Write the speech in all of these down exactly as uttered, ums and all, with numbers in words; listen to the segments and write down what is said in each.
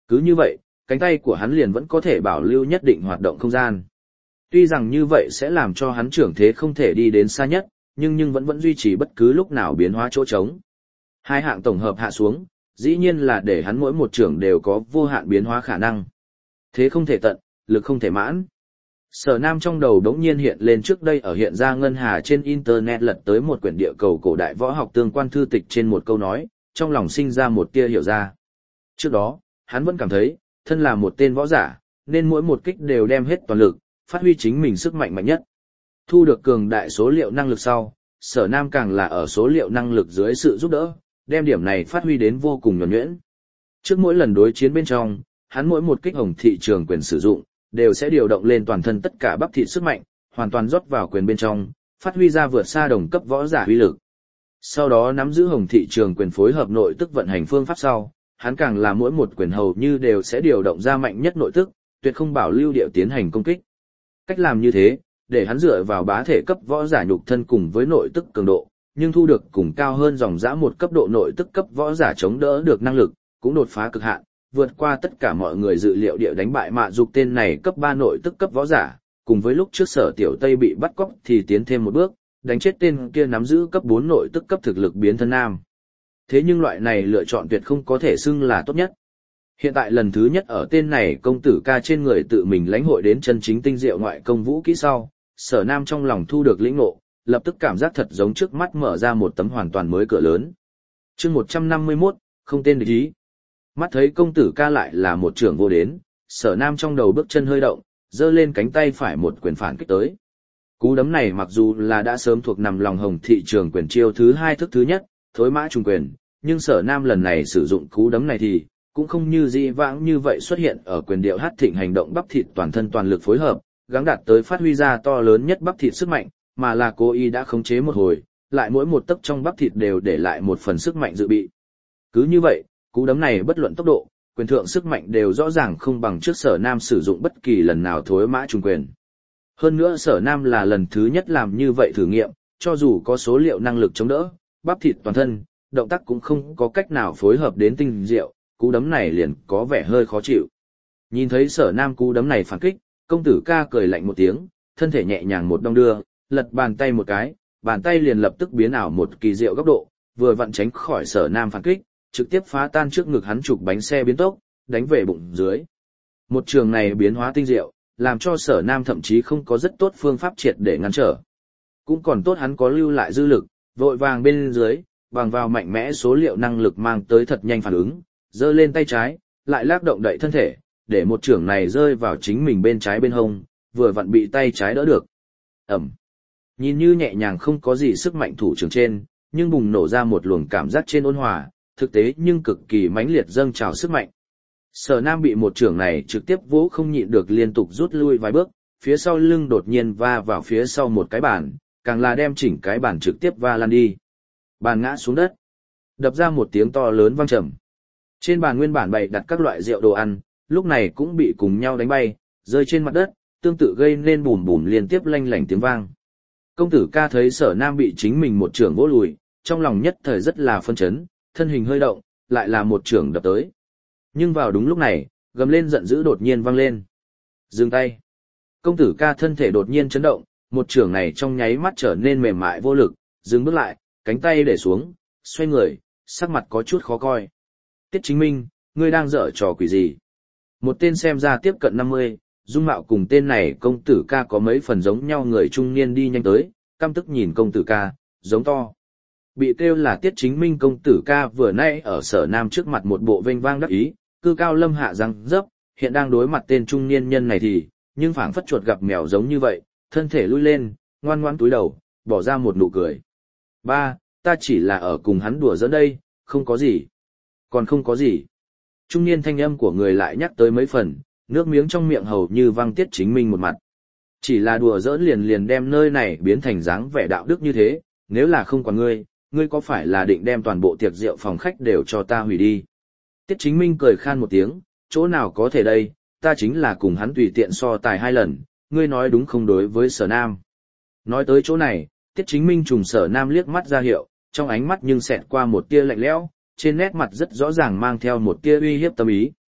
Cứ như vậy, cánh tay của hắn liền vẫn có thể bảo lưu nhất định hoạt động không gian. Tuy rằng như vậy sẽ làm cho hắn trưởng thế không thể đi đến xa nhất, nhưng nhưng vẫn vẫn duy trì bất cứ lúc nào biến hóa chỗ trống. Hai hạng tổng hợp hạ xuống, dĩ nhiên là để hắn mỗi một trưởng đều có vô hạn biến hóa khả năng. Thế không thể tận, lực không thể mãn. Sở Nam trong đầu đống nhiên hiện lên trước đây ở hiện ra ngân hà trên internet lật tới một quyển địa cầu cổ đại võ học tương quan thư tịch trên một câu nói, trong lòng sinh ra một tia hiểu ra. Trước đó, hắn vẫn cảm thấy, thân là một tên võ giả, nên mỗi một kích đều đem hết toàn lực, phát huy chính mình sức mạnh mạnh nhất. Thu được cường đại số liệu năng lực sau, Sở Nam càng là ở số liệu năng lực dưới sự giúp đỡ, đem điểm này phát huy đến vô cùng nhuần nhuyễn. Trước mỗi lần đối chiến bên trong, hắn mỗi một kích hồng thị trường quyền sử dụng, đều sẽ điều động lên toàn thân tất cả bắp thịt sức mạnh, hoàn toàn rót vào quyền bên trong, phát huy ra vượt xa đồng cấp võ giả uy lực. Sau đó nắm giữ hồng thị trường quyền phối hợp nội tức vận hành phương pháp sau, hắn càng là mỗi một quyền hầu như đều sẽ điều động ra mạnh nhất nội tức, tuyệt không bảo lưu điệu tiến hành công kích. Cách làm như thế, để hắn dựa vào bá thể cấp võ giả nhục thân cùng với nội tức cường độ, nhưng thu được cùng cao hơn dòng dã một cấp độ nội tức cấp võ giả chống đỡ được năng lực, cũng đột phá cực hạn, vượt qua tất cả mọi người dự liệu địa đánh bại Mạ Dục tên này cấp ba nội tức cấp võ giả, cùng với lúc trước Sở Tiểu Tây bị bắt cóc thì tiến thêm một bước, đánh chết tên kia nắm giữ cấp bốn nội tức cấp thực lực biến thân nam. Thế nhưng loại này lựa chọn tuyệt không có thể xưng là tốt nhất. Hiện tại lần thứ nhất ở tên này công tử ca trên người tự mình lãnh hội đến chân chính tinh diệu ngoại công vũ kỹ sau, Sở Nam trong lòng thu được lĩnh ngộ, lập tức cảm giác thật giống trước mắt mở ra một tấm hoàn toàn mới cửa lớn. Chương một trăm năm mươi mốt, không tên địch ý. Mắt thấy công tử ca lại là một trưởng vô đến, Sở Nam trong đầu bước chân hơi động, giơ lên cánh tay phải một quyền phản kích tới. Cú đấm này mặc dù là đã sớm thuộc nằm lòng hồng thị trường quyền chiêu thứ hai thức thứ nhất, thối mã trùng quyền, nhưng Sở Nam lần này sử dụng cú đấm này thì cũng không như dĩ vãng như vậy xuất hiện ở quyền điệu hát thịnh hành động bắp thịt toàn thân toàn lực phối hợp, gắng đạt tới phát huy ra to lớn nhất bắp thịt sức mạnh, mà là cô y đã khống chế một hồi, lại mỗi một tấc trong bắp thịt đều để lại một phần sức mạnh dự bị. Cứ như vậy, cú đấm này bất luận tốc độ, quyền thượng sức mạnh đều rõ ràng không bằng trước Sở Nam sử dụng bất kỳ lần nào thối mã trùng quyền. Hơn nữa Sở Nam là lần thứ nhất làm như vậy thử nghiệm, cho dù có số liệu năng lực chống đỡ, bắp thịt toàn thân, động tác cũng không có cách nào phối hợp đến tinh diệu, cú đấm này liền có vẻ hơi khó chịu. Nhìn thấy Sở Nam cú đấm này phản kích, công tử ca cười lạnh một tiếng, thân thể nhẹ nhàng một đong đưa, lật bàn tay một cái, bàn tay liền lập tức biến ảo một kỳ diệu góc độ, vừa vặn tránh khỏi Sở Nam phản kích, trực tiếp phá tan trước ngực hắn trục bánh xe biến tốc, đánh về bụng dưới. Một trường này biến hóa tinh diệu, làm cho Sở Nam thậm chí không có rất tốt phương pháp triệt để ngăn trở. Cũng còn tốt hắn có lưu lại dư lực, vội vàng bên dưới, bằng vào mạnh mẽ số liệu năng lực mang tới thật nhanh phản ứng, giơ lên tay trái, lại lắc động đậy thân thể, để một trường này rơi vào chính mình bên trái bên hông, vừa vặn bị tay trái đỡ được. Ẩm. Nhìn như nhẹ nhàng không có gì sức mạnh thủ trường trên, nhưng bùng nổ ra một luồng cảm giác trên ôn hòa, thực tế nhưng cực kỳ mãnh liệt dâng trào sức mạnh. Sở Nam bị một trường này trực tiếp vỗ không nhịn được liên tục rút lui vài bước, phía sau lưng đột nhiên va vào phía sau một cái bàn, càng là đem chỉnh cái bàn trực tiếp va lăn đi. Bàn ngã xuống đất, đập ra một tiếng to lớn vang trầm. Trên bàn nguyên bản bày đặt các loại rượu đồ ăn, lúc này cũng bị cùng nhau đánh bay, rơi trên mặt đất, tương tự gây nên bùm bùm liên tiếp lanh lảnh tiếng vang. Công tử ca thấy Sở Nam bị chính mình một trường vỗ lùi, trong lòng nhất thời rất là phân chấn, thân hình hơi động, lại là một trường đập tới. Nhưng vào đúng lúc này, gầm lên giận dữ đột nhiên vang lên. Dừng tay. Công tử ca thân thể đột nhiên chấn động, một trường này trong nháy mắt trở nên mềm mại vô lực, dừng bước lại, cánh tay để xuống, xoay người, sắc mặt có chút khó coi. Tiết Chính Minh, ngươi đang dở trò quỷ gì? Một tên xem ra tiếp cận năm mươi, dung mạo cùng tên này công tử ca có mấy phần giống nhau người trung niên đi nhanh tới, căm tức nhìn công tử ca, giống to. Bị kêu là Tiết Chính Minh công tử ca vừa nãy ở Sở Nam trước mặt một bộ vênh vang đắc ý, cư cao lâm hạ răng dấp, hiện đang đối mặt tên trung niên nhân này thì, nhưng phảng phất chuột gặp mèo giống như vậy, thân thể lui lên, ngoan ngoãn túi đầu, bỏ ra một nụ cười. Ba, ta chỉ là ở cùng hắn đùa giỡn đây, không có gì. Còn không có gì. Trung niên thanh âm của người lại nhắc tới mấy phần, nước miếng trong miệng hầu như văng Tiết Chính Minh một mặt. Chỉ là đùa giỡn liền liền đem nơi này biến thành dáng vẻ đạo đức như thế, nếu là không còn ngươi, ngươi có phải là định đem toàn bộ tiệc rượu phòng khách đều cho ta hủy đi? Tiết Chính Minh cười khan một tiếng, chỗ nào có thể đây, ta chính là cùng hắn tùy tiện so tài hai lần, ngươi nói đúng không đối với Sở Nam. Nói tới chỗ này, Tiết Chính Minh trùng Sở Nam liếc mắt ra hiệu, trong ánh mắt nhưng xẹt qua một tia lạnh lẽo, trên nét mặt rất rõ ràng mang theo một tia uy hiếp tâm ý.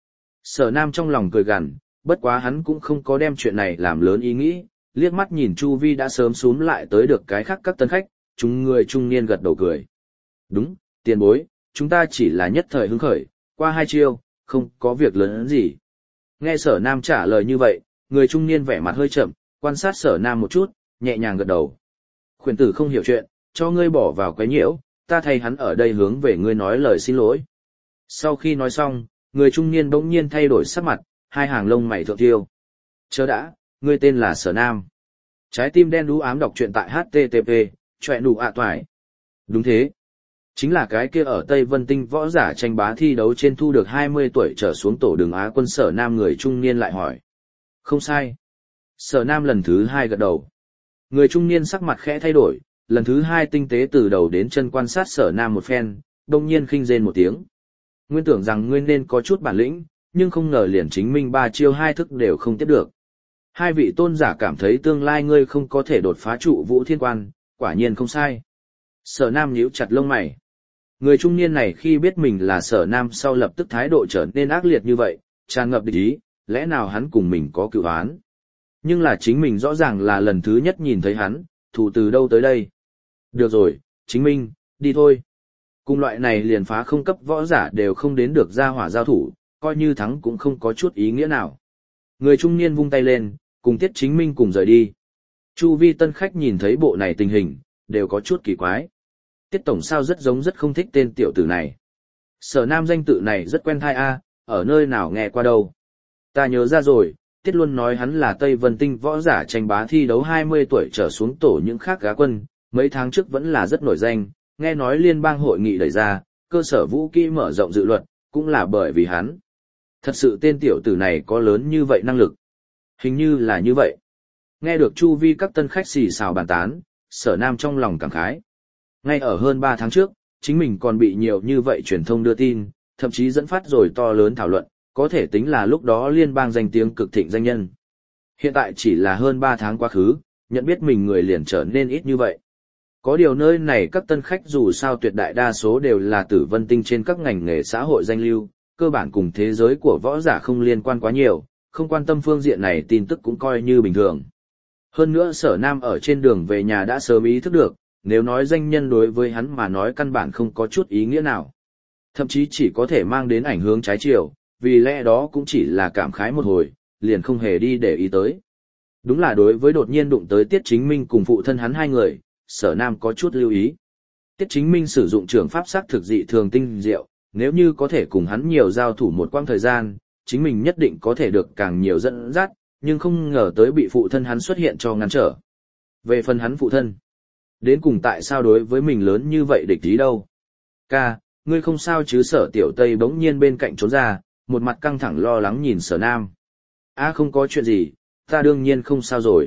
Sở Nam trong lòng cười gằn, bất quá hắn cũng không có đem chuyện này làm lớn ý nghĩ, liếc mắt nhìn chu vi đã sớm xúm lại tới được cái khác các tân khách, chúng người trung niên gật đầu cười. Đúng, tiền bối, chúng ta chỉ là nhất thời hứng khởi, qua hai chiêu, không có việc lớn gì. Nghe Sở Nam trả lời như vậy, người trung niên vẻ mặt hơi chậm, quan sát Sở Nam một chút, nhẹ nhàng gật đầu. Khuyển tử không hiểu chuyện, cho ngươi bỏ vào quấy nhiễu, ta thay hắn ở đây hướng về ngươi nói lời xin lỗi. Sau khi nói xong, người trung niên bỗng nhiên thay đổi sắc mặt, hai hàng lông mày thượng tiêu. Chớ đã, ngươi tên là Sở Nam. Trái tim đen đú ám đọc truyện tại hát tê tê pê, chọe đủ ạ toài. Đúng thế. Chính là cái kia ở Tây Vân Tinh võ giả tranh bá thi đấu trên thu được hai mươi tuổi trở xuống tổ đường Á quân Sở Nam người trung niên lại hỏi. Không sai. Sở Nam lần thứ hai gật đầu. Người trung niên sắc mặt khẽ thay đổi, lần thứ hai tinh tế từ đầu đến chân quan sát Sở Nam một phen, đông nhiên khinh rên một tiếng. Nguyên tưởng rằng ngươi nên có chút bản lĩnh, nhưng không ngờ liền chính minh ba chiêu hai thức đều không tiếp được. Hai vị tôn giả cảm thấy tương lai ngươi không có thể đột phá trụ vũ thiên quan, quả nhiên không sai. Sở Nam nhíu chặt lông mày. Người trung niên này khi biết mình là Sở Nam sau lập tức thái độ trở nên ác liệt như vậy, tràn ngập địch ý, lẽ nào hắn cùng mình có cựu oán? Nhưng là chính mình rõ ràng là lần thứ nhất nhìn thấy hắn, thủ từ đâu tới đây? Được rồi, chính minh, đi thôi. Cùng loại này liền phá không cấp võ giả đều không đến được ra hỏa giao thủ, coi như thắng cũng không có chút ý nghĩa nào. Người trung niên vung tay lên, cùng Tiết Chính Minh cùng rời đi. Chu vi tân khách nhìn thấy bộ này tình hình, đều có chút kỳ quái. Tiết Tổng sao rất giống rất không thích tên tiểu tử này. Sở Nam danh tự này rất quen thai a, ở nơi nào nghe qua đâu. Ta nhớ ra rồi, Tiết luôn nói hắn là Tây Vân Tinh võ giả tranh bá thi đấu hai mươi tuổi trở xuống tổ những khác gá quân, mấy tháng trước vẫn là rất nổi danh, nghe nói liên bang hội nghị đẩy ra, cơ sở vũ kỹ mở rộng dự luật, cũng là bởi vì hắn. Thật sự tên tiểu tử này có lớn như vậy năng lực. Hình như là như vậy. Nghe được chu vi các tân khách xì xào bàn tán, Sở Nam trong lòng cảm khái. Ngay ở hơn ba tháng trước, chính mình còn bị nhiều như vậy truyền thông đưa tin, thậm chí dẫn phát rồi to lớn thảo luận, có thể tính là lúc đó liên bang danh tiếng cực thịnh danh nhân. Hiện tại chỉ là hơn ba tháng quá khứ, nhận biết mình người liền trở nên ít như vậy. Có điều nơi này các tân khách dù sao tuyệt đại đa số đều là Tử Vân Tinh trên các ngành nghề xã hội danh lưu, cơ bản cùng thế giới của võ giả không liên quan quá nhiều, không quan tâm phương diện này tin tức cũng coi như bình thường. Hơn nữa Sở Nam ở trên đường về nhà đã sớm ý thức được, nếu nói danh nhân đối với hắn mà nói căn bản không có chút ý nghĩa nào. Thậm chí chỉ có thể mang đến ảnh hưởng trái chiều, vì lẽ đó cũng chỉ là cảm khái một hồi, liền không hề đi để ý tới. Đúng là đối với đột nhiên đụng tới Tiết Chính Minh cùng phụ thân hắn hai người, Sở Nam có chút lưu ý. Tiết Chính Minh sử dụng trường pháp sắc thực dị thường tinh diệu, nếu như có thể cùng hắn nhiều giao thủ một quãng thời gian, chính mình nhất định có thể được càng nhiều dẫn dắt, nhưng không ngờ tới bị phụ thân hắn xuất hiện cho ngăn trở. Về phần hắn phụ thân, đến cùng tại sao đối với mình lớn như vậy địch ý đâu? Ca, ngươi không sao chứ? Sở Tiểu Tây bỗng nhiên bên cạnh trốn ra, một mặt căng thẳng lo lắng nhìn Sở Nam. À không có chuyện gì, ta đương nhiên không sao rồi.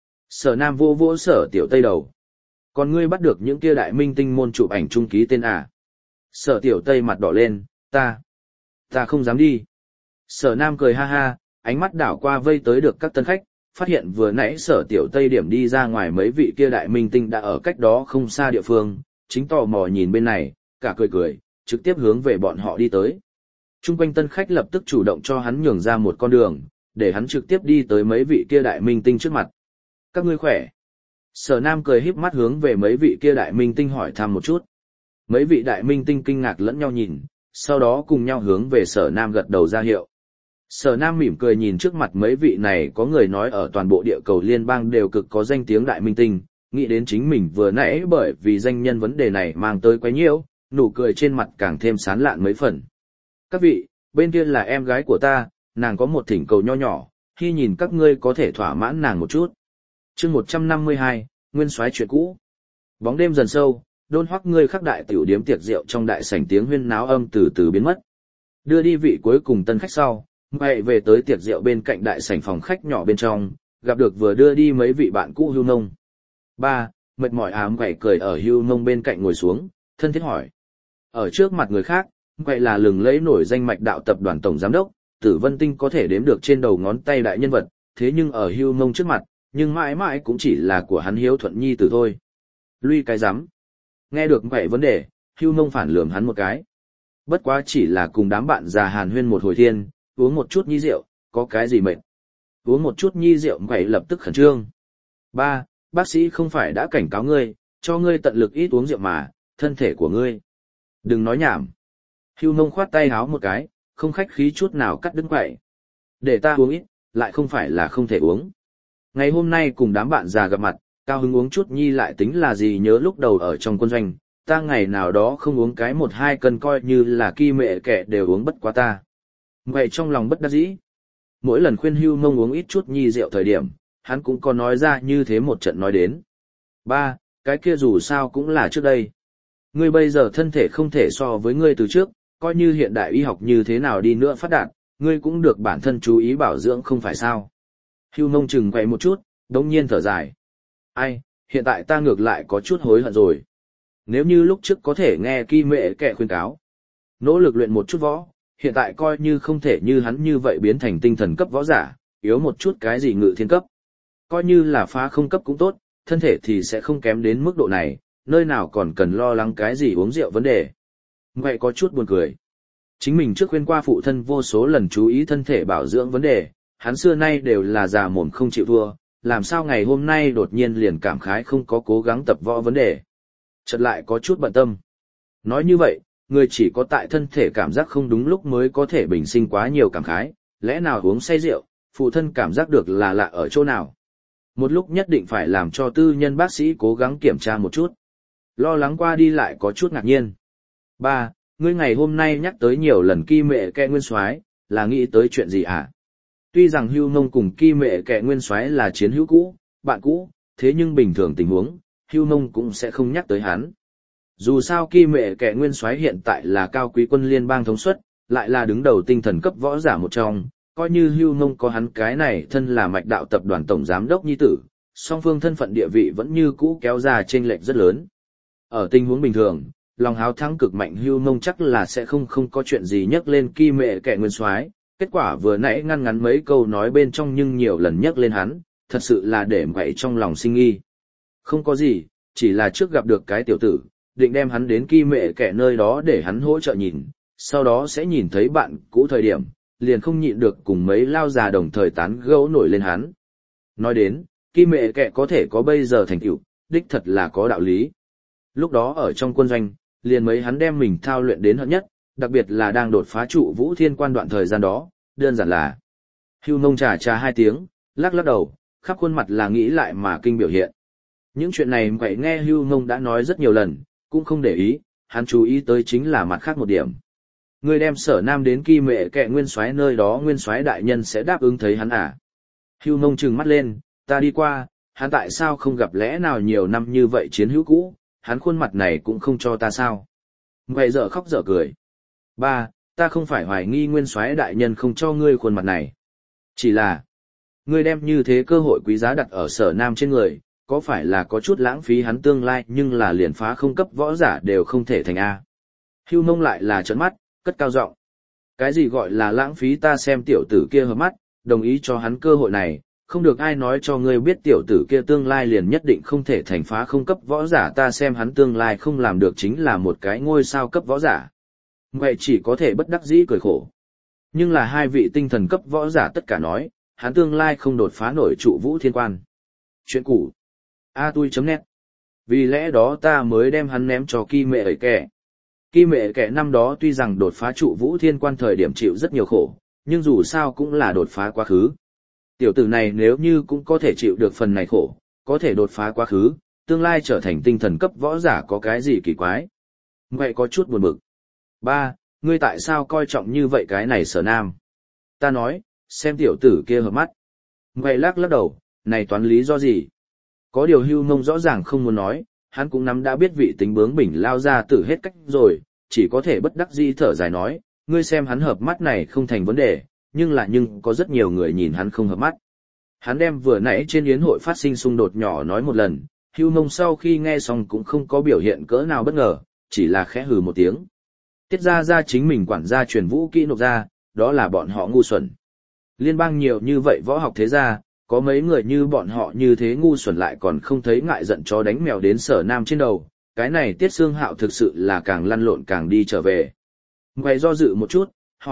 Sở Nam vô vỗ Sở Tiểu Tây đầu. Còn ngươi bắt được những kia đại minh tinh môn chụp ảnh chung ký tên à? Sở Tiểu Tây mặt đỏ lên, ta, ta không dám đi. Sở Nam cười ha ha, ánh mắt đảo qua vây tới được các tân khách, phát hiện vừa nãy Sở Tiểu Tây điểm đi ra ngoài mấy vị kia đại minh tinh đã ở cách đó không xa địa phương, chính tò mò nhìn bên này, cả cười cười, trực tiếp hướng về bọn họ đi tới. Trung quanh tân khách lập tức chủ động cho hắn nhường ra một con đường, để hắn trực tiếp đi tới mấy vị kia đại minh tinh trước mặt. Các ngươi khỏe. Sở Nam cười híp mắt hướng về mấy vị kia đại minh tinh hỏi thăm một chút. Mấy vị đại minh tinh kinh ngạc lẫn nhau nhìn, sau đó cùng nhau hướng về Sở Nam gật đầu ra hiệu. Sở Nam mỉm cười nhìn trước mặt mấy vị này, có người nói ở toàn bộ địa cầu liên bang đều cực có danh tiếng đại minh tinh, nghĩ đến chính mình vừa nãy bởi vì danh nhân vấn đề này mang tới quấy nhiễu, nụ cười trên mặt càng thêm sán lạn mấy phần. Các vị, bên kia là em gái của ta, nàng có một thỉnh cầu nho nhỏ, khi nhìn các ngươi có thể thỏa mãn nàng một chút. Chương một trăm năm mươi hai, Nguyên soái chuyện cũ. Bóng đêm dần sâu, đôn hoắc ngươi khắc đại tiểu điếm tiệc rượu trong đại sảnh tiếng huyên náo âm từ từ biến mất. Đưa đi vị cuối cùng tân khách sau, Mẹ về tới tiệc rượu bên cạnh đại sảnh phòng khách nhỏ bên trong, gặp được vừa đưa đi mấy vị bạn cũ Hưu Nông. Ba, mệt mỏi ám quậy cười ở Hưu Nông bên cạnh ngồi xuống, thân thiết hỏi. Ở trước mặt người khác, quậy là lừng lẫy nổi danh Mạch Đạo tập đoàn tổng giám đốc, Tử Vân Tinh có thể đếm được trên đầu ngón tay đại nhân vật, thế nhưng ở Hưu Nông trước mặt, nhưng mãi mãi cũng chỉ là của hắn hiếu thuận nhi tử thôi. Lui cái rắm. Nghe được quậy vấn đề, Hưu Nông phản lườm hắn một cái. Bất quá chỉ là cùng đám bạn già hàn huyên một hồi thiên, uống một chút nhi rượu, có cái gì mệt. Uống một chút nhi rượu vậy lập tức khẩn trương. Ba, bác sĩ không phải đã cảnh cáo ngươi, cho ngươi tận lực ít uống rượu mà, thân thể của ngươi. Đừng nói nhảm. Hưu Nông khoát tay háo một cái, không khách khí chút nào cắt đứt quậy. Để ta uống ít, lại không phải là không thể uống. Ngày hôm nay cùng đám bạn già gặp mặt, cao hứng uống chút nhi lại tính là gì, nhớ lúc đầu ở trong quân doanh, ta ngày nào đó không uống cái một hai cân coi như là ki mẹ kẻ đều uống bất quá ta. Vậy trong lòng bất đắc dĩ. Mỗi lần khuyên Hưu Nông uống ít chút nhi rượu thời điểm, hắn cũng có nói ra như thế một trận nói đến. Ba, cái kia dù sao cũng là trước đây. Ngươi bây giờ thân thể không thể so với ngươi từ trước, coi như hiện đại y học như thế nào đi nữa phát đạt, ngươi cũng được bản thân chú ý bảo dưỡng không phải sao. Hưu Nông chừng quay một chút, đống nhiên thở dài. Ai, hiện tại ta ngược lại có chút hối hận rồi. Nếu như lúc trước có thể nghe ki mẹ kẻ khuyên cáo, nỗ lực luyện một chút võ, hiện tại coi như không thể như hắn như vậy biến thành tinh thần cấp võ giả, yếu một chút cái gì ngự thiên cấp. Coi như là phá không cấp cũng tốt, thân thể thì sẽ không kém đến mức độ này, nơi nào còn cần lo lắng cái gì uống rượu vấn đề. Vậy có chút buồn cười. Chính mình trước khuyên qua phụ thân vô số lần chú ý thân thể bảo dưỡng vấn đề, hắn xưa nay đều là già mồm không chịu thua, làm sao ngày hôm nay đột nhiên liền cảm khái không có cố gắng tập võ vấn đề. Chợt lại có chút bận tâm. Nói như vậy, người chỉ có tại thân thể cảm giác không đúng lúc mới có thể bình sinh quá nhiều cảm khái, lẽ nào uống say rượu, phụ thân cảm giác được là lạ ở chỗ nào. Một lúc nhất định phải làm cho tư nhân bác sĩ cố gắng kiểm tra một chút. Lo lắng qua đi lại có chút ngạc nhiên. Ba, ngươi ngày hôm nay nhắc tới nhiều lần ki mẹ kẻ nguyên soái, là nghĩ tới chuyện gì hả? Tuy rằng Hưu Nông cùng ki mẹ kẻ nguyên soái là chiến hữu cũ, bạn cũ, thế nhưng bình thường tình huống, Hưu Nông cũng sẽ không nhắc tới hắn. Dù sao ki mẹ kẻ nguyên soái hiện tại là cao quý quân liên bang thống suất, lại là đứng đầu tinh thần cấp võ giả một trong, coi như Hưu Nông có hắn cái này thân là mạch đạo tập đoàn tổng giám đốc nhi tử, song phương thân phận địa vị vẫn như cũ kéo ra chênh lệch rất lớn. Ở tình huống bình thường, lòng háo thắng cực mạnh Hưu Nông chắc là sẽ không không có chuyện gì nhắc lên ki mẹ kẻ nguyên soái, kết quả vừa nãy ngăn ngắn mấy câu nói bên trong nhưng nhiều lần nhắc lên hắn, thật sự là để vậy trong lòng sinh nghi. Không có gì, chỉ là trước gặp được cái tiểu tử, định đem hắn đến ki mẹ kẻ nơi đó để hắn hỗ trợ nhìn, sau đó sẽ nhìn thấy bạn cũ thời điểm, liền không nhịn được cùng mấy lao già đồng thời tán gẫu nổi lên hắn. Nói đến, ki mẹ kẻ có thể có bây giờ thành tựu, đích thật là có đạo lý. Lúc đó ở trong quân doanh, liền mấy hắn đem mình thao luyện đến hận nhất, đặc biệt là đang đột phá trụ vũ thiên quan đoạn thời gian đó, đơn giản là. Hưu Nông trà trà hai tiếng, lắc lắc đầu, khắp khuôn mặt là nghĩ lại mà kinh biểu hiện. Những chuyện này vậy nghe Hưu Nông đã nói rất nhiều lần, cũng không để ý, hắn chú ý tới chính là mặt khác một điểm. Người đem Sở Nam đến ki mẹ kẻ nguyên soái nơi đó, nguyên soái đại nhân sẽ đáp ứng thấy hắn à? Hưu Nông trừng mắt lên, ta đi qua, hắn tại sao không gặp lẽ nào nhiều năm như vậy chiến hữu cũ, hắn khuôn mặt này cũng không cho ta sao? Vậy dở khóc dở cười. Ba, ta không phải hoài nghi nguyên soái đại nhân không cho ngươi khuôn mặt này. Chỉ là, ngươi đem như thế cơ hội quý giá đặt ở Sở Nam trên người, có phải là có chút lãng phí hắn tương lai nhưng là liền phá không cấp võ giả đều không thể thành A. Hưu Nông lại là trợn mắt, cất cao giọng. Cái gì gọi là lãng phí, ta xem tiểu tử kia hợp mắt, đồng ý cho hắn cơ hội này, không được ai nói cho ngươi biết tiểu tử kia tương lai liền nhất định không thể thành phá không cấp võ giả, ta xem hắn tương lai không làm được chính là một cái ngôi sao cấp võ giả. Vậy chỉ có thể bất đắc dĩ cười khổ. Nhưng là hai vị tinh thần cấp võ giả tất cả nói, hắn tương lai không đột phá nổi trụ vũ thiên quan. Chuyện cũ. A tui chấm net. Vì lẽ đó ta mới đem hắn ném cho ki mẹ ấy kẻ. Ki mẹ kẻ năm đó tuy rằng đột phá trụ vũ thiên quan thời điểm chịu rất nhiều khổ, nhưng dù sao cũng là đột phá quá khứ. Tiểu tử này nếu như cũng có thể chịu được phần này khổ, có thể đột phá quá khứ, tương lai trở thành tinh thần cấp võ giả có cái gì kỳ quái. Vậy có chút buồn bực. Ba, ngươi tại sao coi trọng như vậy cái này Sở Nam? Ta nói, xem tiểu tử kia hợp mắt. Vậy lắc lắc đầu, này toán lý do gì? Có điều Hưu Nông rõ ràng không muốn nói, hắn cũng nắm đã biết vị tính bướng bỉnh lao ra tử hết cách rồi, chỉ có thể bất đắc dĩ thở dài nói, ngươi xem hắn hợp mắt này không thành vấn đề, nhưng là nhưng có rất nhiều người nhìn hắn không hợp mắt. Hắn đem vừa nãy trên yến hội phát sinh xung đột nhỏ nói một lần, Hưu Nông sau khi nghe xong cũng không có biểu hiện cỡ nào bất ngờ, chỉ là khẽ hừ một tiếng. Tiết ra ra chính mình quản gia truyền vũ kỹ nộp ra, đó là bọn họ ngu xuẩn. Liên bang nhiều như vậy võ học thế gia, có mấy người như bọn họ như thế ngu xuẩn lại còn không thấy ngại giận chó đánh mèo đến Sở Nam trên đầu, cái này Tiết Xương Hạo thực sự là càng lăn lộn càng đi trở về. Quay do dự một chút, hỏi,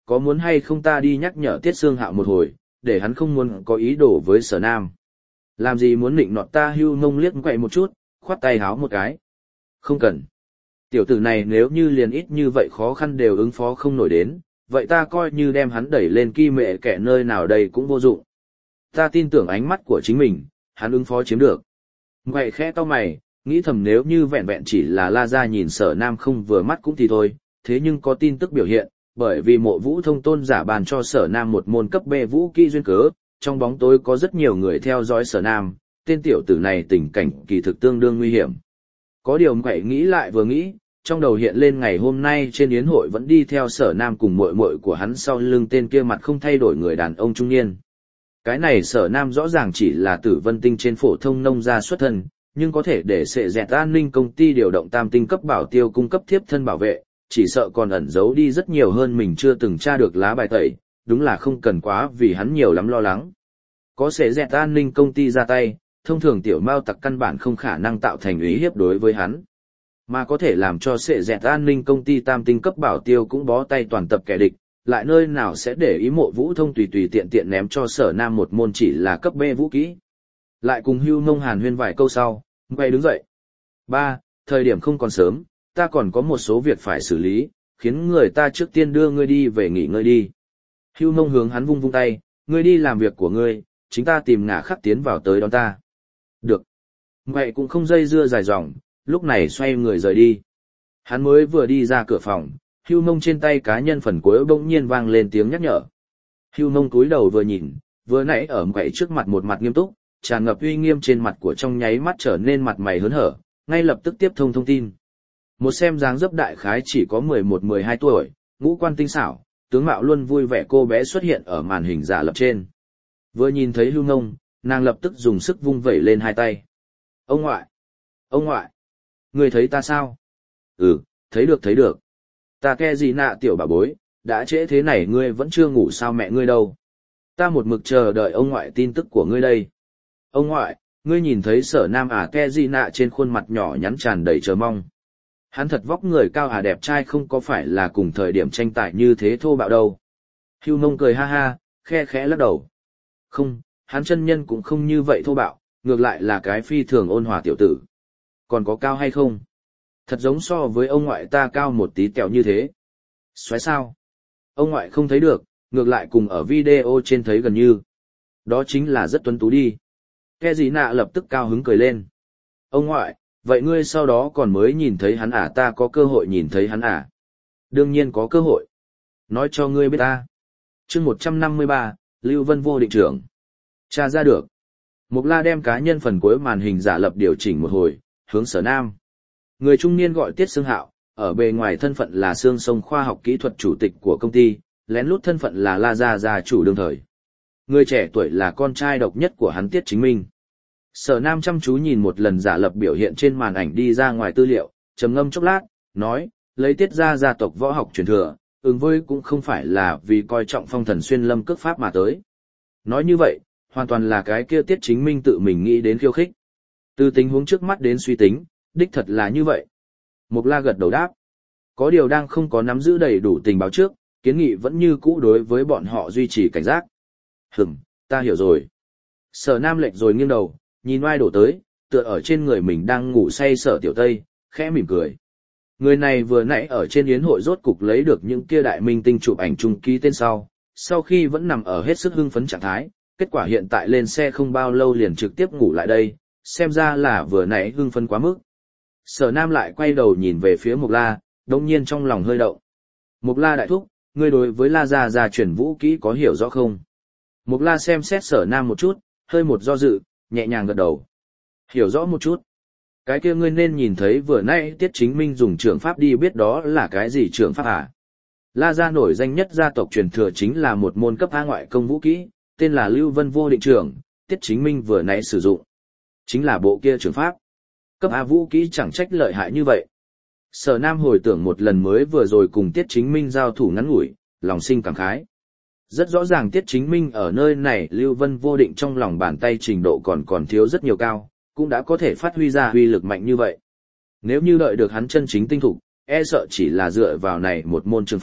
có muốn hay không ta đi nhắc nhở Tiết Sương Hạo một hồi, để hắn không muốn có ý đồ với Sở Nam. Làm gì muốn nịnh nọt ta? Hưu Mông liếc quậy một chút, khoát tay háo một cái. Không cần. Tiểu tử này nếu như liền ít như vậy khó khăn đều ứng phó không nổi đến, vậy ta coi như đem hắn đẩy lên kỳ mẹ kẻ nơi nào đây cũng vô dụng. Ta tin tưởng ánh mắt của chính mình, hắn ứng phó chiếm được. Vậy khẽ to mày, nghĩ thầm nếu như vẹn vẹn chỉ là La Gia nhìn Sở Nam không vừa mắt cũng thì thôi, thế nhưng có tin tức biểu hiện, bởi vì Mộ Vũ Thông Tôn giả bàn cho Sở Nam một môn cấp B vũ kỹ duyên cớ, trong bóng tối có rất nhiều người theo dõi Sở Nam, tên tiểu tử này tình cảnh kỳ thực tương đương nguy hiểm. Có điều vậy nghĩ lại vừa nghĩ, trong đầu hiện lên ngày hôm nay trên yến hội vẫn đi theo Sở Nam cùng muội muội của hắn sau lưng tên kia mặt không thay đổi người đàn ông trung niên. Cái này Sở Nam rõ ràng chỉ là Tử Vân Tinh trên phổ thông nông gia xuất thân, nhưng có thể để sệ dẹt an ninh công ty điều động tam tinh cấp bảo tiêu cung cấp thiếp thân bảo vệ, chỉ sợ còn ẩn giấu đi rất nhiều hơn mình chưa từng tra được lá bài tẩy, đúng là không cần quá vì hắn nhiều lắm lo lắng. Có sệ dẹt an ninh công ty ra tay, thông thường tiểu mao tặc căn bản không khả năng tạo thành uy hiếp đối với hắn, mà có thể làm cho sệ dẹt an ninh công ty tam tinh cấp bảo tiêu cũng bó tay toàn tập kẻ địch, lại nơi nào sẽ để ý Mộ Vũ Thông tùy tùy tiện tiện ném cho Sở Nam một môn chỉ là cấp B vũ kỹ. Lại cùng Hưu Mông hàn huyên vài câu sau, quay đứng dậy. Ba, thời điểm không còn sớm, ta còn có một số việc phải xử lý, khiến người ta trước tiên đưa ngươi đi về nghỉ ngơi đi. Hưu Mông hướng hắn vung vung tay, ngươi đi làm việc của ngươi, chính ta tìm ngả khắc tiến vào tới đón ta. Được. Vậy cũng không dây dưa dài dòng, lúc này xoay người rời đi. Hắn mới vừa đi ra cửa phòng, Hưu Mông trên tay cá nhân phần cuối bỗng nhiên vang lên tiếng nhắc nhở. Hưu Mông cúi đầu vừa nhìn, vừa nãy ở quậy trước mặt một mặt nghiêm túc, tràn ngập uy nghiêm trên mặt của trong nháy mắt trở nên mặt mày hớn hở, ngay lập tức tiếp thông thông tin. Một xem dáng dấp đại khái chỉ có mười một mười hai tuổi, ngũ quan tinh xảo, tướng mạo luôn vui vẻ cô bé xuất hiện ở màn hình giả lập trên. Vừa nhìn thấy Hưu Mông, nàng lập tức dùng sức vung vẩy lên hai tay. Ông ngoại! Ông ngoại! Người thấy ta sao? Ừ, thấy được thấy được. Ta ke gì nạ tiểu bà bối, đã trễ thế này ngươi vẫn chưa ngủ sao mẹ ngươi đâu. Ta một mực chờ đợi ông ngoại tin tức của ngươi đây. Ông ngoại, ngươi nhìn thấy Sở Nam à? Ke gì nạ trên khuôn mặt nhỏ nhắn tràn đầy chờ mong. Hắn thật vóc người cao à, đẹp trai không có phải là cùng thời điểm tranh tài như thế thô bạo đâu. Hưu Mông cười ha ha, khe khẽ lắc đầu. Không, hắn chân nhân cũng không như vậy thô bạo, ngược lại là cái phi thường ôn hòa tiểu tử. Còn có cao hay không? Thật giống so với ông ngoại ta cao một tí tẹo như thế. Xoáy sao? Ông ngoại không thấy được, ngược lại cùng ở video trên thấy gần như. Đó chính là rất tuấn tú đi. Ke gì nạ lập tức cao hứng cười lên. Ông ngoại, vậy ngươi sau đó còn mới nhìn thấy hắn à? Ta có cơ hội nhìn thấy hắn à? Đương nhiên có cơ hội. Nói cho ngươi biết ta. Chương một trăm năm mươi ba, Lưu Vân vô định trưởng. Tra ra được. Mục La đem cá nhân phần cuối màn hình giả lập điều chỉnh một hồi, hướng Sở Nam. Người trung niên gọi Tiết Sương Hạo, ở bề ngoài thân phận là Sương Sông khoa học kỹ thuật chủ tịch của công ty, lén lút thân phận là La Gia gia chủ đương thời. Người trẻ tuổi là con trai độc nhất của hắn Tiết Chính Minh. Sở Nam chăm chú nhìn một lần giả lập biểu hiện trên màn ảnh đi ra ngoài tư liệu, trầm ngâm chốc lát, nói, lấy Tiết gia gia tộc võ học truyền thừa, ứng với cũng không phải là vì coi trọng phong thần xuyên lâm cước pháp mà tới. Nói như vậy, hoàn toàn là cái kia Tiết Chính Minh tự mình nghĩ đến khiêu khích. Từ tình huống trước mắt đến suy tính, đích thật là như vậy. Mục La gật đầu đáp. Có điều đang không có nắm giữ đầy đủ tình báo trước, kiến nghị vẫn như cũ đối với bọn họ duy trì cảnh giác. Hừm, ta hiểu rồi. Sở Nam lệch rồi nghiêng đầu, nhìn oai đổ tới, tựa ở trên người mình đang ngủ say Sở Tiểu Tây, khẽ mỉm cười. Người này vừa nãy ở trên yến hội rốt cục lấy được những kia đại minh tinh chụp ảnh chung ký tên sau, sau khi vẫn nằm ở hết sức hưng phấn trạng thái, kết quả hiện tại lên xe không bao lâu liền trực tiếp ngủ lại đây, xem ra là vừa nãy hưng phấn quá mức. Sở Nam lại quay đầu nhìn về phía Mục La, đột nhiên trong lòng hơi động. Mục La đại thúc, ngươi đối với La gia gia truyền vũ kỹ có hiểu rõ không? Mục La xem xét Sở Nam một chút, hơi một do dự, nhẹ nhàng gật đầu. Hiểu rõ một chút. Cái kia ngươi nên nhìn thấy vừa nãy Tiết Chính Minh dùng trường pháp đi biết đó là cái gì trường pháp à? La gia nổi danh nhất gia tộc truyền thừa chính là một môn cấp A ngoại công vũ kỹ, tên là Lưu Vân vô định trưởng, Tiết Chính Minh vừa nãy sử dụng. Chính là bộ kia trường pháp. Cấp A vũ kỹ chẳng trách lợi hại như vậy. Sở Nam hồi tưởng một lần mới vừa rồi cùng Tiết Chính Minh giao thủ ngắn ngủi, lòng sinh cảm khái. Rất rõ ràng Tiết Chính Minh ở nơi này Lưu Vân vô định trong lòng bàn tay trình độ còn còn thiếu rất nhiều cao, cũng đã có thể phát huy ra uy lực mạnh như vậy. Nếu như đợi được hắn chân chính tinh thục, e sợ chỉ là dựa vào này một môn trường pháp,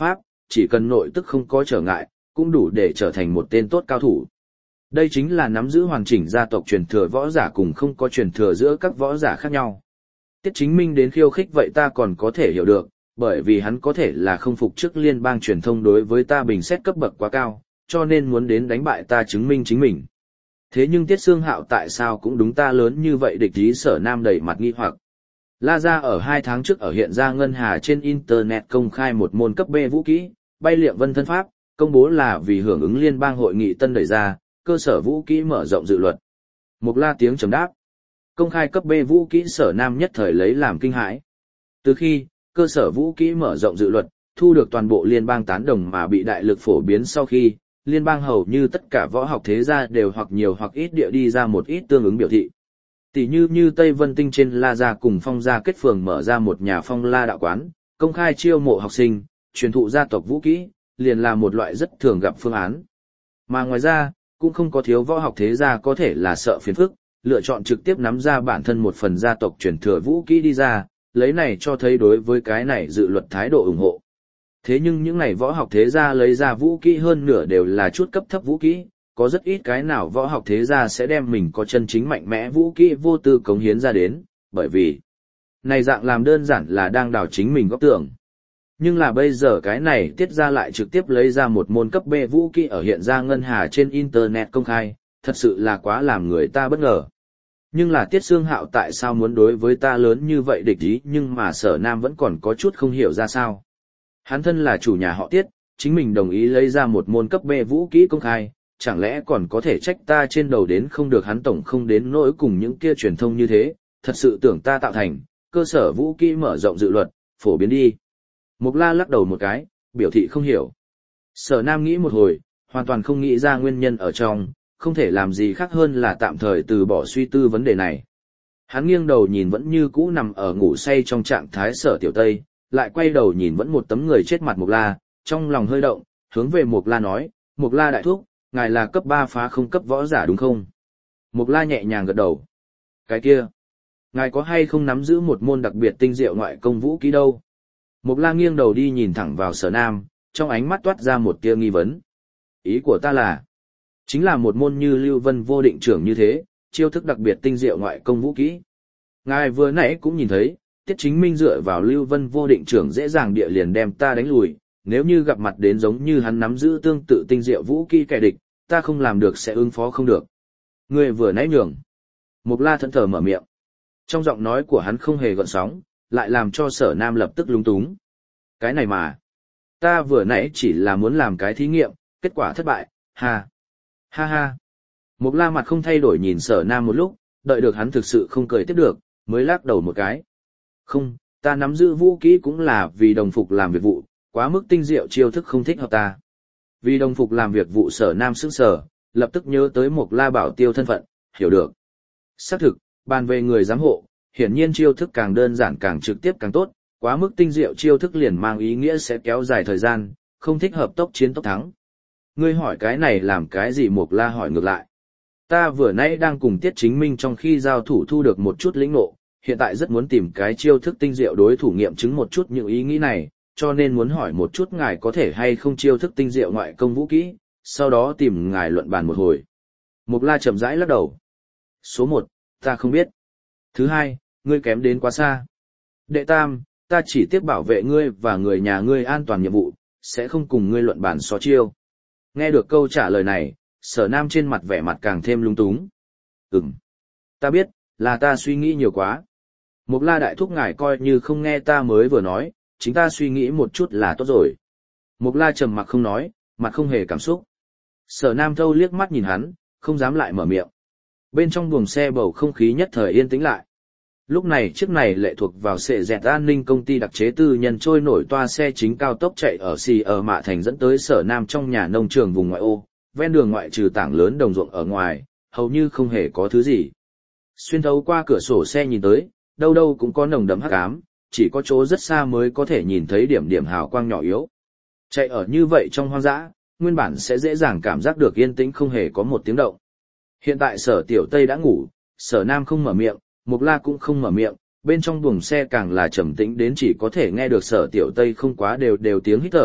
chỉ cần nội tức không có trở ngại, cũng đủ để trở thành một tên tốt cao thủ. Đây chính là nắm giữ hoàn chỉnh gia tộc truyền thừa võ giả cùng không có truyền thừa giữa các võ giả khác nhau. Tiết Chính Minh đến khiêu khích vậy ta còn có thể hiểu được, bởi vì hắn có thể là không phục trước liên bang truyền thông đối với ta bình xét cấp bậc quá cao, cho nên muốn đến đánh bại ta chứng minh chính mình. Thế nhưng Tiết Xương Hạo tại sao cũng đúng ta lớn như vậy? Địch ý Sở Nam đầy mặt nghi hoặc. La Gia ở hai tháng trước ở hiện ra ngân hà trên Internet công khai một môn cấp B vũ kỹ, bay liệm vân thân pháp, công bố là vì hưởng ứng liên bang hội nghị tân đẩy ra, cơ sở vũ kỹ mở rộng dự luật. Mục La tiếng chấm đáp. Công khai cấp B vũ kỹ Sở Nam nhất thời lấy làm kinh hãi. Từ khi, cơ sở vũ kỹ mở rộng dự luật, thu được toàn bộ liên bang tán đồng mà bị đại lực phổ biến sau khi, liên bang hầu như tất cả võ học thế gia đều hoặc nhiều hoặc ít địa đi ra một ít tương ứng biểu thị. Tỷ như như Tây Vân Tinh trên La Gia cùng Phong Gia kết phường mở ra một nhà Phong La đạo quán, công khai chiêu mộ học sinh, truyền thụ gia tộc vũ kỹ, liền là một loại rất thường gặp phương án. Mà ngoài ra, cũng không có thiếu võ học thế gia có thể là sợ phiền phức, lựa chọn trực tiếp nắm ra bản thân một phần gia tộc truyền thừa vũ kỹ đi ra, lấy này cho thấy đối với cái này dự luật thái độ ủng hộ. Thế nhưng những này võ học thế gia lấy ra vũ kỹ hơn nửa đều là chút cấp thấp vũ kỹ, có rất ít cái nào võ học thế gia sẽ đem mình có chân chính mạnh mẽ vũ kỹ vô tư cống hiến ra đến, bởi vì này dạng làm đơn giản là đang đào chính mình góc tưởng. Nhưng là bây giờ cái này Tiết ra lại trực tiếp lấy ra một môn cấp B vũ kỹ ở hiện ra ngân hà trên Internet công khai, thật sự là quá làm người ta bất ngờ. Nhưng là Tiết Xương Hạo tại sao muốn đối với ta lớn như vậy địch ý, nhưng mà Sở Nam vẫn còn có chút không hiểu ra sao. Hắn thân là chủ nhà họ Tiết, chính mình đồng ý lấy ra một môn cấp B vũ kỹ công khai, chẳng lẽ còn có thể trách ta trên đầu đến không được hắn tổng không đến nỗi cùng những kia truyền thông như thế, thật sự tưởng ta tạo thành, cơ sở vũ kỹ mở rộng dự luật, phổ biến đi. Mục La lắc đầu một cái, biểu thị không hiểu. Sở Nam nghĩ một hồi, hoàn toàn không nghĩ ra nguyên nhân ở trong, không thể làm gì khác hơn là tạm thời từ bỏ suy tư vấn đề này. Hắn nghiêng đầu nhìn vẫn như cũ nằm ở ngủ say trong trạng thái Sở Tiểu Tây, lại quay đầu nhìn vẫn một tấm người chết mặt Mục La, trong lòng hơi động, hướng về Mục La nói, Mục La đại thúc, ngài là cấp ba phá không cấp võ giả đúng không? Mục La nhẹ nhàng gật đầu. Cái kia, ngài có hay không nắm giữ một môn đặc biệt tinh diệu ngoại công vũ kỹ đâu? Mục La nghiêng đầu đi nhìn thẳng vào Sở Nam, trong ánh mắt toát ra một tia nghi vấn. Ý của ta là, chính là một môn như Lưu Vân Vô Định Trưởng như thế, chiêu thức đặc biệt tinh diệu ngoại công vũ kỹ. Ngài vừa nãy cũng nhìn thấy, Tiết Chính Minh dựa vào Lưu Vân Vô Định Trưởng dễ dàng địa liền đem ta đánh lùi, nếu như gặp mặt đến giống như hắn nắm giữ tương tự tinh diệu vũ kỹ kẻ địch, ta không làm được sẽ ứng phó không được. Người vừa nãy nhường. Mục La thẫn thờ mở miệng. Trong giọng nói của hắn không hề gợn sóng, lại làm cho Sở Nam lập tức lúng túng. Cái này mà, ta vừa nãy chỉ là muốn làm cái thí nghiệm, kết quả thất bại, ha, ha ha. Mục La mặt không thay đổi nhìn Sở Nam một lúc, đợi được hắn thực sự không cười tiếp được, mới lắc đầu một cái. Không, ta nắm giữ vũ kỹ cũng là vì đồng phục làm việc vụ, quá mức tinh diệu chiêu thức không thích hợp ta. Vì đồng phục làm việc vụ Sở Nam sững sờ, lập tức nhớ tới Mục La bảo tiêu thân phận, hiểu được. Xác thực, bàn về người giám hộ, hiển nhiên chiêu thức càng đơn giản càng trực tiếp càng tốt, quá mức tinh diệu chiêu thức liền mang ý nghĩa sẽ kéo dài thời gian, không thích hợp tốc chiến tốc thắng. Ngươi hỏi cái này làm cái gì? Mục La hỏi ngược lại. Ta vừa nãy đang cùng Tiết Chính Minh trong khi giao thủ thu được một chút lĩnh ngộ, hiện tại rất muốn tìm cái chiêu thức tinh diệu đối thủ nghiệm chứng một chút những ý nghĩ này, cho nên muốn hỏi một chút ngài có thể hay không chiêu thức tinh diệu ngoại công vũ kỹ, sau đó tìm ngài luận bàn một hồi. Mục La chậm rãi lắc đầu. Số một, ta không biết. Thứ hai, ngươi kém đến quá xa. Đệ tam, ta chỉ tiếp bảo vệ ngươi và người nhà ngươi an toàn nhiệm vụ, sẽ không cùng ngươi luận bàn so chiêu. Nghe được câu trả lời này, Sở Nam trên mặt vẻ mặt càng thêm lung túng. Ừm, ta biết, là ta suy nghĩ nhiều quá. Mục La đại thúc ngài coi như không nghe ta mới vừa nói, chính ta suy nghĩ một chút là tốt rồi. Mục La trầm mặc không nói, mặt không hề cảm xúc. Sở Nam thâu liếc mắt nhìn hắn, không dám lại mở miệng. Bên trong buồng xe bầu không khí nhất thời yên tĩnh lại. Lúc này chiếc này lệ thuộc vào sệ dẹt an ninh công ty đặc chế tư nhân trôi nổi toa xe chính cao tốc chạy ở xì ở Mạ Thành dẫn tới Sở Nam trong nhà nông trường vùng ngoại ô, ven đường ngoại trừ tảng lớn đồng ruộng ở ngoài, hầu như không hề có thứ gì. Xuyên thấu qua cửa sổ xe nhìn tới, đâu đâu cũng có nồng đậm hắc ám, chỉ có chỗ rất xa mới có thể nhìn thấy điểm điểm hào quang nhỏ yếu. Chạy ở như vậy trong hoang dã, nguyên bản sẽ dễ dàng cảm giác được yên tĩnh không hề có một tiếng động. Hiện tại Sở Tiểu Tây đã ngủ, Sở Nam không mở miệng, Mục La cũng không mở miệng, bên trong buồng xe càng là trầm tĩnh đến chỉ có thể nghe được Sở Tiểu Tây không quá đều đều tiếng hít thở,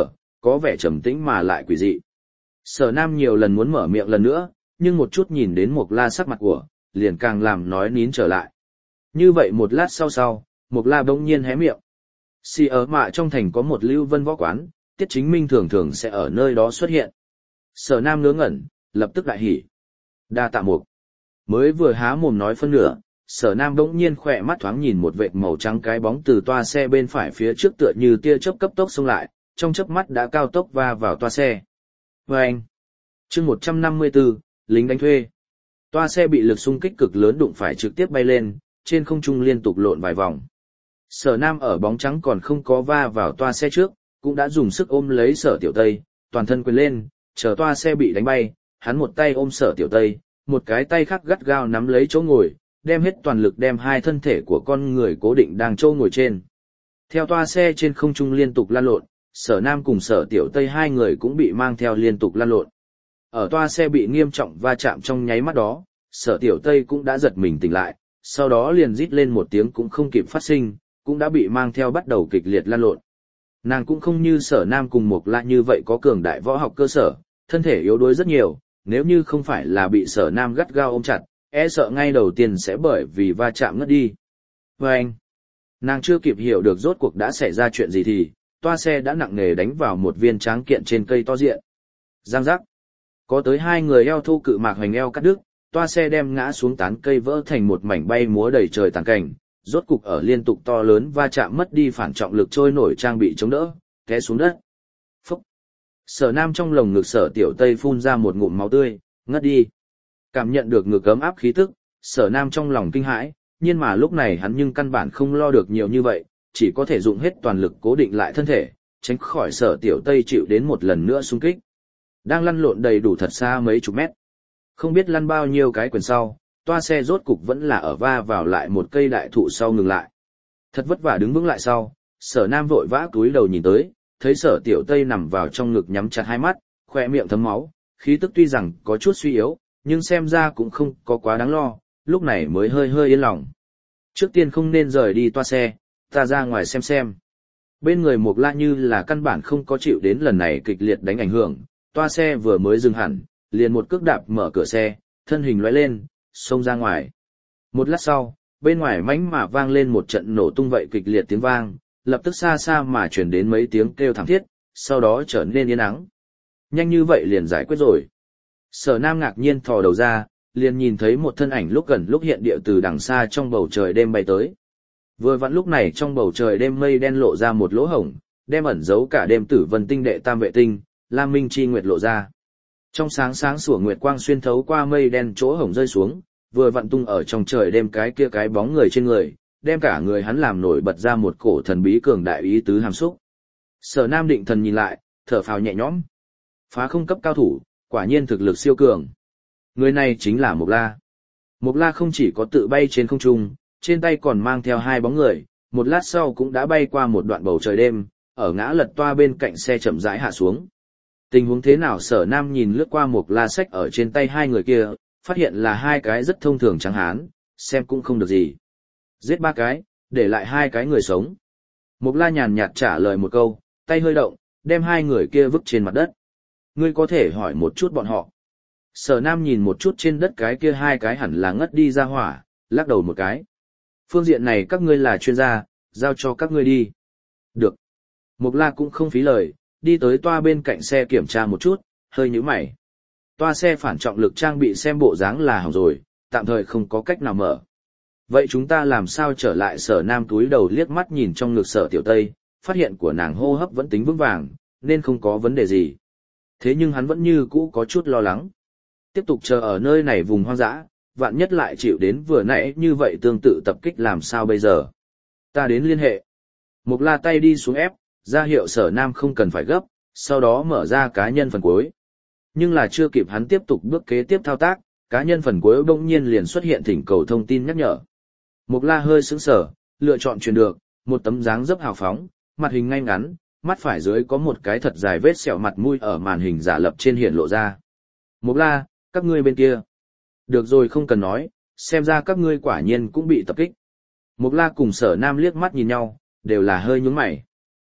có vẻ trầm tĩnh mà lại quỷ dị. Sở Nam nhiều lần muốn mở miệng lần nữa, nhưng một chút nhìn đến Mộc La sắc mặt của, liền càng làm nói nín trở lại. Như vậy một lát sau sau, Mộc La bỗng nhiên hé miệng. Xì ở mạ trong thành có một Lưu Vân võ quán, Tiết Chính Minh thường thường sẽ ở nơi đó xuất hiện. Sở Nam ngớ ngẩn, lập tức đại hỉ. Đa tạ Mục. Mới vừa há mồm nói phân nửa, Sở Nam bỗng nhiên khỏe mắt thoáng nhìn một vệt màu trắng cái bóng từ toa xe bên phải phía trước tựa như tia chớp cấp tốc xông lại, trong chớp mắt đã cao tốc va vào toa xe. Và anh. Chương một trăm năm mươi tư, lính đánh thuê. Toa xe bị lực xung kích cực lớn đụng phải trực tiếp bay lên, trên không trung liên tục lộn vài vòng. Sở Nam ở bóng trắng còn không có va vào toa xe trước, cũng đã dùng sức ôm lấy Sở Tiểu Tây, toàn thân quyền lên, chờ toa xe bị đánh bay, hắn một tay ôm Sở Tiểu Tây, một cái tay khác gắt gao nắm lấy chỗ ngồi, đem hết toàn lực đem hai thân thể của con người cố định đang chỗ ngồi trên. Theo toa xe trên không trung liên tục lăn lộn, Sở Nam cùng Sở Tiểu Tây hai người cũng bị mang theo liên tục lăn lộn. Ở toa xe bị nghiêm trọng va chạm trong nháy mắt đó, Sở Tiểu Tây cũng đã giật mình tỉnh lại, sau đó liền rít lên một tiếng cũng không kịp phát sinh, cũng đã bị mang theo bắt đầu kịch liệt lăn lộn. Nàng cũng không như Sở Nam cùng Mộc La như vậy có cường đại võ học cơ sở, thân thể yếu đuối rất nhiều, nếu như không phải là bị Sở Nam gắt gao ôm chặt, e sợ ngay đầu tiên sẽ bởi vì va chạm ngất đi. Và anh, nàng chưa kịp hiểu được rốt cuộc đã xảy ra chuyện gì thì, toa xe đã nặng nề đánh vào một viên tráng kiện trên cây to diện. Giang giác. Có tới hai người eo thô cự mạc hoành eo cắt đứt, toa xe đem ngã xuống tán cây vỡ thành một mảnh bay múa đầy trời tàn cảnh, rốt cục ở liên tục to lớn va chạm mất đi phản trọng lực trôi nổi trang bị chống đỡ, té xuống đất. Phúc. Sở Nam trong lồng ngực Sở Tiểu Tây phun ra một ngụm máu tươi, ngất đi. Cảm nhận được ngực ấm áp khí tức, Sở Nam trong lòng kinh hãi, nhưng mà lúc này hắn nhưng căn bản không lo được nhiều như vậy, chỉ có thể dùng hết toàn lực cố định lại thân thể, tránh khỏi Sở Tiểu Tây chịu đến một lần nữa xung kích. Đang lăn lộn đầy đủ thật xa mấy chục mét. Không biết lăn bao nhiêu cái quyền sau, toa xe rốt cục vẫn là ở va vào lại một cây đại thụ sau ngừng lại. Thật vất vả đứng vững lại sau, Sở Nam vội vã cúi đầu nhìn tới, thấy Sở Tiểu Tây nằm vào trong ngực nhắm chặt hai mắt, khỏe miệng thấm máu, khí tức tuy rằng có chút suy yếu, nhưng xem ra cũng không có quá đáng lo, lúc này mới hơi hơi yên lòng. Trước tiên không nên rời đi toa xe, ta ra ngoài xem xem. Bên người Mộc La như là căn bản không có chịu đến lần này kịch liệt đánh ảnh hưởng, toa xe vừa mới dừng hẳn, liền một cước đạp mở cửa xe, thân hình lóe lên, xông ra ngoài. Một lát sau, bên ngoài mãnh mà vang lên một trận nổ tung vậy kịch liệt tiếng vang, lập tức xa xa mà truyền đến mấy tiếng kêu thảm thiết, sau đó trở nên yên ắng. Nhanh như vậy liền giải quyết rồi. Sở Nam ngạc nhiên thò đầu ra, liền nhìn thấy một thân ảnh lúc gần lúc hiện địa từ đằng xa trong bầu trời đêm bay tới. Vừa vặn lúc này trong bầu trời đêm mây đen lộ ra một lỗ hổng, đem ẩn giấu cả đêm tử vân tinh đệ tam vệ tinh, Lam Minh Chi Nguyệt lộ ra. Trong sáng sáng sủa nguyệt quang xuyên thấu qua mây đen chỗ hổng rơi xuống, vừa vặn tung ở trong trời đêm cái kia cái bóng người trên người, đem cả người hắn làm nổi bật ra một cổ thần bí cường đại ý tứ hàm xúc. Sở Nam định thần nhìn lại, thở phào nhẹ nhõm. Phá không cấp cao thủ, quả nhiên thực lực siêu cường. Người này chính là Mộc La. Mộc La không chỉ có tự bay trên không trung, trên tay còn mang theo hai bóng người, một lát sau cũng đã bay qua một đoạn bầu trời đêm, ở ngã lật toa bên cạnh xe chậm rãi hạ xuống. Tình huống thế nào? Sở Nam nhìn lướt qua Mộc La sách ở trên tay hai người kia, phát hiện là hai cái rất thông thường trắng hán, xem cũng không được gì. Giết ba cái, để lại hai cái người sống. Mộc La nhàn nhạt trả lời một câu, tay hơi động, đem hai người kia vứt trên mặt đất. Ngươi có thể hỏi một chút bọn họ. Sở Nam nhìn một chút trên đất cái kia hai cái hẳn là ngất đi ra hỏa, lắc đầu một cái. Phương diện này các ngươi là chuyên gia, giao cho các ngươi đi. Được. Mộc La cũng không phí lời, đi tới toa bên cạnh xe kiểm tra một chút, hơi nhíu mày. Toa xe phản trọng lực trang bị xem bộ dáng là hỏng rồi, tạm thời không có cách nào mở. Vậy chúng ta làm sao trở lại? Sở Nam túi đầu liếc mắt nhìn trong ngực Sở Tiểu Tây, phát hiện của nàng hô hấp vẫn tính vững vàng, nên không có vấn đề gì. Thế nhưng hắn vẫn như cũ có chút lo lắng. Tiếp tục chờ ở nơi này vùng hoang dã, vạn nhất lại chịu đến vừa nãy như vậy tương tự tập kích làm sao bây giờ? Ta đến liên hệ. Mộc La tay đi xuống ép, ra hiệu Sở Nam không cần phải gấp, sau đó mở ra cá nhân phần cuối. Nhưng là chưa kịp hắn tiếp tục bước kế tiếp thao tác, cá nhân phần cuối bỗng nhiên liền xuất hiện thỉnh cầu thông tin nhắc nhở. Mộc La hơi sững sờ, lựa chọn truyền được, một tấm dáng dấp hào phóng, mặt hình ngay ngắn, mắt phải dưới có một cái thật dài vết sẹo mặt mũi ở màn hình giả lập trên hiện lộ ra. Mộc La, các ngươi bên kia. Được rồi, không cần nói, xem ra các ngươi quả nhiên cũng bị tập kích. Mộc La cùng Sở Nam liếc mắt nhìn nhau, đều là hơi nhướng mày.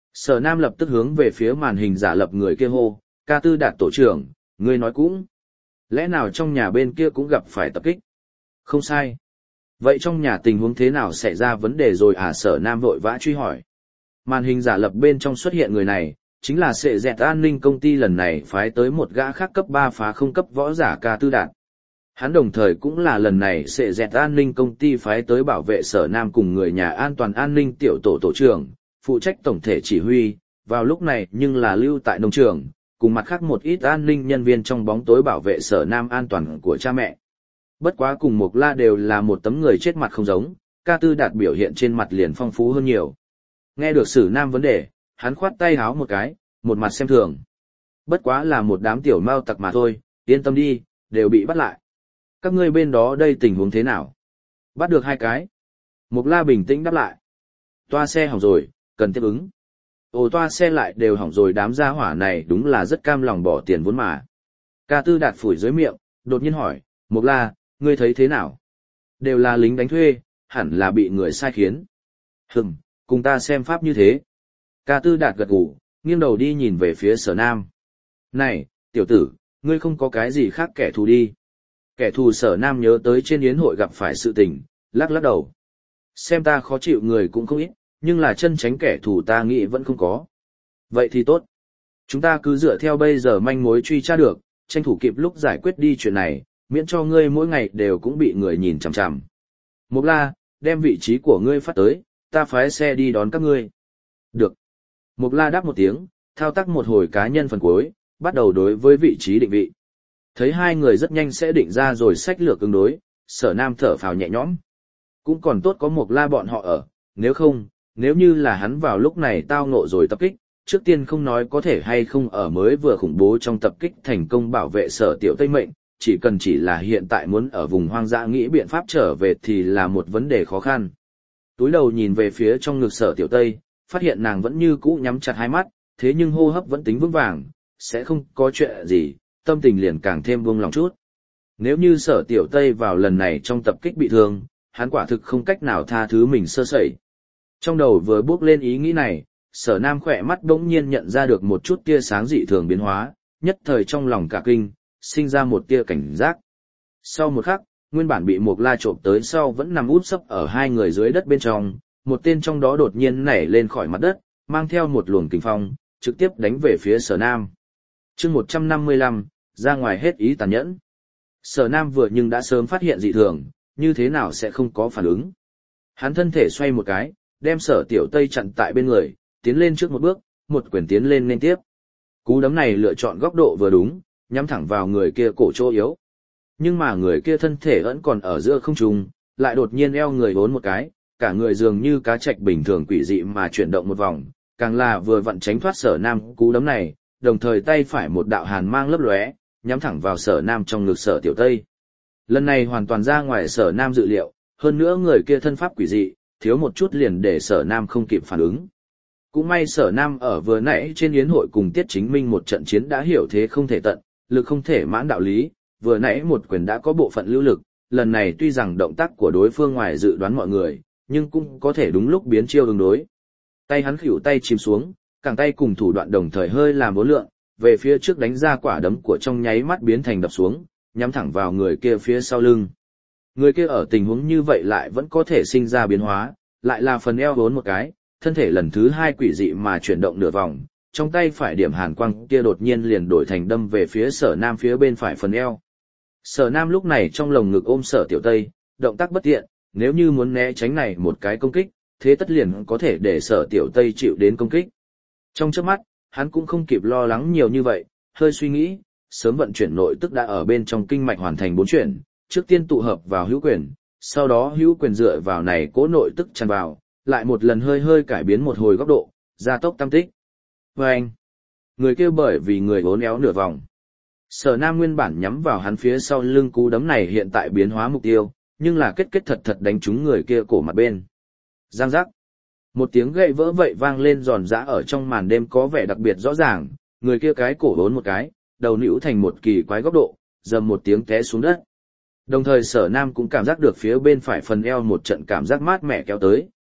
Sở Nam lập tức hướng về phía màn hình giả lập người kia hô, ca tư đạt tổ trưởng, ngươi nói cũng. Lẽ nào trong nhà bên kia cũng gặp phải tập kích? Không sai. Vậy trong nhà tình huống thế nào xảy ra vấn đề rồi à? Sở Nam vội vã truy hỏi. Màn hình giả lập bên trong xuất hiện người này, chính là sệ dẹt an ninh công ty lần này phái tới một gã khác cấp ba phá không cấp võ giả ca tư đạt. Hắn đồng thời cũng là lần này sệ dẹt an ninh công ty phái tới bảo vệ Sở Nam cùng người nhà an toàn an ninh tiểu tổ tổ trưởng, phụ trách tổng thể chỉ huy, vào lúc này nhưng là lưu tại nông trường, cùng mặt khác một ít an ninh nhân viên trong bóng tối bảo vệ Sở Nam an toàn của cha mẹ. Bất quá cùng Mộc La đều là một tấm người chết mặt không giống, ca tư đạt biểu hiện trên mặt liền phong phú hơn nhiều. Nghe được Sở Nam vấn đề, hắn khoát tay háo một cái, một mặt xem thường. Bất quá là một đám tiểu mao tặc mà thôi, yên tâm đi, đều bị bắt lại. Các ngươi bên đó đây tình huống thế nào? Bắt được hai cái. Mộc La bình tĩnh đáp lại. Toa xe hỏng rồi, cần tiếp ứng. Ồ, toa xe lại đều hỏng rồi, đám gia hỏa này đúng là rất cam lòng bỏ tiền vốn mà. Ca tư đạt phủi dưới miệng, đột nhiên hỏi, Mộc La, ngươi thấy thế nào? Đều là lính đánh thuê, hẳn là bị người sai khiến. Hừm, cùng ta xem pháp như thế. Ca tư đạt gật gù, nghiêng đầu đi nhìn về phía Sở Nam. Này, tiểu tử, ngươi không có cái gì khác kẻ thù đi. Kẻ thù Sở Nam nhớ tới trên yến hội gặp phải sự tình, lắc lắc đầu. Xem ta khó chịu người cũng không ít, nhưng là chân tránh kẻ thù ta nghĩ vẫn không có. Vậy thì tốt. Chúng ta cứ dựa theo bây giờ manh mối truy tra được, tranh thủ kịp lúc giải quyết đi chuyện này, miễn cho ngươi mỗi ngày đều cũng bị người nhìn chằm chằm. Mộc La, đem vị trí của ngươi phát tới, ta phái xe đi đón các ngươi. Được. Mộc La đáp một tiếng, thao tác một hồi cá nhân phần cuối, bắt đầu đối với vị trí định vị. Thấy hai người rất nhanh sẽ định ra rồi sách lược ứng đối, Sở Nam thở phào nhẹ nhõm. Cũng còn tốt có Mộc La bọn họ ở, nếu không, nếu như là hắn vào lúc này tao ngộ rồi tập kích, trước tiên không nói có thể hay không ở mới vừa khủng bố trong tập kích thành công bảo vệ Sở Tiểu Tây mệnh, chỉ cần chỉ là hiện tại muốn ở vùng hoang dã nghĩ biện pháp trở về thì là một vấn đề khó khăn. Túi đầu nhìn về phía trong ngực Sở Tiểu Tây, phát hiện nàng vẫn như cũ nhắm chặt hai mắt, thế nhưng hô hấp vẫn tính vững vàng, sẽ không có chuyện gì, tâm tình liền càng thêm buông lòng chút. Nếu như Sở Tiểu Tây vào lần này trong tập kích bị thương, hắn quả thực không cách nào tha thứ mình sơ sẩy. Trong đầu vừa bước lên ý nghĩ này, Sở Nam khỏe mắt bỗng nhiên nhận ra được một chút tia sáng dị thường biến hóa, nhất thời trong lòng cả kinh, sinh ra một tia cảnh giác. Sau một khắc, nguyên bản bị Mộc La trộm tới sau vẫn nằm úp sấp ở hai người dưới đất bên trong, một tên trong đó đột nhiên nảy lên khỏi mặt đất, mang theo một luồng kình phong, trực tiếp đánh về phía Sở Nam. Chương một trăm năm mươi lăm, ra ngoài hết ý tàn nhẫn. Sở Nam vừa nhưng đã sớm phát hiện dị thường, như thế nào sẽ không có phản ứng. Hắn thân thể xoay một cái, đem Sở Tiểu Tây chặn tại bên người, tiến lên trước một bước, một quyền tiến lên nên tiếp. Cú đấm này lựa chọn góc độ vừa đúng, nhắm thẳng vào người kia cổ chỗ yếu. Nhưng mà người kia thân thể vẫn còn ở giữa không trung, lại đột nhiên eo người vốn một cái, cả người dường như cá trạch bình thường quỷ dị mà chuyển động một vòng, càng là vừa vặn tránh thoát Sở Nam cú đấm này, đồng thời tay phải một đạo hàn mang lấp lóe, nhắm thẳng vào Sở Nam trong ngực Sở Tiểu Tây. Lần này hoàn toàn ra ngoài Sở Nam dự liệu, hơn nữa người kia thân pháp quỷ dị, thiếu một chút liền để Sở Nam không kịp phản ứng. Cũng may Sở Nam ở vừa nãy trên yến hội cùng Tiết Chính Minh một trận chiến đã hiểu thế không thể tận, lực không thể mãn đạo lý, vừa nãy một quyền đã có bộ phận lưu lực, lần này tuy rằng động tác của đối phương ngoài dự đoán mọi người, nhưng cũng có thể đúng lúc biến chiêu ứng đối. Tay hắn khuỷu tay chìm xuống, cẳng tay cùng thủ đoạn đồng thời hơi làm bốn lượng, về phía trước đánh ra quả đấm của trong nháy mắt biến thành đập xuống, nhắm thẳng vào người kia phía sau lưng. Người kia ở tình huống như vậy lại vẫn có thể sinh ra biến hóa, lại là phần eo vốn một cái, thân thể lần thứ hai quỷ dị mà chuyển động nửa vòng, trong tay phải điểm hàn quang kia đột nhiên liền đổi thành đâm về phía Sở Nam phía bên phải phần eo. Sở Nam lúc này trong lồng ngực ôm Sở Tiểu Tây, động tác bất tiện, nếu như muốn né tránh này một cái công kích, thế tất liền có thể để Sở Tiểu Tây chịu đến công kích. Trong chớp mắt, hắn cũng không kịp lo lắng nhiều như vậy, hơi suy nghĩ, sớm vận chuyển nội tức đã ở bên trong kinh mạch hoàn thành bốn chuyển, trước tiên tụ hợp vào hữu quyền, sau đó hữu quyền dựa vào này cố nội tức tràn vào, lại một lần hơi hơi cải biến một hồi góc độ, gia tốc tam tích. Và anh, người kia bởi vì người uốn éo nửa vòng. Sở Nam nguyên bản nhắm vào hắn phía sau lưng cú đấm này hiện tại biến hóa mục tiêu, nhưng là kết kết thật thật đánh trúng người kia cổ mặt bên. Giang giác. Một tiếng gậy vỡ vậy vang lên giòn giã ở trong màn đêm có vẻ đặc biệt rõ ràng, người kia cái cổ uốn một cái, đầu nữu thành một kỳ quái góc độ, dầm một tiếng té xuống đất. Đồng thời Sở Nam cũng cảm giác được phía bên phải phần eo một trận cảm giác mát mẻ kéo tới,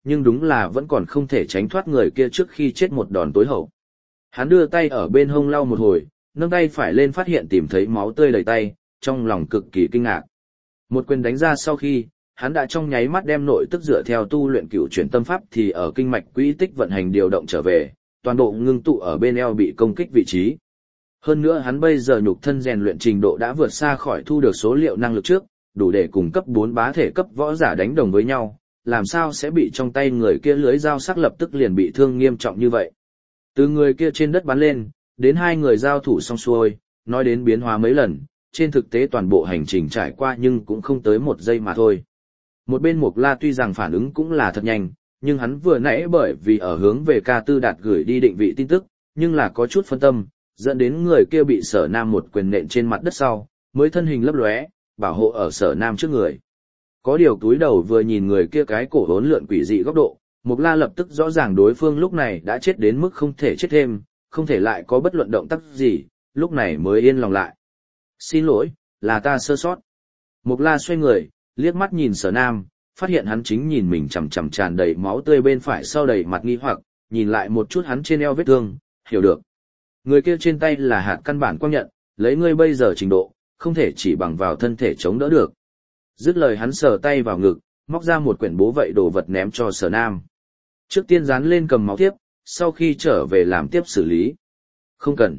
nhưng đúng là vẫn còn không thể tránh thoát người kia trước khi chết một đòn tối hậu. Hắn đưa tay ở bên hông lau một hồi, nâng tay phải lên phát hiện tìm thấy máu tươi đầy tay, trong lòng cực kỳ kinh ngạc. Một quyền đánh ra sau khi, hắn đã trong nháy mắt đem nội tức dựa theo tu luyện cửu chuyển tâm pháp thì ở kinh mạch quỹ tích vận hành điều động trở về, toàn bộ ngưng tụ ở bên eo bị công kích vị trí. Hơn nữa hắn bây giờ nhục thân rèn luyện trình độ đã vượt xa khỏi thu được số liệu năng lực trước, đủ để cùng cấp bốn bá thể cấp võ giả đánh đồng với nhau, làm sao sẽ bị trong tay người kia lưới dao sắc lập tức liền bị thương nghiêm trọng như vậy. Từ người kia trên đất bắn lên, đến hai người giao thủ xong xuôi, nói đến biến hóa mấy lần, trên thực tế toàn bộ hành trình trải qua nhưng cũng không tới một giây mà thôi. Một bên Mộc La tuy rằng phản ứng cũng là thật nhanh, nhưng hắn vừa nãy bởi vì ở hướng về ca tư đạt gửi đi định vị tin tức, nhưng là có chút phân tâm, dẫn đến người kia bị Sở Nam một quyền nện trên mặt đất sau, mới thân hình lấp lóe, bảo hộ ở Sở Nam trước người. Có điều túi đầu vừa nhìn người kia cái cổ hỗn lượn quỷ dị góc độ, Mộc La lập tức rõ ràng đối phương lúc này đã chết đến mức không thể chết thêm, không thể lại có bất luận động tác gì, lúc này mới yên lòng lại. Xin lỗi, là ta sơ sót. Mộc La xoay người, liếc mắt nhìn Sở Nam, phát hiện hắn chính nhìn mình chằm chằm tràn đầy máu tươi bên phải sau đầy mặt nghi hoặc, nhìn lại một chút hắn trên eo vết thương, hiểu được. Người kia trên tay là hạt căn bản quang nhận, lấy ngươi bây giờ trình độ, không thể chỉ bằng vào thân thể chống đỡ được. Dứt lời hắn sờ tay vào ngực, móc ra một quyển bố vậy đồ vật ném cho Sở Nam. Trước tiên dán lên cầm máu tiếp, sau khi trở về làm tiếp xử lý. Không cần.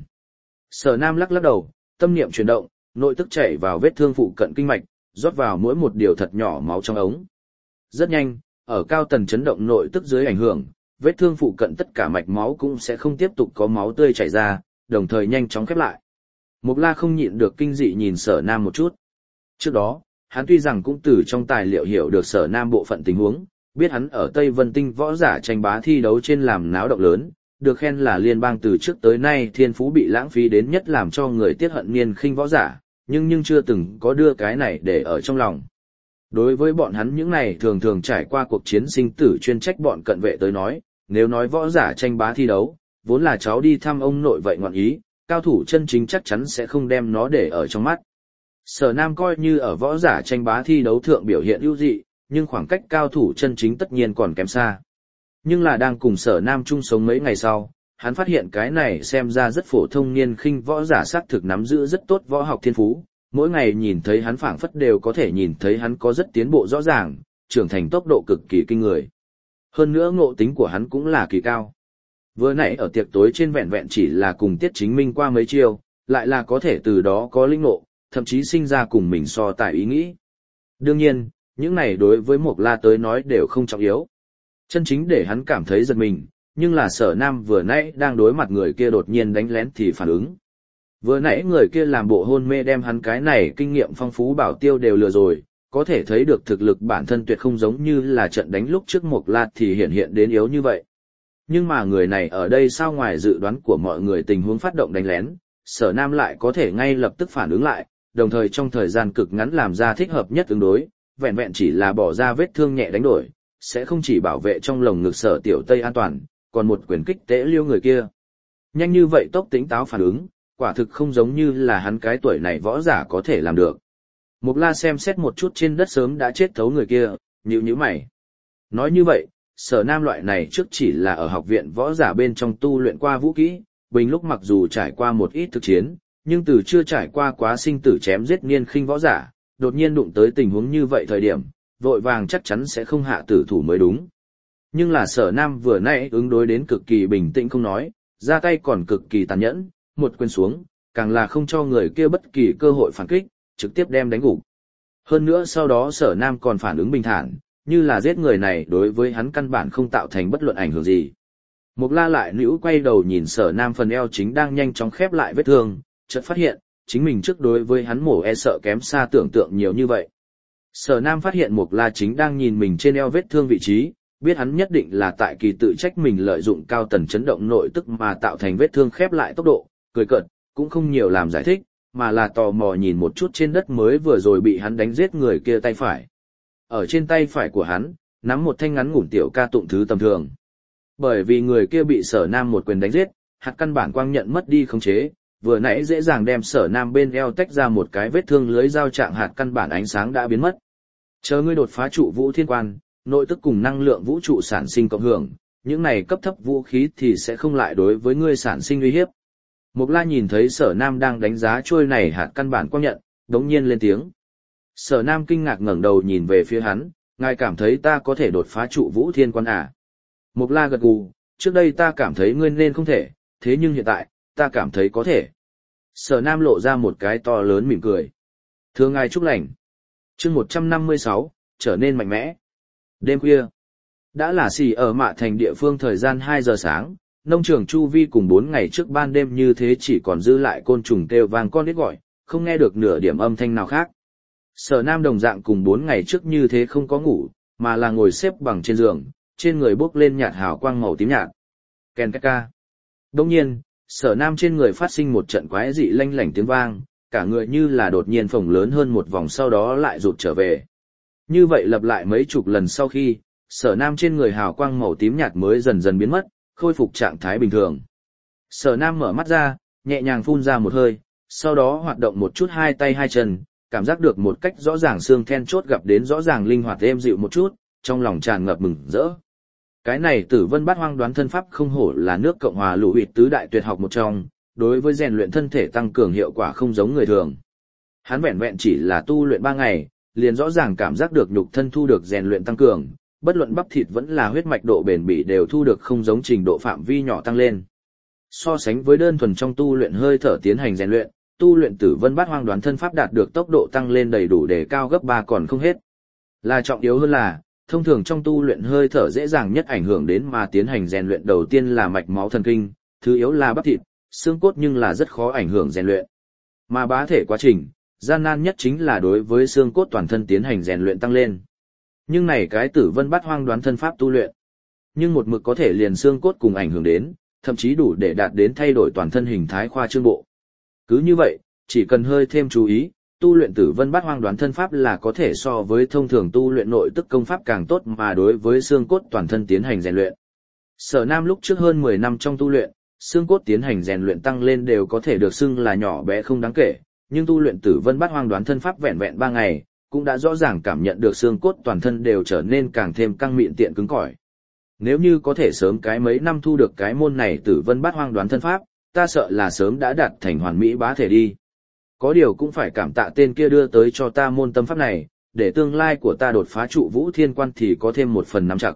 Sở Nam lắc lắc đầu, tâm niệm chuyển động, nội tức chảy vào vết thương phụ cận kinh mạch, rót vào mỗi một điều thật nhỏ máu trong ống. Rất nhanh, ở cao tần chấn động nội tức dưới ảnh hưởng, vết thương phụ cận tất cả mạch máu cũng sẽ không tiếp tục có máu tươi chảy ra, đồng thời nhanh chóng khép lại. Mộc La không nhịn được kinh dị nhìn Sở Nam một chút. Trước đó, hắn tuy rằng cũng từ trong tài liệu hiểu được Sở Nam bộ phận tình huống, biết hắn ở Tây Vân Tinh võ giả tranh bá thi đấu trên làm náo động lớn, được khen là liên bang từ trước tới nay thiên phú bị lãng phí đến nhất làm cho người tiếc hận niên khinh võ giả, nhưng nhưng chưa từng có đưa cái này để ở trong lòng. Đối với bọn hắn những này thường thường trải qua cuộc chiến sinh tử chuyên trách bọn cận vệ tới nói, nếu nói võ giả tranh bá thi đấu, vốn là cháu đi thăm ông nội vậy ngọn ý, cao thủ chân chính chắc chắn sẽ không đem nó để ở trong mắt. Sở Nam coi như ở võ giả tranh bá thi đấu thượng biểu hiện ưu dị, nhưng khoảng cách cao thủ chân chính tất nhiên còn kém xa. Nhưng là đang cùng Sở Nam chung sống mấy ngày sau, hắn phát hiện cái này xem ra rất phổ thông niên khinh võ giả xác thực nắm giữ rất tốt võ học thiên phú, mỗi ngày nhìn thấy hắn phảng phất đều có thể nhìn thấy hắn có rất tiến bộ rõ ràng, trưởng thành tốc độ cực kỳ kinh người. Hơn nữa ngộ tính của hắn cũng là kỳ cao. Vừa nãy ở tiệc tối trên vẹn vẹn chỉ là cùng Tiết Chính Minh qua mấy chiêu, lại là có thể từ đó có linh ngộ, thậm chí sinh ra cùng mình so tài ý nghĩ. Đương nhiên, những này đối với Mộc La tới nói đều không trọng yếu. Chân chính để hắn cảm thấy giật mình, nhưng là Sở Nam vừa nãy đang đối mặt người kia đột nhiên đánh lén thì phản ứng. Vừa nãy người kia làm bộ hôn mê đem hắn cái này kinh nghiệm phong phú bảo tiêu đều lừa rồi, có thể thấy được thực lực bản thân tuyệt không giống như là trận đánh lúc trước Mộc La thì hiện hiện đến yếu như vậy. Nhưng mà người này ở đây sao ngoài dự đoán của mọi người tình huống phát động đánh lén, Sở Nam lại có thể ngay lập tức phản ứng lại, đồng thời trong thời gian cực ngắn làm ra thích hợp nhất ứng đối, vẹn vẹn chỉ là bỏ ra vết thương nhẹ đánh đổi, sẽ không chỉ bảo vệ trong lồng ngực Sở Tiểu Tây an toàn, còn một quyền kích tễ liêu người kia. Nhanh như vậy tốc tính táo phản ứng, quả thực không giống như là hắn cái tuổi này võ giả có thể làm được. Mộc La xem xét một chút trên đất sớm đã chết thấu người kia, nhíu nhíu mày. Nói như vậy, Sở Nam loại này trước chỉ là ở học viện võ giả bên trong tu luyện qua vũ kỹ, bình lúc mặc dù trải qua một ít thực chiến, nhưng từ chưa trải qua quá sinh tử chém giết niên khinh võ giả, đột nhiên đụng tới tình huống như vậy thời điểm, vội vàng chắc chắn sẽ không hạ tử thủ mới đúng. Nhưng là Sở Nam vừa nãy ứng đối đến cực kỳ bình tĩnh không nói, ra tay còn cực kỳ tàn nhẫn, một quyền xuống, càng là không cho người kia bất kỳ cơ hội phản kích, trực tiếp đem đánh gục. Hơn nữa sau đó Sở Nam còn phản ứng bình thản, như là giết người này đối với hắn căn bản không tạo thành bất luận ảnh hưởng gì. Mộc La lại nữ quay đầu nhìn Sở Nam phần eo chính đang nhanh chóng khép lại vết thương, chợt phát hiện, chính mình trước đối với hắn mổ e sợ kém xa tưởng tượng nhiều như vậy. Sở Nam phát hiện Mộc La chính đang nhìn mình trên eo vết thương vị trí, biết hắn nhất định là tại kỳ tự trách mình lợi dụng cao tần chấn động nội tức mà tạo thành vết thương khép lại tốc độ, cười cợt, cũng không nhiều làm giải thích, mà là tò mò nhìn một chút trên đất mới vừa rồi bị hắn đánh giết người kia tay phải. Ở trên tay phải của hắn, nắm một thanh ngắn ngủn tiểu ca tụng thứ tầm thường. Bởi vì người kia bị Sở Nam một quyền đánh giết, hạt căn bản quang nhận mất đi khống chế, vừa nãy dễ dàng đem Sở Nam bên eo tách ra một cái vết thương lưới dao trạng hạt căn bản ánh sáng đã biến mất. Chờ ngươi đột phá trụ vũ thiên quan, nội tức cùng năng lượng vũ trụ sản sinh cộng hưởng, những này cấp thấp vũ khí thì sẽ không lại đối với ngươi sản sinh uy hiếp. Mộc La nhìn thấy Sở Nam đang đánh giá trôi này hạt căn bản quang nhận, đống nhiên lên tiếng. Sở Nam kinh ngạc ngẩng đầu nhìn về phía hắn, ngài cảm thấy ta có thể đột phá trụ vũ thiên quan à? Mộc La gật gù, trước đây ta cảm thấy ngươi nên không thể, thế nhưng hiện tại, ta cảm thấy có thể. Sở Nam lộ ra một cái to lớn mỉm cười. Thưa ngài chúc lành. Chương một trăm năm mươi sáu, trở nên mạnh mẽ. Đêm khuya, đã là xì ở Mạ Thành địa phương thời gian hai giờ sáng, nông trường chu vi cùng bốn ngày trước ban đêm như thế chỉ còn dư lại côn trùng kêu vang con đít gọi, không nghe được nửa điểm âm thanh nào khác. Sở Nam đồng dạng cùng bốn ngày trước như thế không có ngủ, mà là ngồi xếp bằng trên giường, trên người bốc lên nhạt hào quang màu tím nhạt. Ken ca ca. Đồng nhiên, Sở Nam trên người phát sinh một trận quái dị lanh lảnh tiếng vang, cả người như là đột nhiên phồng lớn hơn một vòng sau đó lại rụt trở về. Như vậy lặp lại mấy chục lần sau khi, Sở Nam trên người hào quang màu tím nhạt mới dần dần biến mất, khôi phục trạng thái bình thường. Sở Nam mở mắt ra, nhẹ nhàng phun ra một hơi, sau đó hoạt động một chút hai tay hai chân, cảm giác được một cách rõ ràng xương then chốt gặp đến rõ ràng linh hoạt êm dịu một chút, trong lòng tràn ngập mừng rỡ. Cái này Tử Vân Bát Hoang đoán thân pháp không hổ là nước Cộng hòa Lũ Huyệt tứ đại tuyệt học một trong, đối với rèn luyện thân thể tăng cường hiệu quả không giống người thường. Hắn vẹn vẹn chỉ là tu luyện ba ngày, liền rõ ràng cảm giác được nhục thân thu được rèn luyện tăng cường, bất luận bắp thịt vẫn là huyết mạch độ bền bỉ đều thu được không giống trình độ phạm vi nhỏ tăng lên. So sánh với đơn thuần trong tu luyện hơi thở tiến hành rèn luyện, tu luyện Tử Vân Bát Hoang đoán thân pháp đạt được tốc độ tăng lên đầy đủ để cao gấp ba còn không hết. Là trọng yếu hơn là, thông thường trong tu luyện hơi thở dễ dàng nhất ảnh hưởng đến mà tiến hành rèn luyện đầu tiên là mạch máu thần kinh, thứ yếu là bắp thịt, xương cốt nhưng là rất khó ảnh hưởng rèn luyện. Mà bá thể quá trình, gian nan nhất chính là đối với xương cốt toàn thân tiến hành rèn luyện tăng lên. Nhưng này cái Tử Vân Bát Hoang đoán thân pháp tu luyện, nhưng một mực có thể liền xương cốt cùng ảnh hưởng đến, thậm chí đủ để đạt đến thay đổi toàn thân hình thái khoa trương bộ. Cứ như vậy, chỉ cần hơi thêm chú ý, tu luyện Tử Vân Bát Hoang đoán thân pháp là có thể so với thông thường tu luyện nội tức công pháp càng tốt mà đối với xương cốt toàn thân tiến hành rèn luyện. Sở Nam lúc trước hơn mười năm trong tu luyện, xương cốt tiến hành rèn luyện tăng lên đều có thể được xưng là nhỏ bé không đáng kể, nhưng tu luyện Tử Vân Bát Hoang đoán thân pháp vẹn vẹn ba ngày, cũng đã rõ ràng cảm nhận được xương cốt toàn thân đều trở nên càng thêm căng mịn tiện cứng cỏi. Nếu như có thể sớm cái mấy năm thu được cái môn này Tử Vân Bát Hoang đoán thân pháp, ta sợ là sớm đã đạt thành hoàn mỹ bá thể đi. Có điều cũng phải cảm tạ tên kia đưa tới cho ta môn tâm pháp này, để tương lai của ta đột phá trụ vũ thiên quan thì có thêm một phần nắm chặt.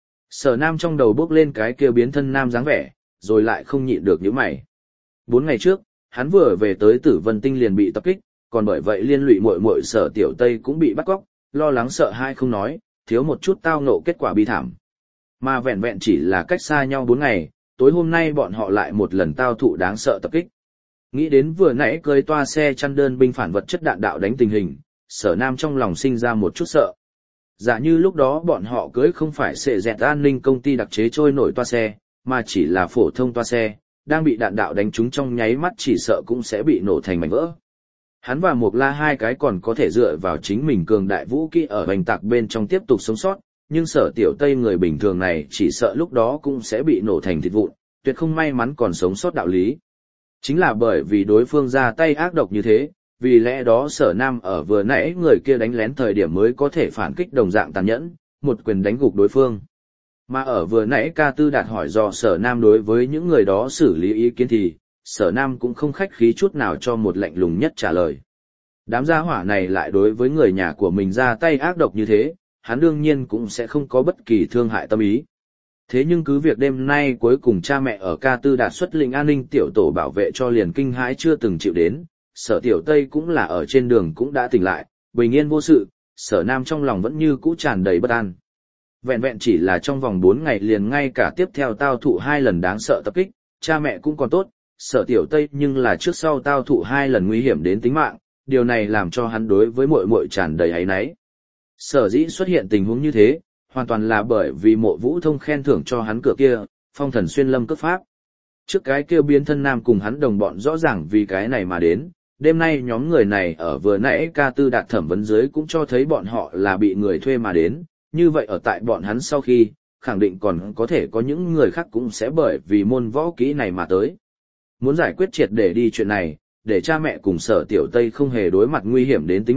Sở Nam trong đầu bước lên cái kia biến thân nam dáng vẻ, rồi lại không nhịn được nhíu mày. Bốn ngày trước, hắn vừa về tới Tử Vân Tinh liền bị tập kích, còn bởi vậy liên lụy muội muội Sở Tiểu Tây cũng bị bắt cóc, lo lắng sợ hai không nói, thiếu một chút tao ngộ kết quả bi thảm. Mà vẹn vẹn chỉ là cách xa nhau bốn ngày, tối hôm nay bọn họ lại một lần tao thụ đáng sợ tập kích. Nghĩ đến vừa nãy cưới toa xe chăn đơn binh phản vật chất đạn đạo đánh tình hình, Sở Nam trong lòng sinh ra một chút sợ. Giả như lúc đó bọn họ cưới không phải xệ dẹt an ninh công ty đặc chế trôi nổi toa xe, mà chỉ là phổ thông toa xe, đang bị đạn đạo đánh trúng trong nháy mắt chỉ sợ cũng sẽ bị nổ thành mảnh vỡ. Hắn và Mộc La hai cái còn có thể dựa vào chính mình cường đại vũ kỹ ở bành tạc bên trong tiếp tục sống sót, nhưng Sở Tiểu Tây người bình thường này chỉ sợ lúc đó cũng sẽ bị nổ thành thịt vụn, tuyệt không may mắn còn sống sót đạo lý. Chính là bởi vì đối phương ra tay ác độc như thế, vì lẽ đó Sở Nam ở vừa nãy người kia đánh lén thời điểm mới có thể phản kích đồng dạng tàn nhẫn, một quyền đánh gục đối phương. Mà ở vừa nãy ca tư đạt hỏi do Sở Nam đối với những người đó xử lý ý kiến thì, Sở Nam cũng không khách khí chút nào cho một lạnh lùng nhất trả lời. Đám gia hỏa này lại đối với người nhà của mình ra tay ác độc như thế, hắn đương nhiên cũng sẽ không có bất kỳ thương hại tâm ý. Thế nhưng cứ việc đêm nay cuối cùng cha mẹ ở ca tư đạt xuất lĩnh an ninh tiểu tổ bảo vệ cho liền kinh hãi chưa từng chịu đến, Sở Tiểu Tây cũng là ở trên đường cũng đã tỉnh lại, bình yên vô sự, Sở Nam trong lòng vẫn như cũ tràn đầy bất an. Vẹn vẹn chỉ là trong vòng bốn ngày liền ngay cả tiếp theo tao thụ hai lần đáng sợ tập kích, cha mẹ cũng còn tốt, Sở Tiểu Tây nhưng là trước sau tao thụ hai lần nguy hiểm đến tính mạng, điều này làm cho hắn đối với muội muội tràn đầy áy náy. Sở dĩ xuất hiện tình huống như thế, hoàn toàn là bởi vì Mộ Vũ Thông khen thưởng cho hắn cửa kia, phong thần xuyên lâm cấp pháp. Trước cái kia biến thân nam cùng hắn đồng bọn rõ ràng vì cái này mà đến, đêm nay nhóm người này ở vừa nãy ca tư đạt thẩm vấn dưới cũng cho thấy bọn họ là bị người thuê mà đến, như vậy ở tại bọn hắn sau khi, khẳng định còn có thể có những người khác cũng sẽ bởi vì môn võ kỹ này mà tới. Muốn giải quyết triệt để đi chuyện này, để cha mẹ cùng Sở Tiểu Tây không hề đối mặt nguy hiểm đến tính mạng,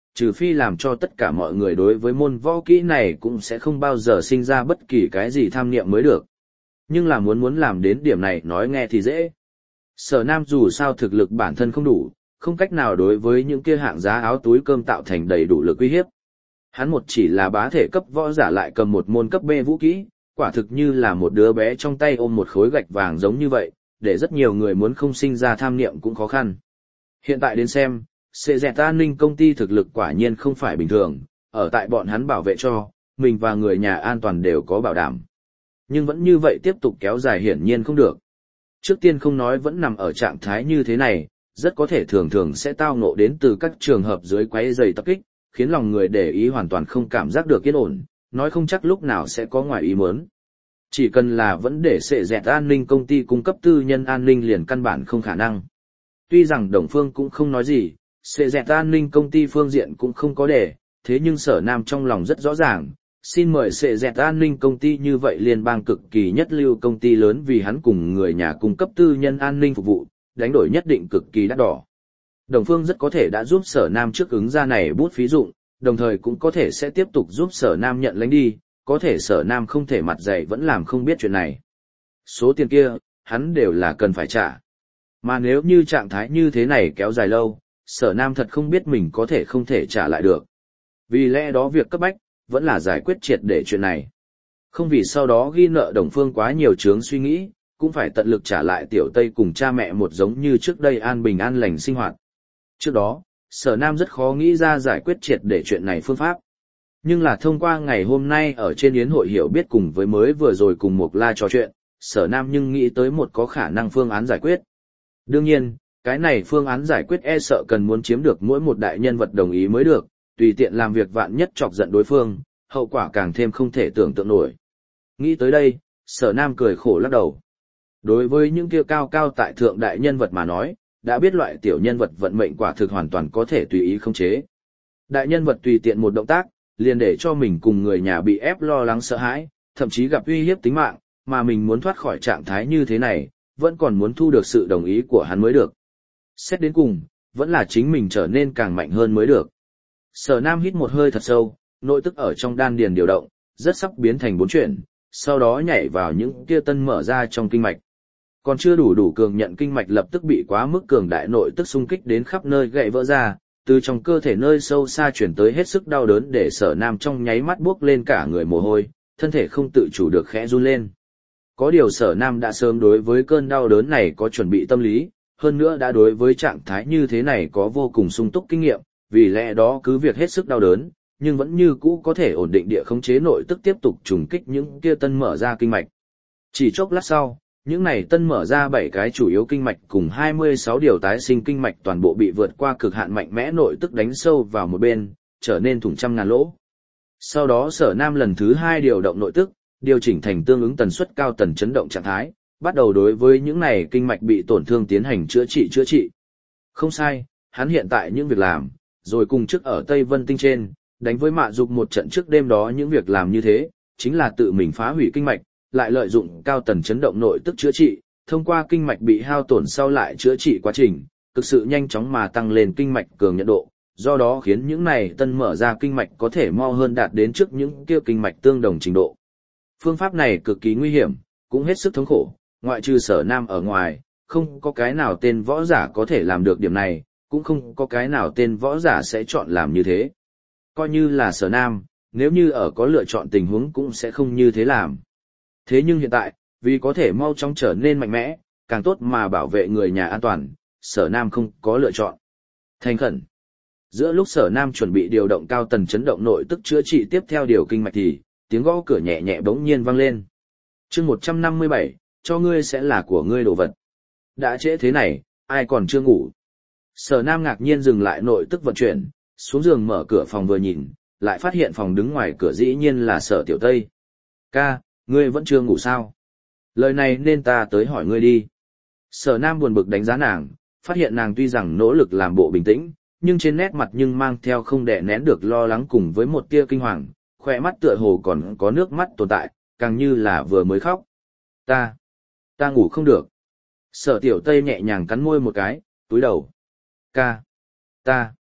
trừ phi làm cho tất cả mọi người đối với môn võ kỹ này cũng sẽ không bao giờ sinh ra bất kỳ cái gì tham niệm mới được. Nhưng là muốn muốn làm đến điểm này nói nghe thì dễ. Sở Nam dù sao thực lực bản thân không đủ, không cách nào đối với những kia hạng giá áo túi cơm tạo thành đầy đủ lực uy hiếp. Hắn một chỉ là bá thể cấp võ giả lại cầm một môn cấp B vũ kỹ, quả thực như là một đứa bé trong tay ôm một khối gạch vàng giống như vậy, để rất nhiều người muốn không sinh ra tham niệm cũng khó khăn. Hiện tại đến xem, xê dẹt an ninh công ty thực lực quả nhiên không phải bình thường, ở tại bọn hắn bảo vệ cho, mình và người nhà an toàn đều có bảo đảm. Nhưng vẫn như vậy tiếp tục kéo dài hiển nhiên không được. Trước tiên không nói vẫn nằm ở trạng thái như thế này, rất có thể thường thường sẽ tao ngộ đến từ các trường hợp dưới quấy rầy tập kích, khiến lòng người để ý hoàn toàn không cảm giác được yên ổn, nói không chắc lúc nào sẽ có ngoài ý muốn. Chỉ cần là vẫn để xệ dẹt an ninh công ty cung cấp tư nhân an ninh liền căn bản không khả năng. Tuy rằng Đồng Phương cũng không nói gì, xệ dẹt an ninh công ty phương diện cũng không có để, thế nhưng Sở Nam trong lòng rất rõ ràng, xin mời xệ dẹt an ninh công ty như vậy liên bang cực kỳ nhất lưu công ty lớn vì hắn cùng người nhà cung cấp tư nhân an ninh phục vụ, đánh đổi nhất định cực kỳ đắt đỏ. Đồng Phương rất có thể đã giúp Sở Nam trước ứng ra này bút phí dụng, đồng thời cũng có thể sẽ tiếp tục giúp Sở Nam nhận lãnh đi, có thể Sở Nam không thể mặt dày vẫn làm không biết chuyện này. Số tiền kia, hắn đều là cần phải trả. Mà nếu như trạng thái như thế này kéo dài lâu, Sở Nam thật không biết mình có thể không thể trả lại được. Vì lẽ đó việc cấp bách, vẫn là giải quyết triệt để chuyện này. Không vì sau đó ghi nợ Đồng Phương quá nhiều chướng suy nghĩ, cũng phải tận lực trả lại Tiểu Tây cùng cha mẹ một giống như trước đây an bình an lành sinh hoạt. Trước đó, Sở Nam rất khó nghĩ ra giải quyết triệt để chuyện này phương pháp. Nhưng là thông qua ngày hôm nay ở trên yến hội hiểu biết cùng với mới vừa rồi cùng Mộc La trò chuyện, Sở Nam nhưng nghĩ tới một có khả năng phương án giải quyết. Đương nhiên, cái này phương án giải quyết e sợ cần muốn chiếm được mỗi một đại nhân vật đồng ý mới được, tùy tiện làm việc vạn nhất chọc giận đối phương, hậu quả càng thêm không thể tưởng tượng nổi. Nghĩ tới đây, Sở Nam cười khổ lắc đầu. Đối với những kia cao cao tại thượng đại nhân vật mà nói, đã biết loại tiểu nhân vật vận mệnh quả thực hoàn toàn có thể tùy ý khống chế. Đại nhân vật tùy tiện một động tác, liền để cho mình cùng người nhà bị ép lo lắng sợ hãi, thậm chí gặp uy hiếp tính mạng, mà mình muốn thoát khỏi trạng thái như thế này, vẫn còn muốn thu được sự đồng ý của hắn mới được. Xét đến cùng, vẫn là chính mình trở nên càng mạnh hơn mới được. Sở Nam hít một hơi thật sâu, nội tức ở trong đan điền điều động, rất sắp biến thành bốn chuyển, sau đó nhảy vào những kia tân mở ra trong kinh mạch. Còn chưa đủ đủ cường nhận kinh mạch lập tức bị quá mức cường đại nội tức xung kích đến khắp nơi gãy vỡ ra, từ trong cơ thể nơi sâu xa chuyển tới hết sức đau đớn để Sở Nam trong nháy mắt buốc lên cả người mồ hôi, thân thể không tự chủ được khẽ run lên. Có điều Sở Nam đã sớm đối với cơn đau đớn này có chuẩn bị tâm lý, hơn nữa đã đối với trạng thái như thế này có vô cùng sung túc kinh nghiệm, vì lẽ đó cứ việc hết sức đau đớn, nhưng vẫn như cũ có thể ổn định địa khống chế nội tức tiếp tục trùng kích những kia tân mở ra kinh mạch. Chỉ chốc lát sau, những này tân mở ra bảy cái chủ yếu kinh mạch cùng hai mươi sáu điều tái sinh kinh mạch toàn bộ bị vượt qua cực hạn mạnh mẽ nội tức đánh sâu vào một bên, trở nên thủng trăm ngàn lỗ. Sau đó Sở Nam lần thứ hai điều động nội tức, điều chỉnh thành tương ứng tần suất cao tần chấn động trạng thái, bắt đầu đối với những này kinh mạch bị tổn thương tiến hành chữa trị chữa trị. Không sai, hắn hiện tại những việc làm, rồi cùng trước ở Tây Vân Tinh trên, đánh với Mạ Dục một trận trước đêm đó những việc làm như thế, chính là tự mình phá hủy kinh mạch, lại lợi dụng cao tần chấn động nội tức chữa trị, thông qua kinh mạch bị hao tổn sau lại chữa trị quá trình, thực sự nhanh chóng mà tăng lên kinh mạch cường nhận độ, do đó khiến những này tân mở ra kinh mạch có thể mau hơn đạt đến trước những kia kinh mạch tương đồng trình độ. Phương pháp này cực kỳ nguy hiểm, cũng hết sức thống khổ, ngoại trừ Sở Nam ở ngoài, không có cái nào tên võ giả có thể làm được điểm này, cũng không có cái nào tên võ giả sẽ chọn làm như thế. Coi như là Sở Nam, nếu như ở có lựa chọn tình huống cũng sẽ không như thế làm. Thế nhưng hiện tại, vì có thể mau chóng trở nên mạnh mẽ, càng tốt mà bảo vệ người nhà an toàn, Sở Nam không có lựa chọn. Thành khẩn. Giữa lúc Sở Nam chuẩn bị điều động cao tần chấn động nội tức chữa trị tiếp theo điều kinh mạch thì, tiếng gõ cửa nhẹ nhẹ bỗng nhiên vang lên. Chương một trăm năm mươi bảy, cho ngươi sẽ là của ngươi đồ vật. Đã trễ thế này, ai còn chưa ngủ. Sở Nam ngạc nhiên dừng lại nội tức vận chuyển, xuống giường mở cửa phòng vừa nhìn, lại phát hiện phòng đứng ngoài cửa dĩ nhiên là Sở Tiểu Tây. Ca, ngươi vẫn chưa ngủ sao? Lời này nên ta tới hỏi ngươi đi. Sở Nam buồn bực đánh giá nàng, phát hiện nàng tuy rằng nỗ lực làm bộ bình tĩnh, nhưng trên nét mặt nhưng mang theo không đè nén được lo lắng cùng với một tia kinh hoàng, khỏe mắt tựa hồ còn có nước mắt tồn tại, càng như là vừa mới khóc. Ta, ta ngủ không được. Sở Tiểu Tây nhẹ nhàng cắn môi một cái, túi đầu. Ca, ta,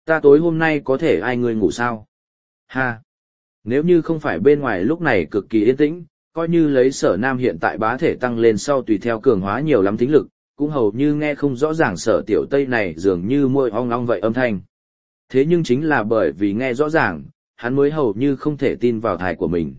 Ta tối hôm nay có thể ai ngươi ngủ sao? Ha! Nếu như không phải bên ngoài lúc này cực kỳ yên tĩnh, coi như lấy sở nam hiện tại bá thể tăng lên sau tùy theo cường hóa nhiều lắm thính lực, cũng hầu như nghe không rõ ràng sở tiểu tây này dường như môi ong ong vậy âm thanh. Thế nhưng chính là bởi vì nghe rõ ràng, hắn mới hầu như không thể tin vào thai của mình.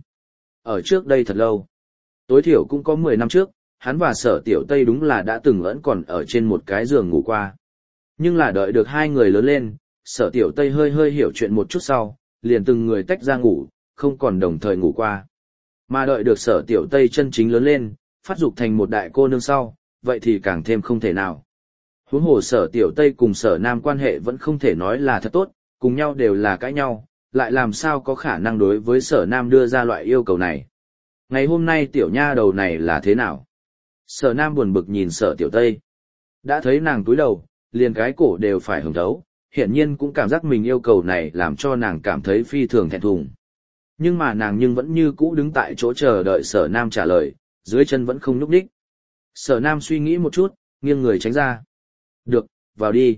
Ở trước đây thật lâu, tối thiểu cũng có mười năm trước, hắn và sở tiểu tây đúng là đã từng vẫn còn ở trên một cái giường ngủ qua. Nhưng là đợi được hai người lớn lên, sở tiểu tây hơi hơi hiểu chuyện một chút sau, liền từng người tách ra ngủ, không còn đồng thời ngủ qua. Mà đợi được sở tiểu tây chân chính lớn lên, phát dục thành một đại cô nương sau, vậy thì càng thêm không thể nào. Huống hồ sở tiểu tây cùng sở nam quan hệ vẫn không thể nói là thật tốt, cùng nhau đều là cãi nhau, lại làm sao có khả năng đối với sở nam đưa ra loại yêu cầu này. Ngày hôm nay tiểu nha đầu này là thế nào? Sở nam buồn bực nhìn sở tiểu tây. Đã thấy nàng túi đầu, liền cái cổ đều phải hồng thấu, hiển nhiên cũng cảm giác mình yêu cầu này làm cho nàng cảm thấy phi thường thẹn thùng. Nhưng mà nàng nhưng vẫn như cũ đứng tại chỗ chờ đợi sở nam trả lời, dưới chân vẫn không nhúc nhích. Sở nam suy nghĩ một chút, nghiêng người tránh ra. Được, vào đi.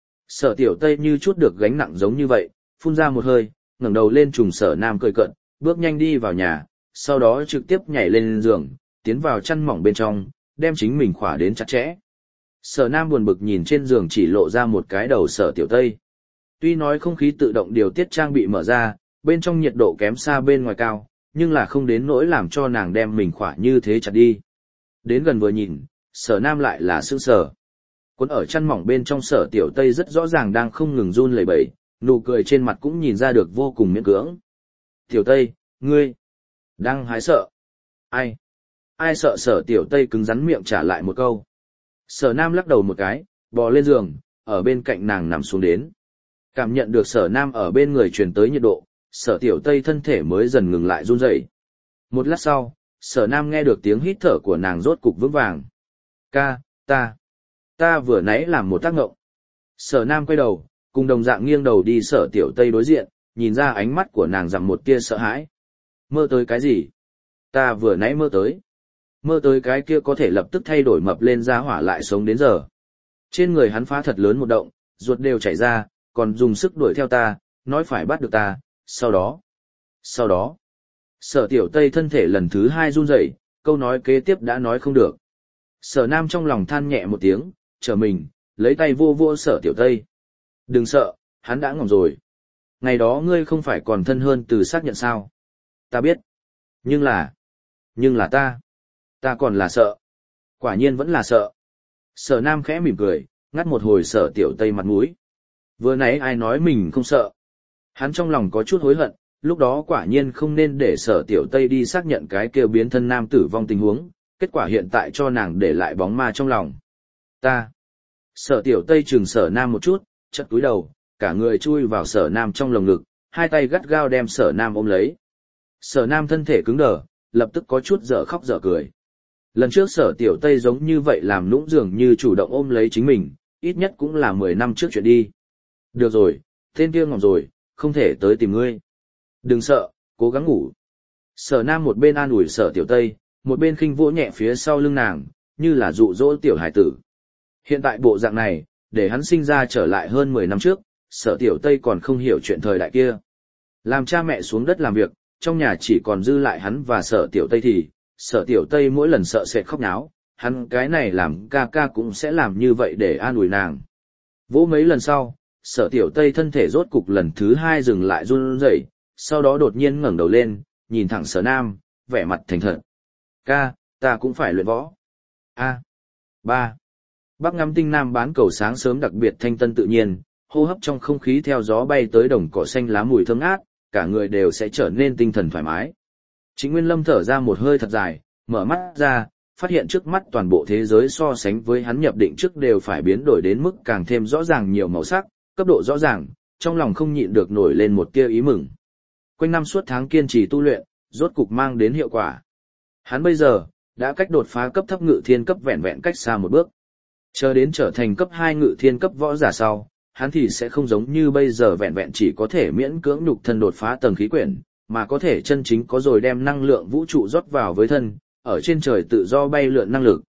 Sở tiểu tây như chút được gánh nặng giống như vậy, phun ra một hơi, ngẩng đầu lên trùng sở nam cười cận, bước nhanh đi vào nhà, sau đó trực tiếp nhảy lên giường, tiến vào chăn mỏng bên trong, đem chính mình khỏa đến chặt chẽ. Sở nam buồn bực nhìn trên giường chỉ lộ ra một cái đầu sở tiểu tây. Tuy nói không khí tự động điều tiết trang bị mở ra, bên trong nhiệt độ kém xa bên ngoài cao, nhưng là không đến nỗi làm cho nàng đem mình khỏa như thế chặt đi. Đến gần vừa nhìn, sở nam lại là sững sờ. Cuốn ở chăn mỏng bên trong sở tiểu tây rất rõ ràng đang không ngừng run lẩy bẩy, nụ cười trên mặt cũng nhìn ra được vô cùng miễn cưỡng. Tiểu tây, ngươi, đang hái sợ. Ai? Ai sợ sở tiểu tây cứng rắn miệng trả lại một câu. Sở nam lắc đầu một cái, bò lên giường, ở bên cạnh nàng nằm xuống đến. Cảm nhận được sở nam ở bên người truyền tới nhiệt độ, sở tiểu tây thân thể mới dần ngừng lại run rẩy. Một lát sau, sở nam nghe được tiếng hít thở của nàng rốt cục vững vàng. Ca, ta, ta vừa nãy làm một tác ngộng. Sở nam quay đầu, cùng đồng dạng nghiêng đầu đi sở tiểu tây đối diện, nhìn ra ánh mắt của nàng rằng một tia sợ hãi. Mơ tới cái gì? Ta vừa nãy mơ tới. Mơ tới cái kia có thể lập tức thay đổi mập lên ra hỏa lại sống đến giờ. Trên người hắn phá thật lớn một động, ruột đều chảy ra, còn dùng sức đuổi theo ta, nói phải bắt được ta, sau đó. Sau đó. Sở tiểu tây thân thể lần thứ hai run rẩy, câu nói kế tiếp đã nói không được. Sở nam trong lòng than nhẹ một tiếng, trở mình, lấy tay vô vô sở tiểu tây. Đừng sợ, hắn đã ngỏm rồi. Ngày đó ngươi không phải còn thân hơn từ xác nhận sao. Ta biết. Nhưng là. Nhưng là ta. Ta còn là sợ. Quả nhiên vẫn là sợ. Sở nam khẽ mỉm cười, ngắt một hồi sở tiểu tây mặt mũi. Vừa nãy ai nói mình không sợ. Hắn trong lòng có chút hối hận, lúc đó quả nhiên không nên để sở tiểu tây đi xác nhận cái kêu biến thân nam tử vong tình huống, kết quả hiện tại cho nàng để lại bóng ma trong lòng. Ta. Sở tiểu tây trừng sở nam một chút, chật túi đầu, cả người chui vào sở nam trong lồng ngực, hai tay gắt gao đem sở nam ôm lấy. Sở nam thân thể cứng đờ, lập tức có chút dở khóc dở cười. Lần trước sở tiểu tây giống như vậy làm nũng dường như chủ động ôm lấy chính mình, ít nhất cũng là mười năm trước chuyện đi. Được rồi, tên kia ngỏm rồi, không thể tới tìm ngươi. Đừng sợ, cố gắng ngủ. Sở nam một bên an ủi sở tiểu tây, một bên khinh vỗ nhẹ phía sau lưng nàng, như là dụ dỗ tiểu hải tử. Hiện tại bộ dạng này, để hắn sinh ra trở lại hơn mười năm trước, sở tiểu tây còn không hiểu chuyện thời đại kia. Làm cha mẹ xuống đất làm việc, trong nhà chỉ còn dư lại hắn và sở tiểu tây thì, sở tiểu tây mỗi lần sợ sệt khóc náo, hắn cái này làm ca ca cũng sẽ làm như vậy để an ủi nàng. Vỗ mấy lần sau, sở tiểu tây thân thể rốt cục lần thứ hai dừng lại run rẩy, sau đó đột nhiên ngẩng đầu lên, nhìn thẳng sở nam, vẻ mặt thành thật. Ca, ta cũng phải luyện võ. A. Ba. Bắc ngắm tinh nam bán cầu sáng sớm đặc biệt thanh tân tự nhiên, hô hấp trong không khí theo gió bay tới đồng cỏ xanh lá mùi thơm ngát, cả người đều sẽ trở nên tinh thần thoải mái. Trịnh Nguyên Lâm thở ra một hơi thật dài, mở mắt ra, phát hiện trước mắt toàn bộ thế giới so sánh với hắn nhập định trước đều phải biến đổi đến mức càng thêm rõ ràng nhiều màu sắc, cấp độ rõ ràng, trong lòng không nhịn được nổi lên một tia ý mừng. Quanh năm suốt tháng kiên trì tu luyện, rốt cục mang đến hiệu quả. Hắn bây giờ đã cách đột phá cấp thấp ngự thiên cấp vẹn vẹn cách xa một bước. Chờ đến trở thành cấp hai ngự thiên cấp võ giả sau, hắn thì sẽ không giống như bây giờ vẹn vẹn chỉ có thể miễn cưỡng nhục thân đột phá tầng khí quyển, mà có thể chân chính có rồi đem năng lượng vũ trụ rót vào với thân, ở trên trời tự do bay lượn năng lực.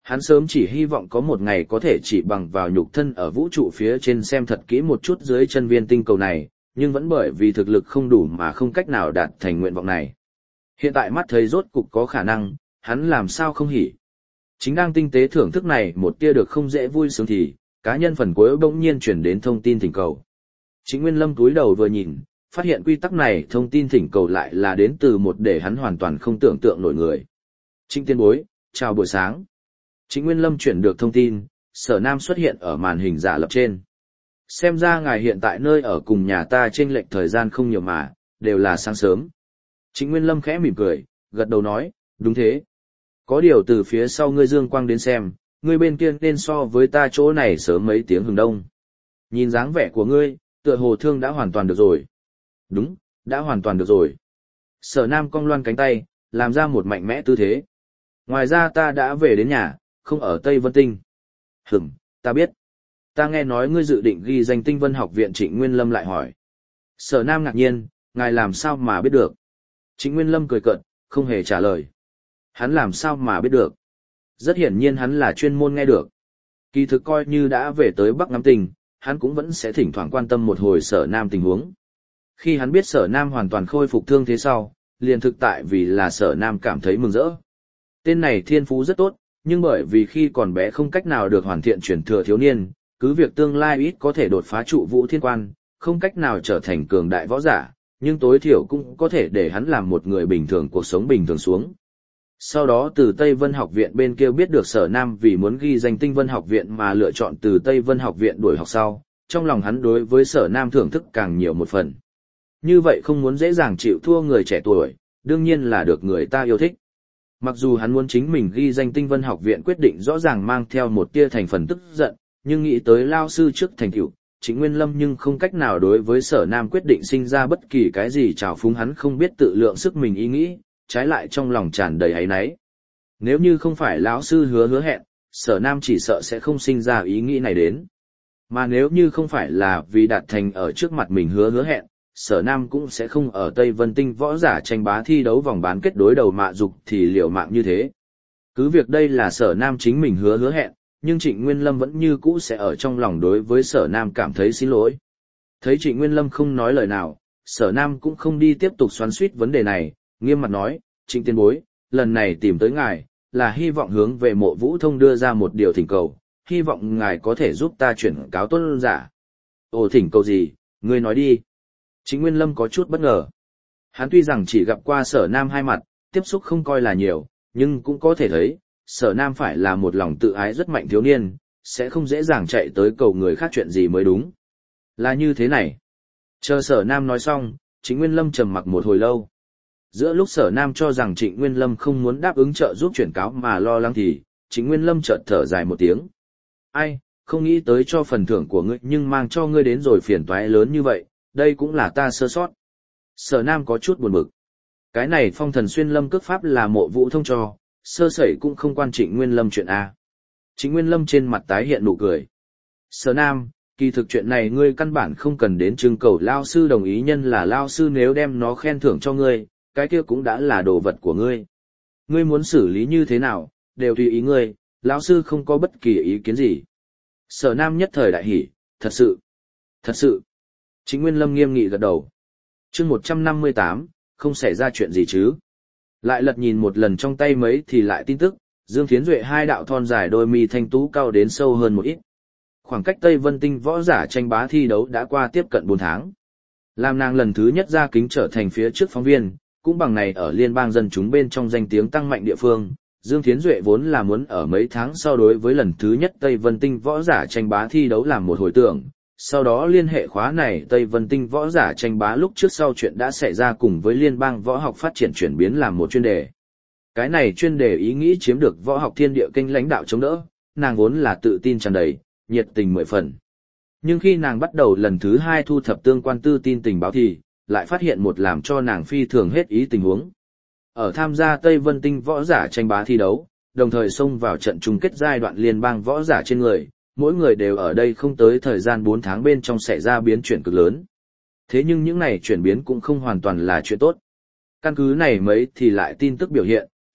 Hắn sớm chỉ hy vọng có một ngày có thể chỉ bằng vào nhục thân ở vũ trụ phía trên xem thật kỹ một chút dưới chân viên tinh cầu này, nhưng vẫn bởi vì thực lực không đủ mà không cách nào đạt thành nguyện vọng này. Hiện tại mắt thấy rốt cục có khả năng, hắn làm sao không hỉ. Chính đang tinh tế thưởng thức này một tia được không dễ vui sướng thì, cá nhân phần cuối bỗng nhiên chuyển đến thông tin thỉnh cầu. Trịnh Nguyên Lâm cúi đầu vừa nhìn, phát hiện quy tắc này thông tin thỉnh cầu lại là đến từ một để hắn hoàn toàn không tưởng tượng nổi người. Trịnh tiên bối, chào buổi sáng. Trịnh Nguyên Lâm chuyển được thông tin, Sở Nam xuất hiện ở màn hình giả lập trên. Xem ra ngài hiện tại nơi ở cùng nhà ta chênh lệch thời gian không nhiều mà, đều là sáng sớm. Trịnh Nguyên Lâm khẽ mỉm cười, gật đầu nói, đúng thế. Có điều từ phía sau ngươi dương quang đến xem, ngươi bên kia nên so với ta chỗ này sớm mấy tiếng hừng đông. Nhìn dáng vẻ của ngươi, tựa hồ thương đã hoàn toàn được rồi. Đúng, đã hoàn toàn được rồi. Sở Nam cong loan cánh tay, làm ra một mạnh mẽ tư thế. Ngoài ra ta đã về đến nhà, không ở Tây Vân Tinh. Hửm, ta biết. Ta nghe nói ngươi dự định ghi danh Tinh Vân Học viện. Trịnh Nguyên Lâm lại hỏi. Sở Nam ngạc nhiên, ngài làm sao mà biết được? Trịnh Nguyên Lâm cười cợt, không hề trả lời. Hắn làm sao mà biết được? Rất hiển nhiên hắn là chuyên môn nghe được. Kỳ thực coi như đã về tới Bắc ngắm tình, hắn cũng vẫn sẽ thỉnh thoảng quan tâm một hồi Sở Nam tình huống. Khi hắn biết Sở Nam hoàn toàn khôi phục thương thế sau, liền thực tại vì là Sở Nam cảm thấy mừng rỡ. Tên này thiên phú rất tốt, nhưng bởi vì khi còn bé không cách nào được hoàn thiện chuyển thừa thiếu niên, cứ việc tương lai ít có thể đột phá trụ vũ thiên quan, không cách nào trở thành cường đại võ giả, nhưng tối thiểu cũng có thể để hắn làm một người bình thường cuộc sống bình thường xuống. Sau đó từ Tây Vân Học viện bên kia biết được Sở Nam vì muốn ghi danh Tinh Vân Học viện mà lựa chọn từ Tây Vân Học viện đuổi học sau, trong lòng hắn đối với Sở Nam thưởng thức càng nhiều một phần. Như vậy không muốn dễ dàng chịu thua người trẻ tuổi, đương nhiên là được người ta yêu thích. Mặc dù hắn muốn chính mình ghi danh Tinh Vân Học viện quyết định rõ ràng mang theo một tia thành phần tức giận, nhưng nghĩ tới lao sư trước thành tựu, Trịnh Nguyên Lâm nhưng không cách nào đối với Sở Nam quyết định sinh ra bất kỳ cái gì trào phúng. Hắn không biết tự lượng sức mình ý nghĩ, trái lại trong lòng tràn đầy áy náy. Nếu như không phải lão sư hứa hứa hẹn, Sở Nam chỉ sợ sẽ không sinh ra ý nghĩ này đến. Mà nếu như không phải là vì đạt thành ở trước mặt mình hứa hứa hẹn, Sở Nam cũng sẽ không ở Tây Vân Tinh võ giả tranh bá thi đấu vòng bán kết đối đầu Mạ Dục thì liều mạng như thế. Cứ việc đây là Sở Nam chính mình hứa hứa hẹn, nhưng Trịnh Nguyên Lâm vẫn như cũ sẽ ở trong lòng đối với Sở Nam cảm thấy xin lỗi. Thấy Trịnh Nguyên Lâm không nói lời nào, Sở Nam cũng không đi tiếp tục xoắn xuýt vấn đề này, nghiêm mặt nói, Trịnh tiên bối, lần này tìm tới ngài, là hy vọng hướng về Mộ Vũ Thông đưa ra một điều thỉnh cầu, hy vọng ngài có thể giúp ta chuyển cáo tuân giả. Ồ, thỉnh cầu gì, ngươi nói đi. Trịnh Nguyên Lâm có chút bất ngờ. Hắn tuy rằng chỉ gặp qua Sở Nam hai mặt, tiếp xúc không coi là nhiều, nhưng cũng có thể thấy, Sở Nam phải là một lòng tự ái rất mạnh thiếu niên, sẽ không dễ dàng chạy tới cầu người khác chuyện gì mới đúng. Là như thế này. Chờ Sở Nam nói xong, Trịnh Nguyên Lâm trầm mặc một hồi lâu. Giữa lúc Sở Nam cho rằng Trịnh Nguyên Lâm không muốn đáp ứng trợ giúp chuyển cáo mà lo lắng thì, Trịnh Nguyên Lâm chợt thở dài một tiếng. Ai, không nghĩ tới cho phần thưởng của ngươi nhưng mang cho ngươi đến rồi phiền toái lớn như vậy, đây cũng là ta sơ sót. Sở Nam có chút buồn bực. Cái này Phong Thần Xuyên Lâm cước pháp là Mộ Vũ Thông cho, sơ sẩy cũng không quan Trịnh Nguyên Lâm chuyện A. Trịnh Nguyên Lâm trên mặt tái hiện nụ cười. Sở Nam, kỳ thực chuyện này ngươi căn bản không cần đến trưng cầu lao sư đồng ý, nhân là lao sư nếu đem nó khen thưởng cho ngươi, cái kia cũng đã là đồ vật của ngươi. Ngươi muốn xử lý như thế nào, đều tùy ý ngươi, lão sư không có bất kỳ ý kiến gì. Sở Nam nhất thời đại hỉ, thật sự, thật sự. Trịnh Nguyên Lâm nghiêm nghị gật đầu. Chương một trăm năm mươi tám, không xảy ra chuyện gì chứ. Lại lật nhìn một lần trong tay mấy thì lại tin tức, Dương Thiến Duệ hai đạo thon dài đôi mi thanh tú cao đến sâu hơn một ít. Khoảng cách Tây Vân Tinh võ giả tranh bá thi đấu đã qua tiếp cận bốn tháng. Làm nàng lần thứ nhất ra kính trở thành phía trước phóng viên, cũng bằng này ở liên bang dân chúng bên trong danh tiếng tăng mạnh địa phương, Dương Thiến Duệ vốn là muốn ở mấy tháng sau đối với lần thứ nhất Tây Vân Tinh võ giả tranh bá thi đấu làm một hồi tưởng, sau đó liên hệ khóa này Tây Vân Tinh võ giả tranh bá lúc trước sau chuyện đã xảy ra cùng với liên bang võ học phát triển chuyển biến làm một chuyên đề. Cái này chuyên đề ý nghĩ chiếm được võ học thiên địa kênh lãnh đạo chống đỡ, nàng vốn là tự tin tràn đầy, nhiệt tình mười phần. Nhưng khi nàng bắt đầu lần thứ hai thu thập tương quan tư tin tình báo thì, lại phát hiện một làm cho nàng phi thường hết ý tình huống. Ở tham gia Tây Vân Tinh võ giả tranh bá thi đấu, đồng thời xông vào trận chung kết giai đoạn liên bang võ giả trên người, mỗi người đều ở đây không tới thời gian bốn tháng bên trong xảy ra biến chuyển cực lớn. Thế nhưng những này chuyển biến cũng không hoàn toàn là chuyện tốt. Căn cứ này mấy thì lại tin tức biểu hiện,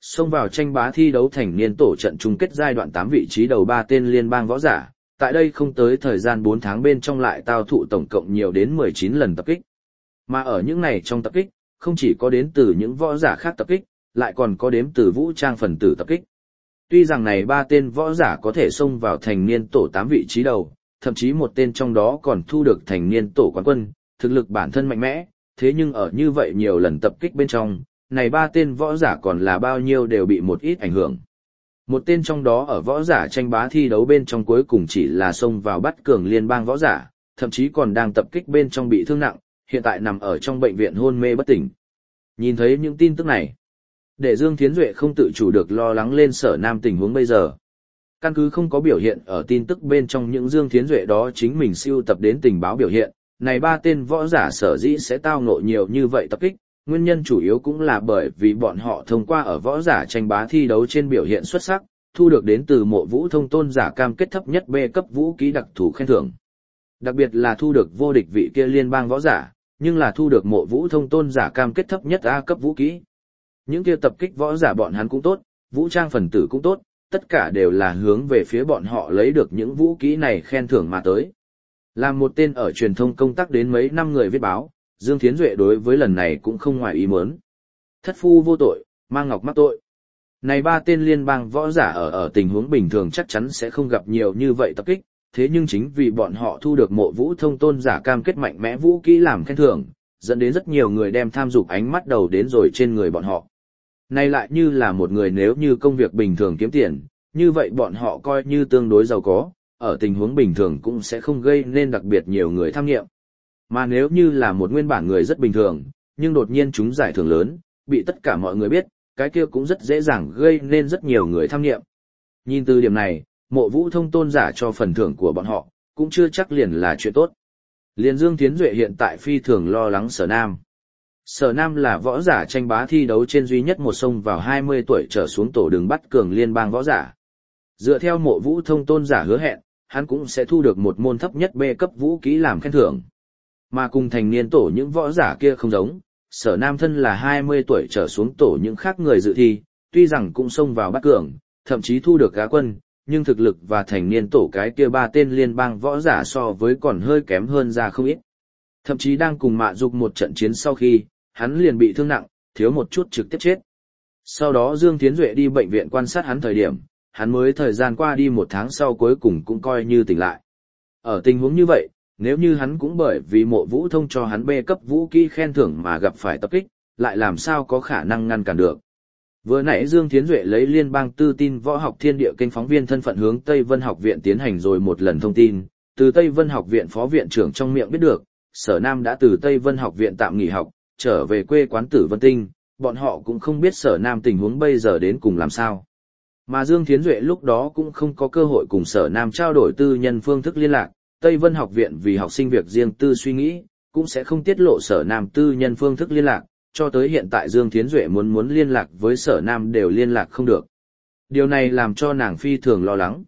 Xông vào tranh bá thi đấu thành niên tổ trận chung kết giai đoạn tám vị trí đầu ba tên liên bang võ giả, tại đây không tới thời gian bốn tháng bên trong lại tao thụ tổng cộng nhiều đến mười chín lần tập kích. Mà ở những này trong tập kích, không chỉ có đến từ những võ giả khác tập kích, lại còn có đếm từ vũ trang phần tử tập kích. Tuy rằng này ba tên võ giả có thể xông vào thành niên tổ tám vị trí đầu, thậm chí một tên trong đó còn thu được thành niên tổ quán quân, thực lực bản thân mạnh mẽ, thế nhưng ở như vậy nhiều lần tập kích bên trong, này ba tên võ giả còn là bao nhiêu đều bị một ít ảnh hưởng. Một tên trong đó ở võ giả tranh bá thi đấu bên trong cuối cùng chỉ là xông vào bắt cường liên bang võ giả, thậm chí còn đang tập kích bên trong bị thương nặng, hiện tại nằm ở trong bệnh viện hôn mê bất tỉnh. Nhìn thấy những tin tức này, để Dương Thiến Duệ không tự chủ được lo lắng lên Sở Nam tình huống bây giờ. Căn cứ không có biểu hiện ở tin tức bên trong những Dương Thiến Duệ đó chính mình siêu tập đến tình báo biểu hiện, này ba tên võ giả sở dĩ sẽ tao ngộ nhiều như vậy tập kích, nguyên nhân chủ yếu cũng là bởi vì bọn họ thông qua ở võ giả tranh bá thi đấu trên biểu hiện xuất sắc, thu được đến từ Mộ Vũ Thông tôn giả cam kết thấp nhất B cấp vũ khí đặc thù khen thưởng. Đặc biệt là thu được vô địch vị kia liên bang võ giả, nhưng là thu được Mộ Vũ Thông tôn giả cam kết thấp nhất A cấp vũ khí. Những kia tập kích võ giả bọn hắn cũng tốt, vũ trang phần tử cũng tốt, tất cả đều là hướng về phía bọn họ lấy được những vũ khí này khen thưởng mà tới. Làm một tên ở truyền thông công tác đến mấy năm người viết báo, Dương Thiến Duệ đối với lần này cũng không ngoài ý muốn. Thất phu vô tội, mang ngọc mắc tội. Này ba tên liên bang võ giả ở ở tình huống bình thường chắc chắn sẽ không gặp nhiều như vậy tập kích, thế nhưng chính vì bọn họ thu được Mộ Vũ Thông tôn giả cam kết mạnh mẽ vũ khí làm khen thưởng, dẫn đến rất nhiều người đem tham dục ánh mắt đầu đến rồi trên người bọn họ. Này lại như là một người nếu như công việc bình thường kiếm tiền, như vậy bọn họ coi như tương đối giàu có, ở tình huống bình thường cũng sẽ không gây nên đặc biệt nhiều người tham nghiệm. Mà nếu như là một nguyên bản người rất bình thường, nhưng đột nhiên chúng giải thưởng lớn, bị tất cả mọi người biết, cái kia cũng rất dễ dàng gây nên rất nhiều người tham nghiệm. Nhìn từ điểm này, Mộ Vũ Thông tôn giả cho phần thưởng của bọn họ, cũng chưa chắc liền là chuyện tốt. Liên Dương Thiến Duệ hiện tại phi thường lo lắng Sở Nam. Sở Nam là võ giả tranh bá thi đấu trên duy nhất một sông vào hai mươi tuổi trở xuống tổ đường bắt cường liên bang võ giả. Dựa theo Mộ Vũ Thông tôn giả hứa hẹn, hắn cũng sẽ thu được một môn thấp nhất B cấp vũ khí làm khen thưởng. Mà cùng thành niên tổ những võ giả kia không giống, Sở Nam thân là hai mươi tuổi trở xuống tổ những khác người dự thi, tuy rằng cũng xông vào bắt cường, thậm chí thu được gá quân, nhưng thực lực và thành niên tổ cái kia ba tên liên bang võ giả so với còn hơi kém hơn ra không ít. Thậm chí đang cùng Mạ Dục một trận chiến sau khi, hắn liền bị thương nặng, thiếu một chút trực tiếp chết. Sau đó Dương Thiến Duệ đi bệnh viện quan sát hắn thời điểm, hắn mới thời gian qua đi một tháng sau cuối cùng cũng coi như tỉnh lại. Ở tình huống như vậy, nếu như hắn cũng bởi vì Mộ Vũ Thông cho hắn B cấp vũ khí khen thưởng mà gặp phải tập kích, lại làm sao có khả năng ngăn cản được. Vừa nãy Dương Thiến Duệ lấy liên bang tư tin võ học thiên địa kênh phóng viên thân phận hướng Tây Vân học viện tiến hành rồi một lần thông tin, từ Tây Vân học viện phó viện trưởng trong miệng biết được, Sở Nam đã từ Tây Vân học viện tạm nghỉ học, trở về quê quán Tử Vân Tinh, bọn họ cũng không biết Sở Nam tình huống bây giờ đến cùng làm sao. Mà Dương Thiến Duệ lúc đó cũng không có cơ hội cùng Sở Nam trao đổi tư nhân phương thức liên lạc, Tây Vân học viện vì học sinh việc riêng tư suy nghĩ, cũng sẽ không tiết lộ Sở Nam tư nhân phương thức liên lạc, cho tới hiện tại Dương Thiến Duệ muốn muốn liên lạc với Sở Nam đều liên lạc không được. Điều này làm cho nàng phi thường lo lắng.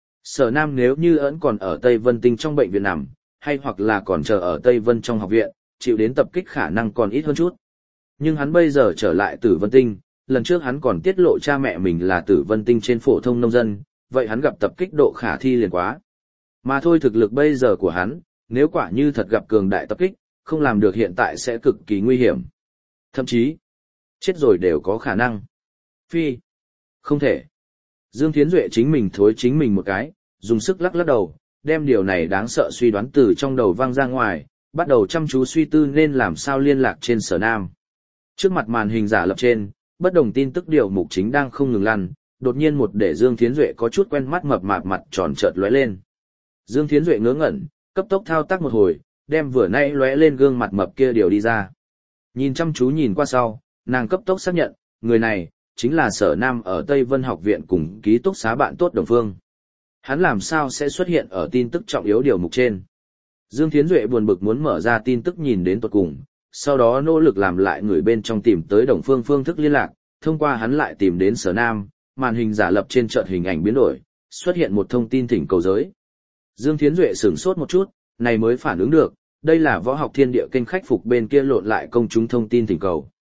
Sở Nam nếu như ẩn còn ở Tây Vân Tinh trong bệnh viện nằm, hay hoặc là còn chờ ở Tây Vân trong học viện, chịu đến tập kích khả năng còn ít hơn chút. Nhưng hắn bây giờ trở lại Tử Vân Tinh, lần trước hắn còn tiết lộ cha mẹ mình là Tử Vân Tinh trên phổ thông nông dân, vậy hắn gặp tập kích độ khả thi liền quá. Mà thôi thực lực bây giờ của hắn, nếu quả như thật gặp cường đại tập kích, không làm được hiện tại sẽ cực kỳ nguy hiểm. Thậm chí, chết rồi đều có khả năng. Phi, không thể. Dương Thiến Duệ chính mình thối chính mình một cái, dùng sức lắc lắc đầu, đem điều này đáng sợ suy đoán từ trong đầu vang ra ngoài, bắt đầu chăm chú suy tư nên làm sao liên lạc trên Sở Nam. Trước mặt màn hình giả lập trên, bất đồng tin tức điều mục chính đang không ngừng lăn, đột nhiên một để Dương Thiến Duệ có chút quen mắt mập mạp mặt tròn chợt lóe lên. Dương Thiến Duệ ngớ ngẩn, cấp tốc thao tác một hồi, đem vừa nãy lóe lên gương mặt mập kia điều đi ra. Nhìn chăm chú nhìn qua sau, nàng cấp tốc xác nhận, người này chính là Sở Nam ở Tây Vân học viện cùng ký túc xá bạn tốt đồng phương. Hắn làm sao sẽ xuất hiện ở tin tức trọng yếu điều mục trên? Dương Thiến Duệ buồn bực muốn mở ra tin tức nhìn đến tận cùng, sau đó nỗ lực làm lại người bên trong tìm tới đồng phương phương thức liên lạc, thông qua hắn lại tìm đến Sở Nam, màn hình giả lập trên chợt hình ảnh biến đổi, xuất hiện một thông tin thỉnh cầu giới. Dương Thiến Duệ sửng sốt một chút, này mới phản ứng được, đây là võ học thiên địa kênh khách phục bên kia lộn lại công chúng thông tin thỉnh cầu.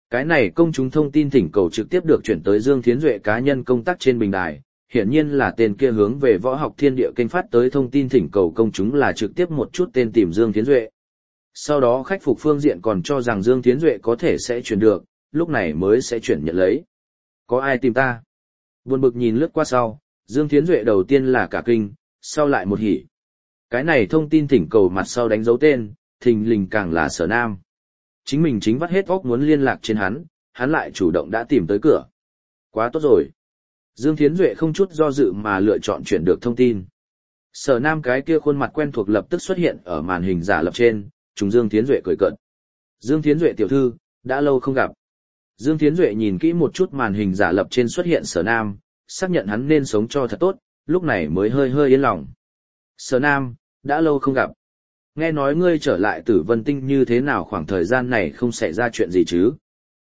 Cái này công chúng thông tin thỉnh cầu trực tiếp được chuyển tới Dương Thiến Duệ cá nhân công tác trên bình đài, hiển nhiên là tên kia hướng về Võ Học Thiên Địa kênh phát tới thông tin thỉnh cầu công chúng là trực tiếp một chút tên tìm Dương Thiến Duệ. Sau đó khách phục phương diện còn cho rằng Dương Thiến Duệ có thể sẽ chuyển được, lúc này mới sẽ chuyển nhận lấy. Có ai tìm ta? Buồn bực nhìn lướt qua sau, Dương Thiến Duệ đầu tiên là cả kinh, sau lại một hỉ. Cái này thông tin thỉnh cầu mặt sau đánh dấu tên, thình lình càng là Sở Nam. Chính mình chính vắt hết óc muốn liên lạc trên hắn, hắn lại chủ động đã tìm tới cửa. Quá tốt rồi. Dương Thiến Duệ không chút do dự mà lựa chọn chuyển được thông tin. Sở Nam cái kia khuôn mặt quen thuộc lập tức xuất hiện ở màn hình giả lập trên, chúng Dương Thiến Duệ cười cợt. Dương Thiến Duệ tiểu thư, đã lâu không gặp. Dương Thiến Duệ nhìn kỹ một chút màn hình giả lập trên xuất hiện Sở Nam, xác nhận hắn nên sống cho thật tốt, lúc này mới hơi hơi yên lòng. Sở Nam, đã lâu không gặp. Nghe nói ngươi trở lại Tử Vân Tinh như thế nào, khoảng thời gian này không xảy ra chuyện gì chứ?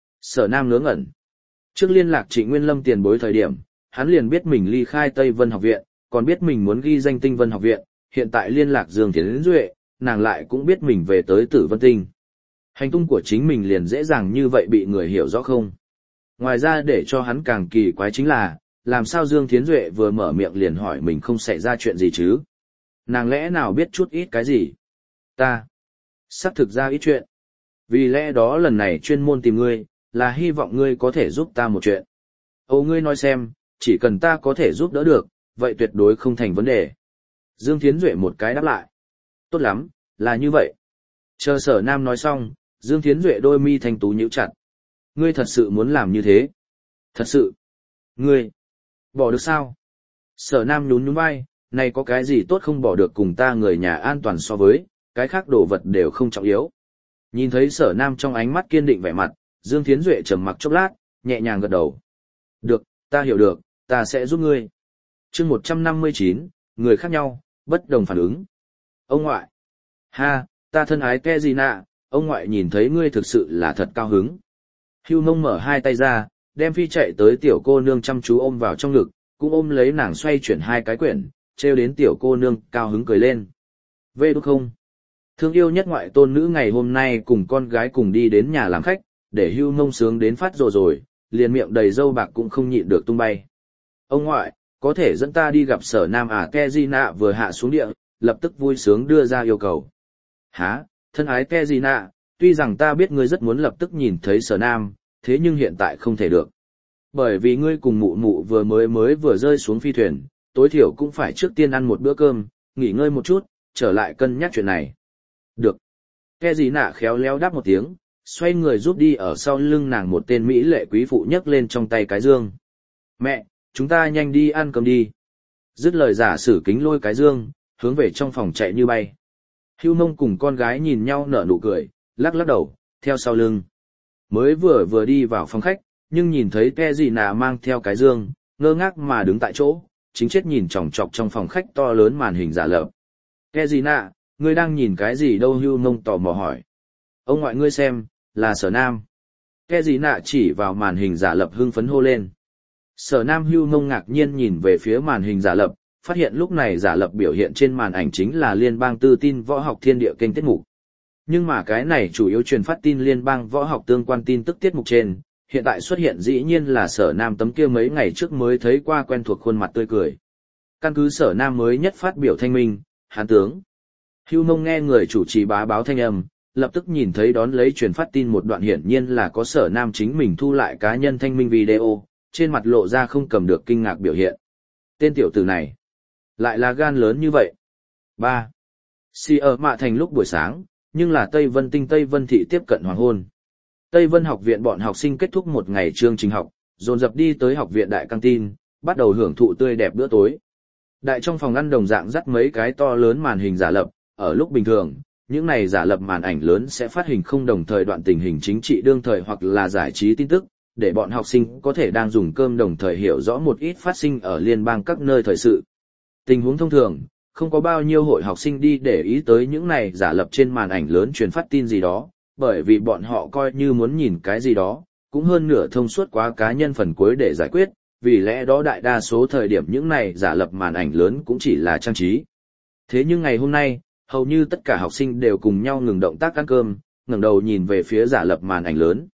Sở Nam ngớ ngẩn. Trước liên lạc Trịnh Nguyên Lâm tiền bối thời điểm, hắn liền biết mình ly khai Tây Vân học viện, còn biết mình muốn ghi danh Tinh Vân học viện, hiện tại liên lạc Dương Thiến Duệ, nàng lại cũng biết mình về tới Tử Vân Tinh. Hành tung của chính mình liền dễ dàng như vậy bị người hiểu rõ không? Ngoài ra để cho hắn càng kỳ quái chính là, làm sao Dương Thiến Duệ vừa mở miệng liền hỏi mình không xảy ra chuyện gì chứ? Nàng lẽ nào biết chút ít cái gì? Ta, sắp thực ra ít chuyện. Vì lẽ đó lần này chuyên môn tìm ngươi, là hy vọng ngươi có thể giúp ta một chuyện. Âu ngươi nói xem, chỉ cần ta có thể giúp đỡ được, vậy tuyệt đối không thành vấn đề. Dương Thiến Duệ một cái đáp lại. Tốt lắm, là như vậy. Chờ Sở Nam nói xong, Dương Thiến Duệ đôi mi thanh tú nhíu chặt. Ngươi thật sự muốn làm như thế? Thật sự? Ngươi, bỏ được sao? Sở Nam nhún nhún vai, này có cái gì tốt không bỏ được, cùng ta người nhà an toàn so với, cái khác đồ vật đều không trọng yếu. Nhìn thấy Sở Nam trong ánh mắt kiên định vẻ mặt, Dương Thiến Duệ trầm mặc chốc lát, nhẹ nhàng gật đầu. Được, ta hiểu được, ta sẽ giúp ngươi. Chương một trăm năm mươi chín, người khác nhau, bất đồng phản ứng. Ông ngoại. Ha, ta thân ái Kezina, ông ngoại nhìn thấy ngươi thực sự là thật cao hứng. Hưu Nông mở hai tay ra, đem phi chạy tới tiểu cô nương chăm chú ôm vào trong ngực, cũng ôm lấy nàng xoay chuyển hai cái quyển, treo đến tiểu cô nương cao hứng cười lên. Vê đúng không? Thương yêu nhất ngoại tôn nữ ngày hôm nay cùng con gái cùng đi đến nhà làm khách, để Hưu Nông sướng đến phát rồi rồi, liền miệng đầy râu bạc cũng không nhịn được tung bay. Ông ngoại, có thể dẫn ta đi gặp Sở Nam à? Kezina vừa hạ xuống địa, lập tức vui sướng đưa ra yêu cầu. Hả, thân ái Kezina, tuy rằng ta biết ngươi rất muốn lập tức nhìn thấy Sở Nam, thế nhưng hiện tại không thể được. Bởi vì ngươi cùng mụ mụ vừa mới mới vừa rơi xuống phi thuyền, tối thiểu cũng phải trước tiên ăn một bữa cơm, nghỉ ngơi một chút, trở lại cân nhắc chuyện này. Được. Kezina khéo léo đáp một tiếng, xoay người giúp đi ở sau lưng nàng một tên mỹ lệ quý phụ nhấc lên trong tay cái dương. Mẹ, chúng ta nhanh đi ăn cơm đi. Dứt lời giả sử kính lôi cái dương, hướng về trong phòng chạy như bay. Hưu Nông cùng con gái nhìn nhau nở nụ cười, lắc lắc đầu, theo sau lưng. Mới vừa vừa đi vào phòng khách, nhưng nhìn thấy Kezina mang theo cái dương, ngơ ngác mà đứng tại chỗ, chính chết nhìn chòng chọc trong phòng khách to lớn màn hình giả lập. Kezina, ngươi đang nhìn cái gì đâu? Hưu Nông tò mò hỏi. Ông ngoại ngươi xem, là Sở Nam. Kezina chỉ vào màn hình giả lập hưng phấn hô lên. Sở Nam Hưu Nông ngạc nhiên nhìn về phía màn hình giả lập, phát hiện lúc này giả lập biểu hiện trên màn ảnh chính là Liên bang Tư tin Võ học Thiên Địa kênh tiết mục. Nhưng mà cái này chủ yếu truyền phát tin liên bang võ học tương quan tin tức tiết mục trên, hiện tại xuất hiện dĩ nhiên là Sở Nam tấm kia mấy ngày trước mới thấy qua quen thuộc khuôn mặt tươi cười. Căn cứ Sở Nam mới nhất phát biểu thanh minh, hán tướng. Hưu Nông nghe người chủ trì bá báo thanh âm, lập tức nhìn thấy đón lấy truyền phát tin một đoạn hiển nhiên là có Sở Nam chính mình thu lại cá nhân thanh minh video, trên mặt lộ ra không cầm được kinh ngạc biểu hiện. Tên tiểu tử này, lại là gan lớn như vậy. ba. Si ở Mạ Thành lúc buổi sáng, nhưng là Tây Vân Tinh Tây Vân Thị tiếp cận hoàng hôn. Tây Vân học viện bọn học sinh kết thúc một ngày chương trình học, dồn dập đi tới học viện đại căng tin, bắt đầu hưởng thụ tươi đẹp bữa tối. Đại trong phòng ăn đồng dạng dắt mấy cái to lớn màn hình giả lập, ở lúc bình thường, những này giả lập màn ảnh lớn sẽ phát hình không đồng thời đoạn tình hình chính trị đương thời hoặc là giải trí tin tức, để bọn học sinh có thể đang dùng cơm đồng thời hiểu rõ một ít phát sinh ở liên bang các nơi thời sự. Tình huống thông thường, không có bao nhiêu hội học sinh đi để ý tới những này giả lập trên màn ảnh lớn truyền phát tin gì đó, bởi vì bọn họ coi như muốn nhìn cái gì đó, cũng hơn nửa thông suốt quá cá nhân phần cuối để giải quyết, vì lẽ đó đại đa số thời điểm những này giả lập màn ảnh lớn cũng chỉ là trang trí. Thế nhưng ngày hôm nay, hầu như tất cả học sinh đều cùng nhau ngừng động tác ăn cơm, ngẩng đầu nhìn về phía giả lập màn ảnh lớn.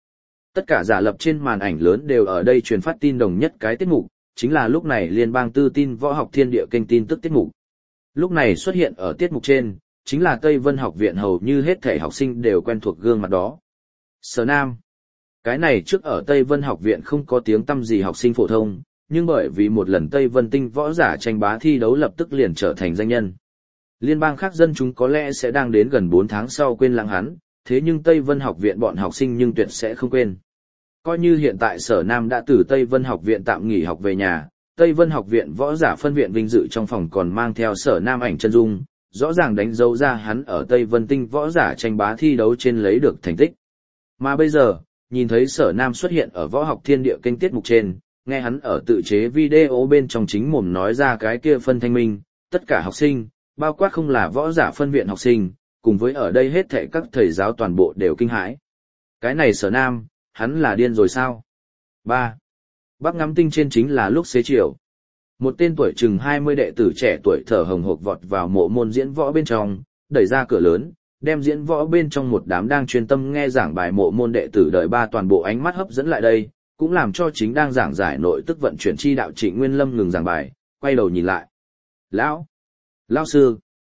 Tất cả giả lập trên màn ảnh lớn đều ở đây truyền phát tin đồng nhất cái tiết mục, chính là lúc này liên bang tư tin võ học thiên địa kênh tin tức tiết mục. Lúc này xuất hiện ở tiết mục trên, chính là Tây Vân học viện hầu như hết thể học sinh đều quen thuộc gương mặt đó. Sở Nam. Cái này trước ở Tây Vân học viện không có tiếng tăm gì học sinh phổ thông, nhưng bởi vì một lần Tây Vân tinh võ giả tranh bá thi đấu lập tức liền trở thành danh nhân. Liên bang khác dân chúng có lẽ sẽ đang đến gần bốn tháng sau quên lãng hắn, thế nhưng Tây Vân học viện bọn học sinh nhưng tuyệt sẽ không quên. Coi như hiện tại Sở Nam đã từ Tây Vân học viện tạm nghỉ học về nhà, Tây Vân học viện võ giả phân viện vinh dự trong phòng còn mang theo Sở Nam ảnh chân dung, rõ ràng đánh dấu ra hắn ở Tây Vân tinh võ giả tranh bá thi đấu trên lấy được thành tích. Mà bây giờ, nhìn thấy Sở Nam xuất hiện ở võ học thiên địa kênh tiết mục trên, nghe hắn ở tự chế video bên trong chính mồm nói ra cái kia phân thanh minh, tất cả học sinh, bao quát không là võ giả phân viện học sinh, cùng với ở đây hết thảy các thầy giáo toàn bộ đều kinh hãi. Cái này Sở Nam, hắn là điên rồi sao? ba. Bắc ngắm tinh trên chính là lúc xế chiều. Một tên tuổi chừng hai mươi đệ tử trẻ tuổi thở hồng hộc vọt vào mộ môn diễn võ bên trong, đẩy ra cửa lớn, đem diễn võ bên trong một đám đang chuyên tâm nghe giảng bài mộ môn đệ tử đợi ba toàn bộ ánh mắt hấp dẫn lại đây, cũng làm cho chính đang giảng giải nội tức vận chuyển chi đạo Trịnh Nguyên Lâm ngừng giảng bài, quay đầu nhìn lại. Lão! Lão sư!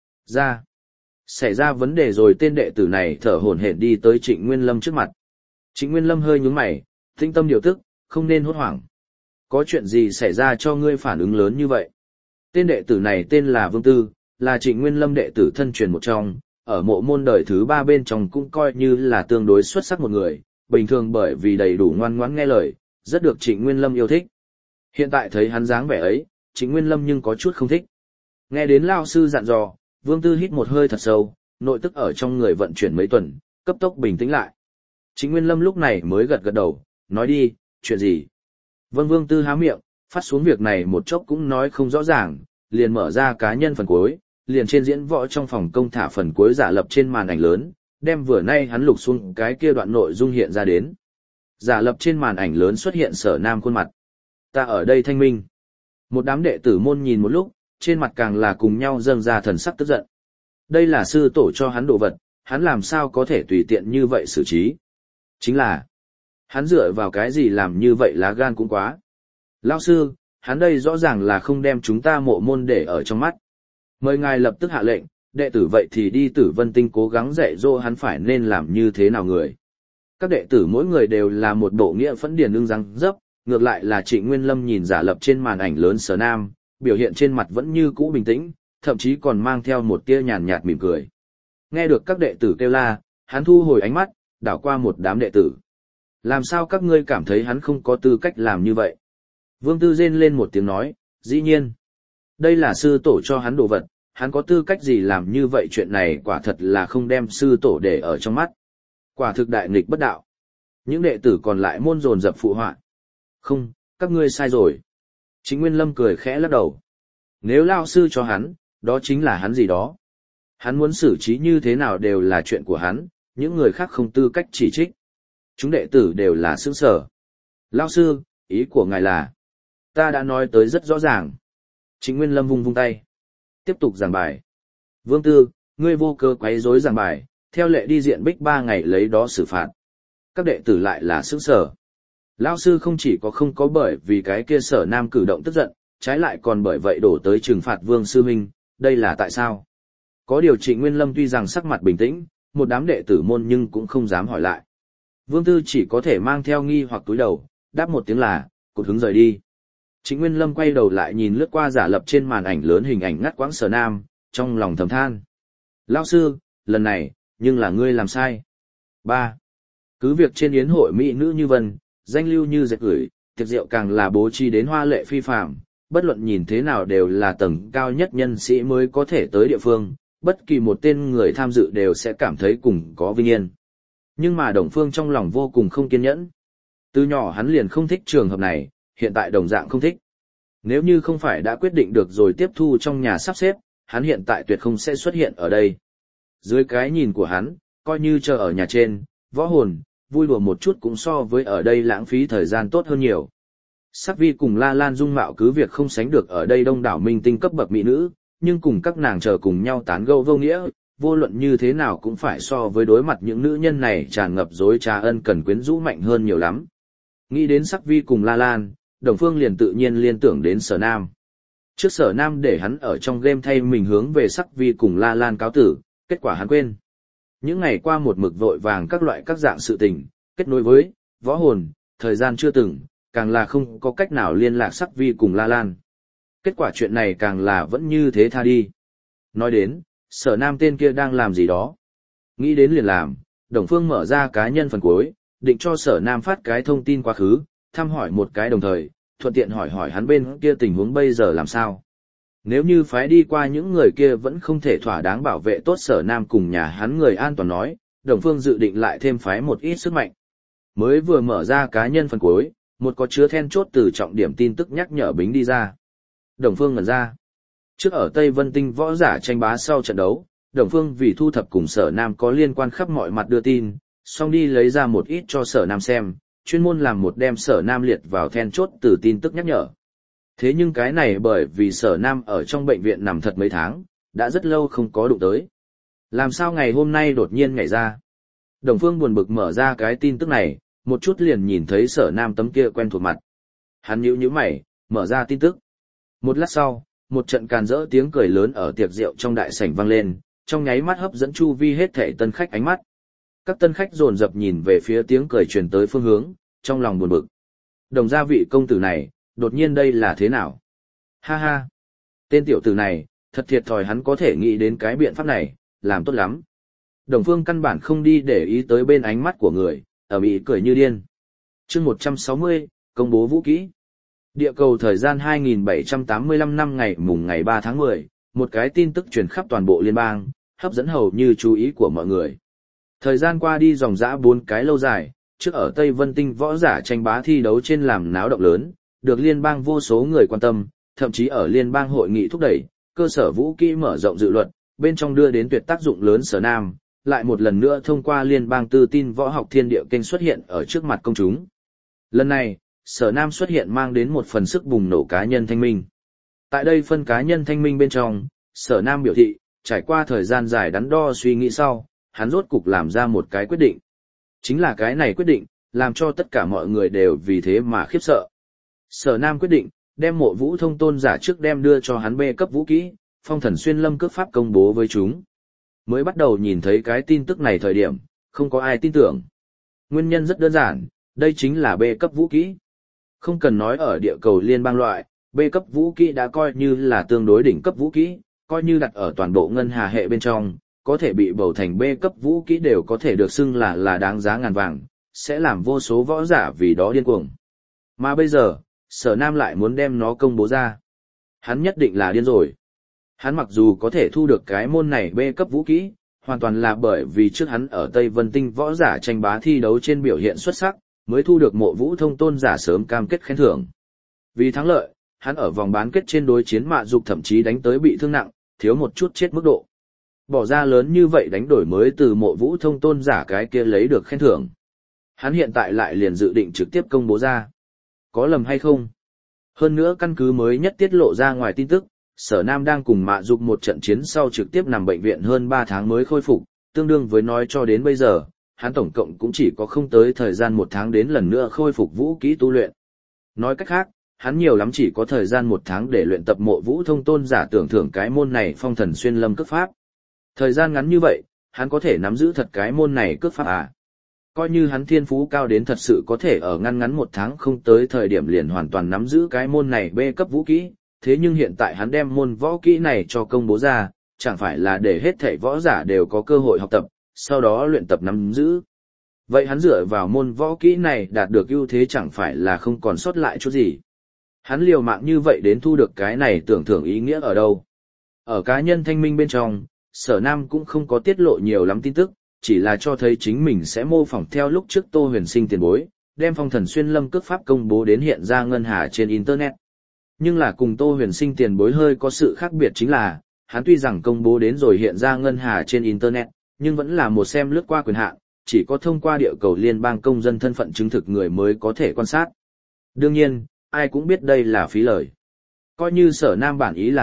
Ra! Xảy ra vấn đề rồi, tên đệ tử này thở hổn hển đi tới Trịnh Nguyên Lâm trước mặt. Trịnh Nguyên Lâm hơi nhướng mày, tĩnh tâm điều tức, không nên hốt hoảng. Có chuyện gì xảy ra cho ngươi phản ứng lớn như vậy? Tên đệ tử này tên là Vương Tư, là Trịnh Nguyên Lâm đệ tử thân truyền một trong, ở mộ môn đời thứ ba bên trong cũng coi như là tương đối xuất sắc một người, bình thường bởi vì đầy đủ ngoan ngoãn nghe lời, rất được Trịnh Nguyên Lâm yêu thích. Hiện tại thấy hắn dáng vẻ ấy, Trịnh Nguyên Lâm nhưng có chút không thích. Nghe đến lao sư dặn dò, Vương Tư hít một hơi thật sâu, nội tức ở trong người vận chuyển mấy tuần, cấp tốc bình tĩnh lại. Trịnh Nguyên Lâm lúc này mới gật gật đầu, nói đi, chuyện gì? Vâng, Vương Tư há miệng, phát xuống việc này một chốc cũng nói không rõ ràng, liền mở ra cá nhân phần cuối, liền trên diễn võ trong phòng công thả phần cuối giả lập trên màn ảnh lớn, đem vừa nay hắn lục xuống cái kia đoạn nội dung hiện ra đến. Giả lập trên màn ảnh lớn xuất hiện Sở Nam khuôn mặt. Ta ở đây thanh minh. Một đám đệ tử môn nhìn một lúc, trên mặt càng là cùng nhau dâng ra thần sắc tức giận. Đây là sư tổ cho hắn đồ vật, hắn làm sao có thể tùy tiện như vậy xử trí. Chính là, hắn dựa vào cái gì làm như vậy lá gan cũng quá. Lão sư, hắn đây rõ ràng là không đem chúng ta mộ môn để ở trong mắt. Mời ngài lập tức hạ lệnh, đệ tử vậy thì đi Tử Vân Tinh cố gắng dạy dỗ hắn phải nên làm như thế nào người. Các đệ tử mỗi người đều là một bộ nghĩa phẫn điền ưng răng dấp, ngược lại là Trịnh Nguyên Lâm nhìn giả lập trên màn ảnh lớn Sở Nam, biểu hiện trên mặt vẫn như cũ bình tĩnh, thậm chí còn mang theo một tia nhàn nhạt mỉm cười. Nghe được các đệ tử kêu la, hắn thu hồi ánh mắt, đảo qua một đám đệ tử. Làm sao các ngươi cảm thấy hắn không có tư cách làm như vậy? Vương Tư rên lên một tiếng nói, dĩ nhiên. Đây là sư tổ cho hắn đồ vật, hắn có tư cách gì làm như vậy, chuyện này quả thật là không đem sư tổ để ở trong mắt. Quả thực đại nghịch bất đạo. Những đệ tử còn lại môn dồn dập phụ họa. Không, các ngươi sai rồi. Trịnh Nguyên Lâm cười khẽ lắc đầu. Nếu lao sư cho hắn, đó chính là hắn gì đó. Hắn muốn xử trí như thế nào đều là chuyện của hắn, những người khác không tư cách chỉ trích. Chúng đệ tử đều là sững sờ. Lao sư, ý của ngài là, ta đã nói tới rất rõ ràng. Trịnh Nguyên Lâm vung vung tay. Tiếp tục giảng bài. Vương Tư, ngươi vô cớ quấy rối giảng bài, theo lệ đi diện bích ba ngày lấy đó xử phạt. Các đệ tử lại là sững sờ. Lão sư không chỉ có không có bởi vì cái kia Sở Nam cử động tức giận, trái lại còn bởi vậy đổ tới trừng phạt Vương sư huynh, đây là tại sao? Có điều Trịnh Nguyên Lâm tuy rằng sắc mặt bình tĩnh, một đám đệ tử môn nhưng cũng không dám hỏi lại. Vương Tư chỉ có thể mang theo nghi hoặc túi đầu, đáp một tiếng là, cụt hứng rời đi. Trịnh Nguyên Lâm quay đầu lại nhìn lướt qua giả lập trên màn ảnh lớn hình ảnh ngắt quãng Sở Nam, trong lòng thầm than. Lão sư, lần này, nhưng là ngươi làm sai. ba. Cứ việc trên yến hội mỹ nữ như vân, danh lưu như dệt gửi, tiệc rượu càng là bố trí đến hoa lệ phi phàm, bất luận nhìn thế nào đều là tầng cao nhất nhân sĩ mới có thể tới địa phương, bất kỳ một tên người tham dự đều sẽ cảm thấy cùng có vinh yên. Nhưng mà Đồng Phương trong lòng vô cùng không kiên nhẫn. Từ nhỏ hắn liền không thích trường hợp này, hiện tại đồng dạng không thích. Nếu như không phải đã quyết định được rồi tiếp thu trong nhà sắp xếp, hắn hiện tại tuyệt không sẽ xuất hiện ở đây. Dưới cái nhìn của hắn, coi như chờ ở nhà trên, võ hồn, vui đùa một chút cũng so với ở đây lãng phí thời gian tốt hơn nhiều. Sắc Vi cùng La Lan dung mạo cứ việc không sánh được ở đây đông đảo minh tinh cấp bậc mỹ nữ, nhưng cùng các nàng chờ cùng nhau tán gẫu vô nghĩa, vô luận như thế nào cũng phải so với đối mặt những nữ nhân này tràn ngập dối trá ân cần quyến rũ mạnh hơn nhiều lắm. Nghĩ đến Sắc Vi cùng La Lan, Đồng Phương liền tự nhiên liên tưởng đến Sở Nam. Trước Sở Nam để hắn ở trong game thay mình hướng về Sắc Vi cùng La Lan cáo tử, kết quả hắn quên. Những ngày qua một mực vội vàng các loại các dạng sự tình, kết nối với, võ hồn, thời gian chưa từng, càng là không có cách nào liên lạc Sắc Vi cùng La Lan. Kết quả chuyện này càng là vẫn như thế tha đi. Nói đến, Sở Nam tên kia đang làm gì đó. Nghĩ đến liền làm, Đồng Phương mở ra cá nhân phần cuối, định cho Sở Nam phát cái thông tin quá khứ, thăm hỏi một cái đồng thời, thuận tiện hỏi hỏi hắn bên kia tình huống bây giờ làm sao. Nếu như phái đi qua những người kia vẫn không thể thỏa đáng bảo vệ tốt Sở Nam cùng nhà hắn người an toàn nói, Đồng Phương dự định lại thêm phái một ít sức mạnh. Mới vừa mở ra cá nhân phần cuối, một có chứa then chốt từ trọng điểm tin tức nhắc nhở bính đi ra. Đồng Phương ngẩn ra. Trước ở Tây Vân Tinh võ giả tranh bá sau trận đấu, Đồng Phương vì thu thập cùng Sở Nam có liên quan khắp mọi mặt đưa tin, xong đi lấy ra một ít cho Sở Nam xem, chuyên môn làm một đem Sở Nam liệt vào then chốt từ tin tức nhắc nhở. Thế nhưng cái này bởi vì Sở Nam ở trong bệnh viện nằm thật mấy tháng, đã rất lâu không có đụng tới. Làm sao ngày hôm nay đột nhiên nhảy ra? Đồng Phương buồn bực mở ra cái tin tức này, một chút liền nhìn thấy Sở Nam tấm kia quen thuộc mặt. Hắn nhíu nhíu mày, mở ra tin tức. Một lát sau, một trận càn rỡ tiếng cười lớn ở tiệc rượu trong đại sảnh vang lên, trong nháy mắt hấp dẫn chu vi hết thảy tân khách ánh mắt. Các tân khách dồn dập nhìn về phía tiếng cười truyền tới phương hướng, trong lòng buồn bực. Đồng gia vị công tử này, đột nhiên đây là thế nào? Ha ha! Tên tiểu tử này, thật thiệt thòi hắn có thể nghĩ đến cái biện pháp này, làm tốt lắm. Đồng Phương căn bản không đi để ý tới bên ánh mắt của người, ở bị cười như điên. Chương một trăm sáu mươi, công bố vũ kỹ. Địa cầu thời gian hai nghìn bảy trăm tám mươi lăm năm ngày mùng ngày ba tháng mười, một cái tin tức truyền khắp toàn bộ liên bang, hấp dẫn hầu như chú ý của mọi người. Thời gian qua đi dòng dã bốn cái lâu dài, trước ở Tây Vân Tinh võ giả tranh bá thi đấu trên làm náo động lớn, được liên bang vô số người quan tâm, thậm chí ở liên bang hội nghị thúc đẩy, cơ sở vũ kỹ mở rộng dự luật, bên trong đưa đến tuyệt tác dụng lớn Sở Nam, lại một lần nữa thông qua liên bang tư tin võ học thiên địa kênh xuất hiện ở trước mặt công chúng. Lần này, Sở Nam xuất hiện mang đến một phần sức bùng nổ cá nhân thanh minh. Tại đây phân cá nhân thanh minh bên trong, Sở Nam biểu thị, trải qua thời gian dài đắn đo suy nghĩ sau, hắn rốt cục làm ra một cái quyết định. Chính là cái này quyết định, làm cho tất cả mọi người đều vì thế mà khiếp sợ. Sở Nam quyết định, đem Mộ Vũ Thông Tôn giả trước đem đưa cho hắn B cấp vũ kỹ, Phong Thần Xuyên Lâm cước pháp công bố với chúng. Mới bắt đầu nhìn thấy cái tin tức này thời điểm, không có ai tin tưởng. Nguyên nhân rất đơn giản, đây chính là B cấp vũ kỹ. Không cần nói ở địa cầu liên bang loại, B cấp vũ kỹ đã coi như là tương đối đỉnh cấp vũ kỹ, coi như đặt ở toàn bộ ngân hà hệ bên trong, có thể bị bầu thành B cấp vũ kỹ đều có thể được xưng là là đáng giá ngàn vàng, sẽ làm vô số võ giả vì đó điên cuồng. Mà bây giờ, Sở Nam lại muốn đem nó công bố ra. Hắn nhất định là điên rồi. Hắn mặc dù có thể thu được cái môn này B cấp vũ kỹ, hoàn toàn là bởi vì trước hắn ở Tây Vân Tinh võ giả tranh bá thi đấu trên biểu hiện xuất sắc, mới thu được Mộ Vũ Thông Tôn giả sớm cam kết khen thưởng. Vì thắng lợi, hắn ở vòng bán kết trên đối chiến Mạ Dục thậm chí đánh tới bị thương nặng, thiếu một chút chết mức độ. Bỏ ra lớn như vậy đánh đổi mới từ Mộ Vũ Thông Tôn giả cái kia lấy được khen thưởng. Hắn hiện tại lại liền dự định trực tiếp công bố ra. Có lầm hay không? Hơn nữa căn cứ mới nhất tiết lộ ra ngoài tin tức, Sở Nam đang cùng Mạ Dục một trận chiến sau trực tiếp nằm bệnh viện hơn ba tháng mới khôi phục, tương đương với nói cho đến bây giờ, hắn tổng cộng cũng chỉ có không tới thời gian một tháng đến lần nữa khôi phục vũ kỹ tu luyện. Nói cách khác, hắn nhiều lắm chỉ có thời gian một tháng để luyện tập Mộ Vũ Thông Tôn giả tưởng thưởng cái môn này Phong Thần Xuyên Lâm cước pháp. Thời gian ngắn như vậy, hắn có thể nắm giữ thật cái môn này cước pháp à? Coi như hắn thiên phú cao đến thật sự có thể ở ngăn ngắn một tháng không tới thời điểm liền hoàn toàn nắm giữ cái môn này B cấp vũ kỹ, thế nhưng hiện tại hắn đem môn võ kỹ này cho công bố ra, chẳng phải là để hết thảy võ giả đều có cơ hội học tập, sau đó luyện tập nắm giữ. Vậy hắn dựa vào môn võ kỹ này đạt được ưu thế chẳng phải là không còn sót lại chút gì. Hắn liều mạng như vậy đến thu được cái này tưởng thưởng ý nghĩa ở đâu. Ở cá nhân thanh minh bên trong, Sở Nam cũng không có tiết lộ nhiều lắm tin tức, chỉ là cho thấy chính mình sẽ mô phỏng theo lúc trước Tô Huyền Sinh tiền bối, đem Phong Thần Xuyên Lâm cước pháp công bố đến hiện ra ngân hà trên Internet. Nhưng là cùng Tô Huyền Sinh tiền bối hơi có sự khác biệt chính là, hắn tuy rằng công bố đến rồi hiện ra ngân hà trên Internet, nhưng vẫn là một xem lướt qua quyền hạn, chỉ có thông qua địa cầu liên bang công dân thân phận chứng thực người mới có thể quan sát. Đương nhiên, ai cũng biết đây là phí lời. Coi như Sở Nam bản ý là tốt,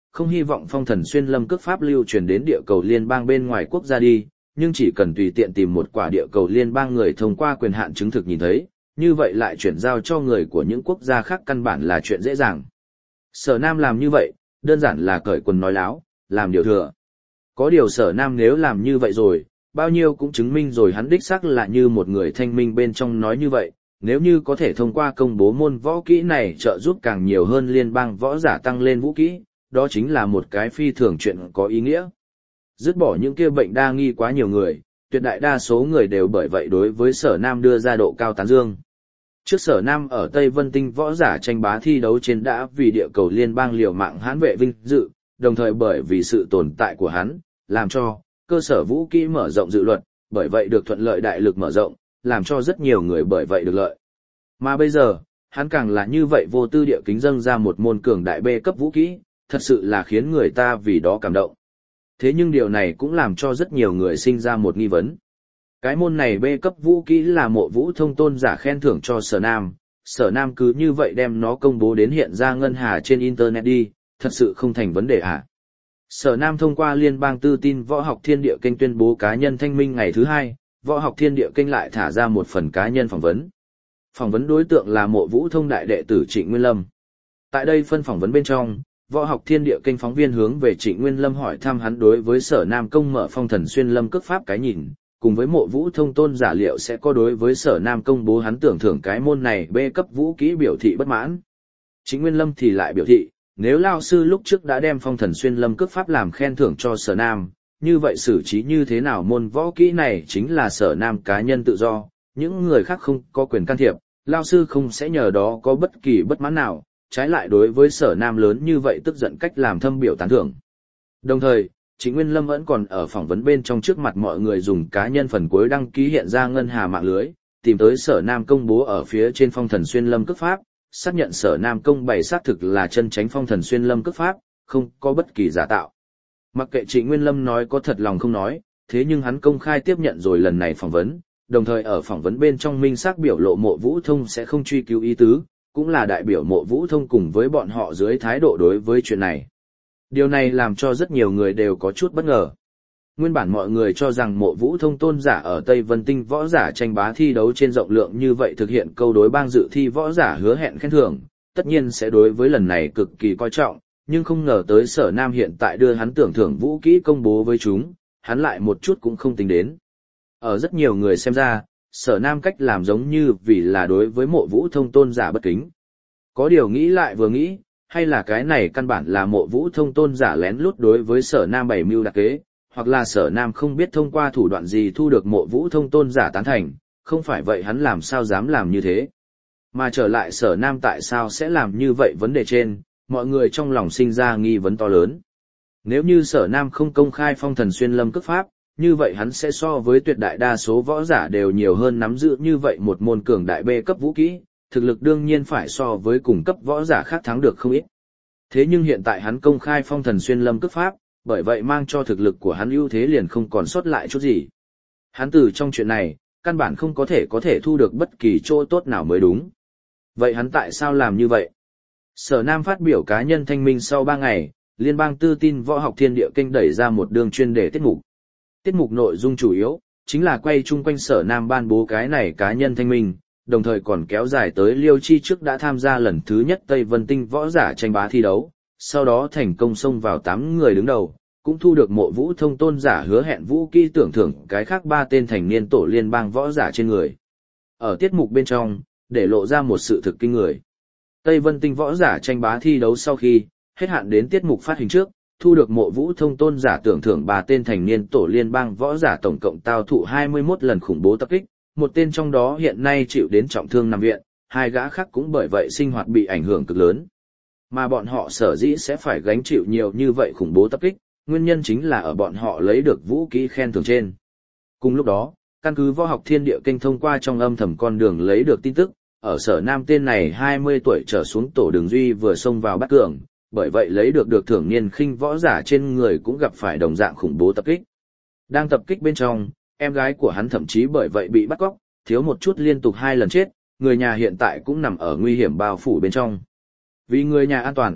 không hy vọng phong thần xuyên lâm cước pháp lưu truyền đến địa cầu liên bang bên ngoài quốc gia đi, nhưng chỉ cần tùy tiện tìm một quả địa cầu liên bang người thông qua quyền hạn chứng thực nhìn thấy, như vậy lại chuyển giao cho người của những quốc gia khác căn bản là chuyện dễ dàng. Sở Nam làm như vậy, đơn giản là cởi quần nói láo, làm điều thừa. Có điều Sở Nam nếu làm như vậy rồi, bao nhiêu cũng chứng minh rồi hắn đích xác là như một người thanh minh bên trong nói như vậy, nếu như có thể thông qua công bố môn võ kỹ này trợ giúp càng nhiều hơn liên bang võ giả tăng lên vũ kỹ, đó chính là một cái phi thường chuyện có ý nghĩa. Dứt bỏ những kia bệnh đa nghi quá nhiều người, tuyệt đại đa số người đều bởi vậy đối với Sở Nam đưa ra độ cao tán dương. Trước Sở Nam ở Tây Vân Tinh võ giả tranh bá thi đấu trên đã vì địa cầu liên bang liều mạng hãn vệ vinh dự, đồng thời bởi vì sự tồn tại của hắn, làm cho cơ sở vũ kỹ mở rộng dự luật, bởi vậy được thuận lợi đại lực mở rộng, làm cho rất nhiều người bởi vậy được lợi. Mà bây giờ, hắn càng là như vậy vô tư địa kính dâng ra một môn cường đại B cấp vũ kỹ, thật sự là khiến người ta vì đó cảm động. Thế nhưng điều này cũng làm cho rất nhiều người sinh ra một nghi vấn. Cái môn này B cấp vũ kỹ là Mộ Vũ Thông tôn giả khen thưởng cho Sở Nam, Sở Nam cứ như vậy đem nó công bố đến hiện ra ngân hà trên internet đi, thật sự không thành vấn đề à? Sở Nam thông qua liên bang tư tin võ học thiên địa kênh tuyên bố cá nhân thanh minh ngày thứ hai, võ học thiên địa kênh lại thả ra một phần cá nhân phỏng vấn. Phỏng vấn đối tượng là Mộ Vũ Thông đại đệ tử Trịnh Nguyên Lâm. Tại đây phân phỏng vấn bên trong, võ học thiên địa kênh phóng viên hướng về Trịnh Nguyên Lâm hỏi thăm hắn đối với Sở Nam công mở phong thần xuyên lâm cước pháp cái nhìn, cùng với Mộ Vũ Thông tôn giả liệu sẽ có đối với Sở Nam công bố hắn tưởng thưởng cái môn này B cấp vũ kỹ biểu thị bất mãn. Trịnh Nguyên Lâm thì lại biểu thị, nếu lao sư lúc trước đã đem phong thần xuyên lâm cước pháp làm khen thưởng cho Sở Nam, như vậy xử trí như thế nào môn võ kỹ này chính là Sở Nam cá nhân tự do, những người khác không có quyền can thiệp, lao sư không sẽ nhờ đó có bất kỳ bất mãn nào, trái lại đối với Sở Nam lớn như vậy tức giận cách làm thâm biểu tán thưởng. Đồng thời, Trịnh Nguyên Lâm vẫn còn ở phỏng vấn bên trong trước mặt mọi người dùng cá nhân phần cuối đăng ký hiện ra ngân hà mạng lưới, tìm tới Sở Nam công bố ở phía trên phong thần xuyên lâm cước pháp, xác nhận Sở Nam công bày xác thực là chân chánh phong thần xuyên lâm cước pháp, không có bất kỳ giả tạo. Mặc kệ Trịnh Nguyên Lâm nói có thật lòng không nói, thế nhưng hắn công khai tiếp nhận rồi lần này phỏng vấn, đồng thời ở phỏng vấn bên trong minh xác biểu lộ Mộ Vũ Thông sẽ không truy cứu ý tứ, cũng là đại biểu Mộ Vũ Thông cùng với bọn họ dưới thái độ đối với chuyện này. Điều này làm cho rất nhiều người đều có chút bất ngờ. Nguyên bản mọi người cho rằng Mộ Vũ Thông tôn giả ở Tây Vân Tinh võ giả tranh bá thi đấu trên rộng lượng như vậy thực hiện câu đối bang dự thi võ giả hứa hẹn khen thưởng, tất nhiên sẽ đối với lần này cực kỳ coi trọng, nhưng không ngờ tới Sở Nam hiện tại đưa hắn tưởng thưởng vũ kỹ công bố với chúng, hắn lại một chút cũng không tính đến. Ở rất nhiều người xem ra, Sở Nam cách làm giống như vì là đối với Mộ Vũ Thông tôn giả bất kính. Có điều nghĩ lại vừa nghĩ, hay là cái này căn bản là Mộ Vũ Thông tôn giả lén lút đối với Sở Nam bày mưu đặc kế, hoặc là Sở Nam không biết thông qua thủ đoạn gì thu được Mộ Vũ Thông tôn giả tán thành, không phải vậy hắn làm sao dám làm như thế. Mà trở lại Sở Nam tại sao sẽ làm như vậy vấn đề trên, mọi người trong lòng sinh ra nghi vấn to lớn. Nếu như Sở Nam không công khai phong thần xuyên lâm cước pháp, như vậy hắn sẽ so với tuyệt đại đa số võ giả đều nhiều hơn nắm giữ như vậy một môn cường đại B cấp vũ kỹ, thực lực đương nhiên phải so với cùng cấp võ giả khác thắng được không ít. Thế nhưng hiện tại hắn công khai phong thần xuyên lâm cước pháp, bởi vậy mang cho thực lực của hắn ưu thế liền không còn sót lại chút gì. Hắn từ trong chuyện này, căn bản không có thể có thể thu được bất kỳ chỗ tốt nào mới đúng. Vậy hắn tại sao làm như vậy? Sở Nam phát biểu cá nhân thanh minh sau ba ngày, Liên bang tư tin võ học thiên địa kênh đẩy ra một đường chuyên đề tiết mục. Tiết mục nội dung chủ yếu, chính là quay chung quanh Sở Nam ban bố cái này cá nhân thanh minh, đồng thời còn kéo dài tới Liêu Chi trước đã tham gia lần thứ nhất Tây Vân Tinh võ giả tranh bá thi đấu, sau đó thành công xông vào tám người đứng đầu, cũng thu được Mộ Vũ Thông tôn giả hứa hẹn vũ kỹ tưởng thưởng cái khác ba tên thành niên tổ liên bang võ giả trên người. Ở tiết mục bên trong, để lộ ra một sự thực kinh người. Tây Vân Tinh võ giả tranh bá thi đấu sau khi hết hạn đến tiết mục phát hình trước, thu được Mộ Vũ Thông tôn giả tưởng thưởng ba tên thành niên tổ liên bang võ giả tổng cộng tao thụ hai mươi mốt lần khủng bố tập kích, một tên trong đó hiện nay chịu đến trọng thương nằm viện, hai gã khác cũng bởi vậy sinh hoạt bị ảnh hưởng cực lớn. Mà bọn họ sở dĩ sẽ phải gánh chịu nhiều như vậy khủng bố tập kích, nguyên nhân chính là ở bọn họ lấy được vũ khí khen thưởng trên. Cùng lúc đó, căn cứ võ học thiên địa kênh thông qua trong âm thầm con đường lấy được tin tức, ở Sở Nam tên này hai mươi tuổi trở xuống tổ đường duy vừa xông vào bắt cường, bởi vậy lấy được được thưởng niên khinh võ giả trên người cũng gặp phải đồng dạng khủng bố tập kích. Đang tập kích bên trong, em gái của hắn thậm chí bởi vậy bị bắt cóc, thiếu một chút liên tục hai lần chết, người nhà hiện tại cũng nằm ở nguy hiểm bao phủ bên trong. Vì người nhà an toàn,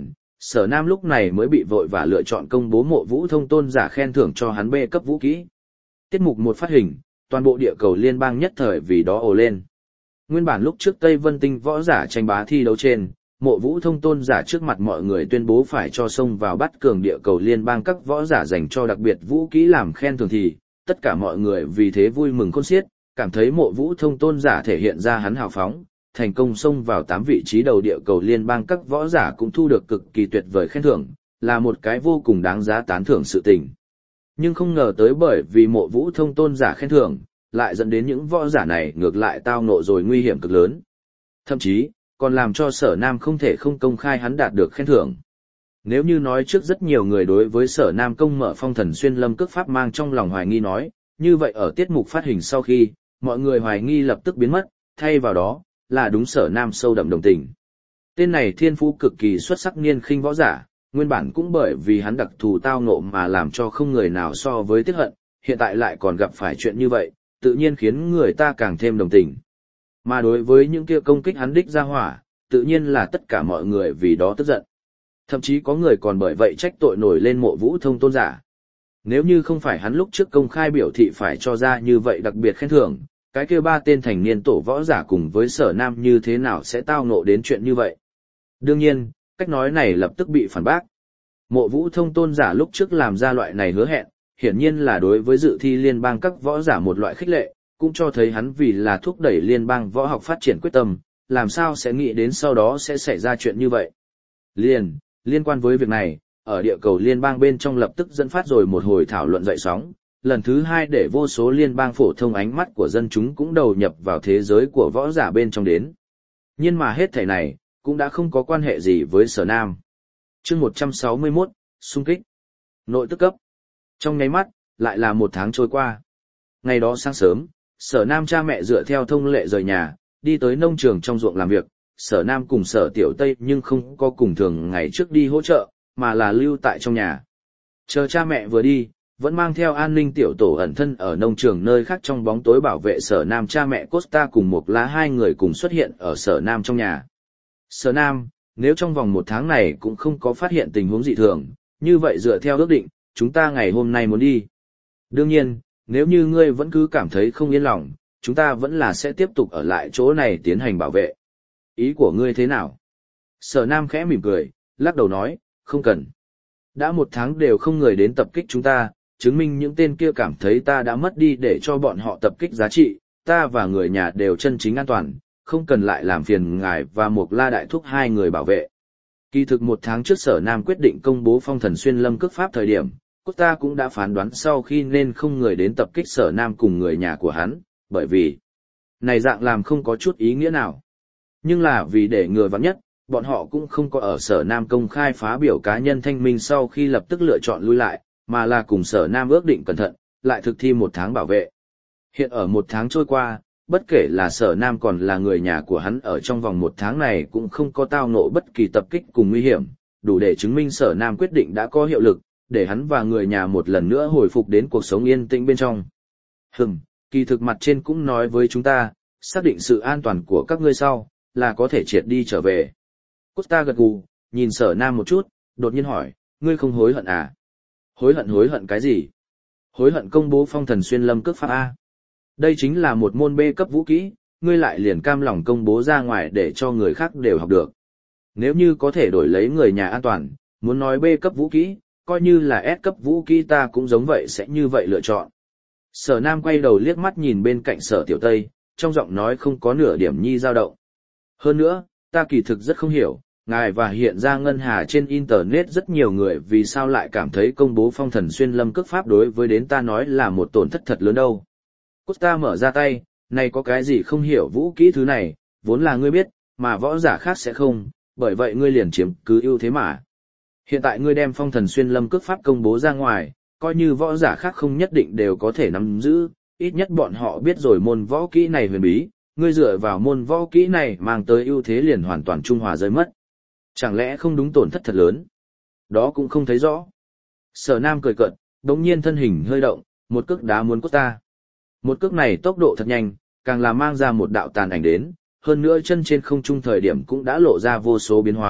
Sở Nam lúc này mới bị vội và lựa chọn công bố Mộ Vũ Thông tôn giả khen thưởng cho hắn B cấp vũ kỹ. Tiết mục một phát hình, toàn bộ địa cầu liên bang nhất thời vì đó ồ lên. Nguyên bản lúc trước Tây Vân Tinh võ giả tranh bá thi đấu trên, Mộ Vũ Thông tôn giả trước mặt mọi người tuyên bố phải cho xông vào bắt cường địa cầu liên bang các võ giả dành cho đặc biệt vũ kỹ làm khen thưởng thì, tất cả mọi người vì thế vui mừng khôn xiết, cảm thấy Mộ Vũ Thông tôn giả thể hiện ra hắn hào phóng, thành công xông vào tám vị trí đầu địa cầu liên bang các võ giả cũng thu được cực kỳ tuyệt vời khen thưởng, là một cái vô cùng đáng giá tán thưởng sự tình. Nhưng không ngờ tới bởi vì Mộ Vũ Thông tôn giả khen thưởng, lại dẫn đến những võ giả này ngược lại tao ngộ rồi nguy hiểm cực lớn. Thậm chí, còn làm cho Sở Nam không thể không công khai hắn đạt được khen thưởng. Nếu như nói trước rất nhiều người đối với Sở Nam công mở phong thần xuyên lâm cước pháp mang trong lòng hoài nghi nói, như vậy ở tiết mục phát hình sau khi, mọi người hoài nghi lập tức biến mất, thay vào đó, là đúng Sở Nam sâu đậm đồng tình. Tên này thiên phú cực kỳ xuất sắc niên khinh võ giả, nguyên bản cũng bởi vì hắn đặc thù tao ngộ mà làm cho không người nào so với tiếc hận, hiện tại lại còn gặp phải chuyện như vậy, tự nhiên khiến người ta càng thêm đồng tình. Mà đối với những kia công kích hắn đích ra hỏa, tự nhiên là tất cả mọi người vì đó tức giận. Thậm chí có người còn bởi vậy trách tội nổi lên Mộ Vũ Thông tôn giả. Nếu như không phải hắn lúc trước công khai biểu thị phải cho ra như vậy đặc biệt khen thưởng, cái kia ba tên thành niên tổ võ giả cùng với Sở Nam như thế nào sẽ tao ngộ đến chuyện như vậy. Đương nhiên, cách nói này lập tức bị phản bác. Mộ Vũ Thông tôn giả lúc trước làm ra loại này hứa hẹn, hiển nhiên là đối với dự thi liên bang các võ giả một loại khích lệ, cũng cho thấy hắn vì là thúc đẩy liên bang võ học phát triển quyết tâm, làm sao sẽ nghĩ đến sau đó sẽ xảy ra chuyện như vậy. Liên, liên quan với việc này, ở địa cầu liên bang bên trong lập tức dẫn phát rồi một hồi thảo luận dậy sóng, lần thứ hai để vô số liên bang phổ thông ánh mắt của dân chúng cũng đầu nhập vào thế giới của võ giả bên trong đến. Nhưng mà hết thảy này, cũng đã không có quan hệ gì với Sở Nam. Chương một trăm sáu mươi mốt, xung kích. Nội tức cấp. Trong nháy mắt, lại là một tháng trôi qua. Ngày đó sáng sớm, Sở Nam cha mẹ dựa theo thông lệ rời nhà, đi tới nông trường trong ruộng làm việc. Sở Nam cùng Sở Tiểu Tây nhưng không có cùng thường ngày trước đi hỗ trợ, mà là lưu tại trong nhà. Chờ cha mẹ vừa đi, vẫn mang theo an ninh tiểu tổ ẩn thân ở nông trường nơi khác trong bóng tối bảo vệ Sở Nam cha mẹ Costa cùng một lá hai người cùng xuất hiện ở Sở Nam trong nhà. Sở Nam, nếu trong vòng một tháng này cũng không có phát hiện tình huống dị thường, như vậy dựa theo ước định, chúng ta ngày hôm nay muốn đi. Đương nhiên, nếu như ngươi vẫn cứ cảm thấy không yên lòng, chúng ta vẫn là sẽ tiếp tục ở lại chỗ này tiến hành bảo vệ. Ý của ngươi thế nào? Sở Nam khẽ mỉm cười, lắc đầu nói, không cần. Đã một tháng đều không người đến tập kích chúng ta, chứng minh những tên kia cảm thấy ta đã mất đi để cho bọn họ tập kích giá trị, ta và người nhà đều chân chính an toàn, không cần lại làm phiền ngài và một la đại thúc hai người bảo vệ. Kỳ thực một tháng trước Sở Nam quyết định công bố phong thần xuyên lâm cước pháp thời điểm, Costa cũng đã phán đoán sau khi nên không người đến tập kích Sở Nam cùng người nhà của hắn, bởi vì này dạng làm không có chút ý nghĩa nào. Nhưng là vì để ngừa vắn nhất, bọn họ cũng không có ở Sở Nam công khai phá biểu cá nhân thanh minh sau khi lập tức lựa chọn lui lại, mà là cùng Sở Nam ước định cẩn thận, lại thực thi một tháng bảo vệ. Hiện ở một tháng trôi qua, bất kể là Sở Nam còn là người nhà của hắn ở trong vòng một tháng này cũng không có tao ngộ bất kỳ tập kích cùng nguy hiểm, đủ để chứng minh Sở Nam quyết định đã có hiệu lực, để hắn và người nhà một lần nữa hồi phục đến cuộc sống yên tĩnh bên trong. Hừm, kỳ thực mặt trên cũng nói với chúng ta, xác định sự an toàn của các ngươi sau, là có thể triệt đi trở về. Costa gật gù, nhìn Sở Nam một chút, đột nhiên hỏi, ngươi không hối hận à? Hối hận hối hận cái gì? Hối hận công bố phong thần xuyên lâm cước pháp A. Đây chính là một môn B cấp vũ kỹ, ngươi lại liền cam lòng công bố ra ngoài để cho người khác đều học được. Nếu như có thể đổi lấy người nhà an toàn, muốn nói B cấp vũ kỹ, coi như là S cấp vũ kỹ ta cũng giống vậy sẽ như vậy lựa chọn. Sở Nam quay đầu liếc mắt nhìn bên cạnh Sở Tiểu Tây, trong giọng nói không có nửa điểm nhi dao động. Hơn nữa, ta kỳ thực rất không hiểu, ngài và hiện ra ngân hà trên Internet rất nhiều người vì sao lại cảm thấy công bố phong thần xuyên lâm cước pháp đối với đến ta nói là một tổn thất thật lớn đâu. Costa mở ra tay, này có cái gì không hiểu vũ kỹ thứ này, vốn là ngươi biết, mà võ giả khác sẽ không, bởi vậy ngươi liền chiếm cứ ưu thế mà. Hiện tại ngươi đem phong thần xuyên lâm cước pháp công bố ra ngoài, coi như võ giả khác không nhất định đều có thể nắm giữ, ít nhất bọn họ biết rồi môn võ kỹ này huyền bí, ngươi dựa vào môn võ kỹ này mang tới ưu thế liền hoàn toàn trung hòa rơi mất. Chẳng lẽ không đúng tổn thất thật lớn? Đó cũng không thấy rõ. Sở Nam cười cợt, đống nhiên thân hình hơi động, một cước đá muốn Costa. Một cước này tốc độ thật nhanh, càng là mang ra một đạo tàn ảnh đến, hơn nữa chân trên không trung thời điểm cũng đã lộ ra vô số biến hóa,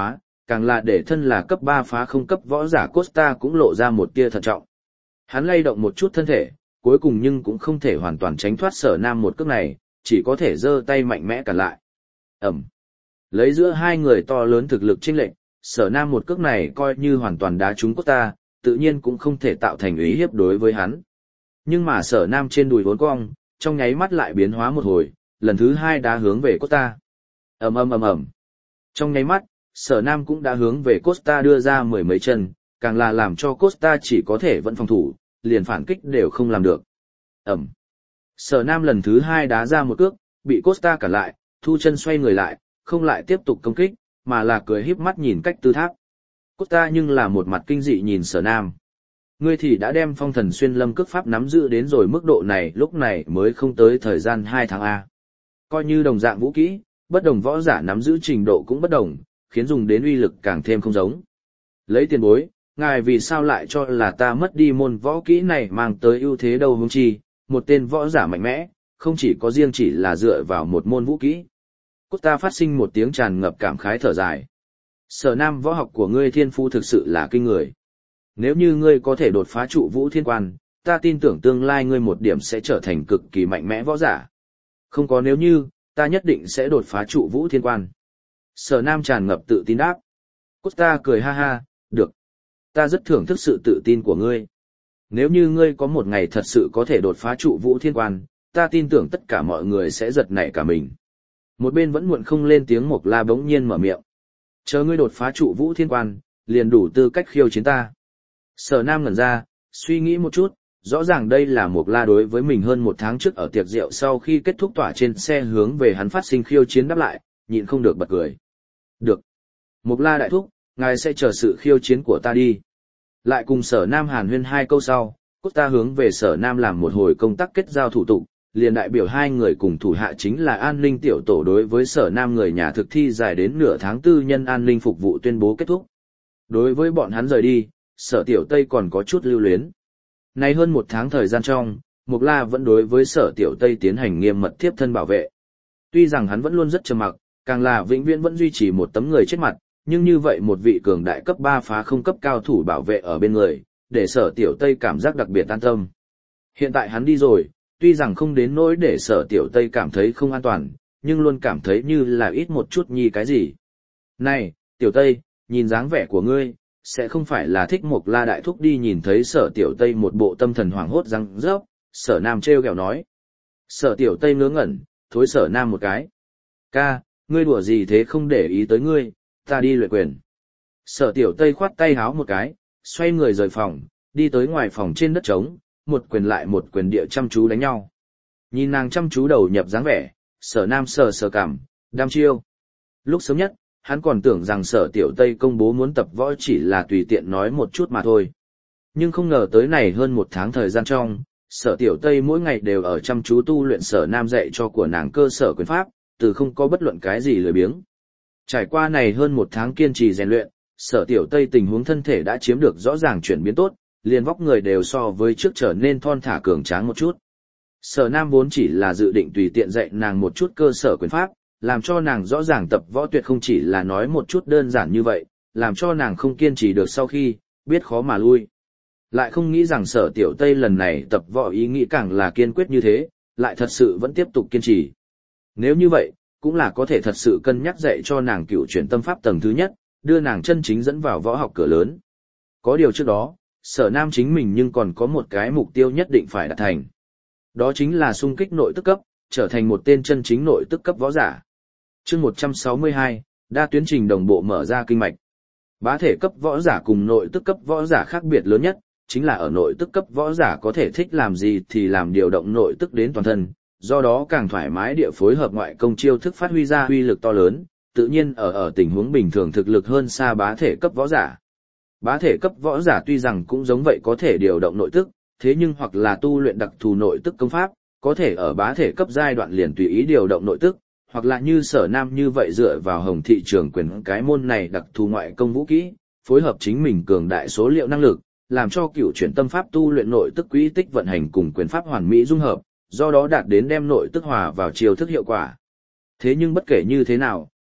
càng là để thân là cấp ba phá không cấp võ giả Costa cũng lộ ra một tia thận trọng. Hắn lay động một chút thân thể, cuối cùng nhưng cũng không thể hoàn toàn tránh thoát Sở Nam một cước này, chỉ có thể giơ tay mạnh mẽ cản lại. Ẩm. Lấy giữa hai người to lớn thực lực chênh lệch, Sở Nam một cước này coi như hoàn toàn đá trúng Costa, tự nhiên cũng không thể tạo thành uy hiếp đối với hắn. Nhưng mà Sở Nam trên đùi vốn cong, trong nháy mắt lại biến hóa một hồi, lần thứ hai đá hướng về Costa. Ầm ầm ầm ầm. Trong nháy mắt, Sở Nam cũng đã hướng về Costa đưa ra mười mấy chân, càng là làm cho Costa chỉ có thể vẫn phòng thủ, liền phản kích đều không làm được. Ẩm. Sở Nam lần thứ hai đá ra một cước, bị Costa cản lại, thu chân xoay người lại, không lại tiếp tục công kích, mà là cười híp mắt nhìn cách tư tháp. Costa nhưng là một mặt kinh dị nhìn Sở Nam. Ngươi thì đã đem phong thần xuyên lâm cước pháp nắm giữ đến rồi mức độ này, lúc này mới không tới thời gian hai tháng A. Coi như đồng dạng vũ kỹ, bất đồng võ giả nắm giữ trình độ cũng bất đồng, khiến dùng đến uy lực càng thêm không giống. Lấy tiền bối, ngài vì sao lại cho là ta mất đi môn võ kỹ này mang tới ưu thế đâu hướng chi, một tên võ giả mạnh mẽ, không chỉ có riêng chỉ là dựa vào một môn vũ kỹ. Costa phát sinh một tiếng tràn ngập cảm khái thở dài. Sở Nam, võ học của ngươi thiên phu thực sự là kinh người. Nếu như ngươi có thể đột phá trụ vũ thiên quan, ta tin tưởng tương lai ngươi một điểm sẽ trở thành cực kỳ mạnh mẽ võ giả. Không có nếu như, ta nhất định sẽ đột phá trụ vũ thiên quan. Sở Nam tràn ngập tự tin đáp. Costa cười ha ha, được. Ta rất thưởng thức sự tự tin của ngươi. Nếu như ngươi có một ngày thật sự có thể đột phá trụ vũ thiên quan, ta tin tưởng tất cả mọi người sẽ giật nảy cả mình. Một bên vẫn muộn không lên tiếng Mộc La bỗng nhiên mở miệng. Chờ ngươi đột phá trụ vũ thiên quan, liền đủ tư cách khiêu chiến ta. Sở Nam ngẩn ra, suy nghĩ một chút, rõ ràng đây là Mộc La đối với mình hơn một tháng trước ở tiệc rượu sau khi kết thúc tỏa trên xe hướng về hắn phát sinh khiêu chiến đáp lại, nhịn không được bật cười. Được. Mộc La đại thúc, ngài sẽ chờ sự khiêu chiến của ta đi. Lại cùng Sở Nam hàn huyên hai câu sau, Costa hướng về Sở Nam làm một hồi công tác kết giao thủ tục, liền đại biểu hai người cùng thủ hạ chính là an ninh tiểu tổ đối với Sở Nam người nhà thực thi dài đến nửa tháng tư nhân an ninh phục vụ tuyên bố kết thúc. Đối với bọn hắn rời đi, Sở Tiểu Tây còn có chút lưu luyến. Nay hơn một tháng thời gian trong, Mộc La vẫn đối với Sở Tiểu Tây tiến hành nghiêm mật tiếp thân bảo vệ. Tuy rằng hắn vẫn luôn rất trầm mặc, càng là vĩnh viễn vẫn duy trì một tấm người chết mặt, nhưng như vậy một vị cường đại cấp ba phá không cấp cao thủ bảo vệ ở bên người, để Sở Tiểu Tây cảm giác đặc biệt an tâm. Hiện tại hắn đi rồi, tuy rằng không đến nỗi để Sở Tiểu Tây cảm thấy không an toàn, nhưng luôn cảm thấy như là ít một chút nhi cái gì. Này, Tiểu Tây, nhìn dáng vẻ của ngươi, sẽ không phải là thích Mộc La đại thúc đi. Nhìn thấy Sở Tiểu Tây một bộ tâm thần hoảng hốt răng rớp, Sở Nam trêu ghẹo nói. Sở Tiểu Tây ngớ ngẩn, thối Sở Nam một cái. Ca, ngươi đùa gì thế, không để ý tới ngươi, ta đi luyện quyền. Sở Tiểu Tây khoát tay háo một cái, xoay người rời phòng, đi tới ngoài phòng trên đất trống, một quyền lại một quyền địa chăm chú đánh nhau. Nhìn nàng chăm chú đầu nhập dáng vẻ, Sở Nam sờ sờ cảm, đam chiêu. Lúc sớm nhất, hắn còn tưởng rằng Sở Tiểu Tây công bố muốn tập võ chỉ là tùy tiện nói một chút mà thôi. Nhưng không ngờ tới này hơn một tháng thời gian trong, Sở Tiểu Tây mỗi ngày đều ở chăm chú tu luyện Sở Nam dạy cho của nàng cơ sở quyền pháp, từ không có bất luận cái gì lười biếng. Trải qua này hơn một tháng kiên trì rèn luyện, Sở Tiểu Tây tình huống thân thể đã chiếm được rõ ràng chuyển biến tốt, liền vóc người đều so với trước trở nên thon thả cường tráng một chút. Sở Nam vốn chỉ là dự định tùy tiện dạy nàng một chút cơ sở quyền pháp, làm cho nàng rõ ràng tập võ tuyệt không chỉ là nói một chút đơn giản như vậy, làm cho nàng không kiên trì được sau khi, biết khó mà lui. Lại không nghĩ rằng Sở Tiểu Tây lần này tập võ ý nghĩ càng là kiên quyết như thế, lại thật sự vẫn tiếp tục kiên trì. Nếu như vậy, cũng là có thể thật sự cân nhắc dạy cho nàng cựu chuyển tâm pháp tầng thứ nhất, đưa nàng chân chính dẫn vào võ học cửa lớn. Có điều trước đó, Sở Nam chính mình nhưng còn có một cái mục tiêu nhất định phải đạt thành. Đó chính là xung kích nội tức cấp, trở thành một tên chân chính nội tức cấp võ giả. Chương một trăm sáu mươi hai, đa tuyến trình đồng bộ mở ra kinh mạch. Bá thể cấp võ giả cùng nội tức cấp võ giả khác biệt lớn nhất, chính là ở nội tức cấp võ giả có thể thích làm gì thì làm, điều động nội tức đến toàn thân, do đó càng thoải mái địa phối hợp ngoại công chiêu thức phát huy ra uy lực to lớn, tự nhiên ở ở tình huống bình thường thực lực hơn xa bá thể cấp võ giả. Bá thể cấp võ giả tuy rằng cũng giống vậy có thể điều động nội tức, thế nhưng hoặc là tu luyện đặc thù nội tức công pháp, có thể ở bá thể cấp giai đoạn liền tùy ý điều động nội tức, hoặc là như Sở Nam như vậy dựa vào Hồng Thị Trường Quyền cái môn này đặc thù ngoại công vũ kỹ, phối hợp chính mình cường đại số liệu năng lực, làm cho cựu chuyển tâm pháp tu luyện nội tức quỹ tích vận hành cùng quyền pháp hoàn mỹ dung hợp, do đó đạt đến đem nội tức hòa vào chiêu thức hiệu quả. Thế nhưng bất kể như thế nào,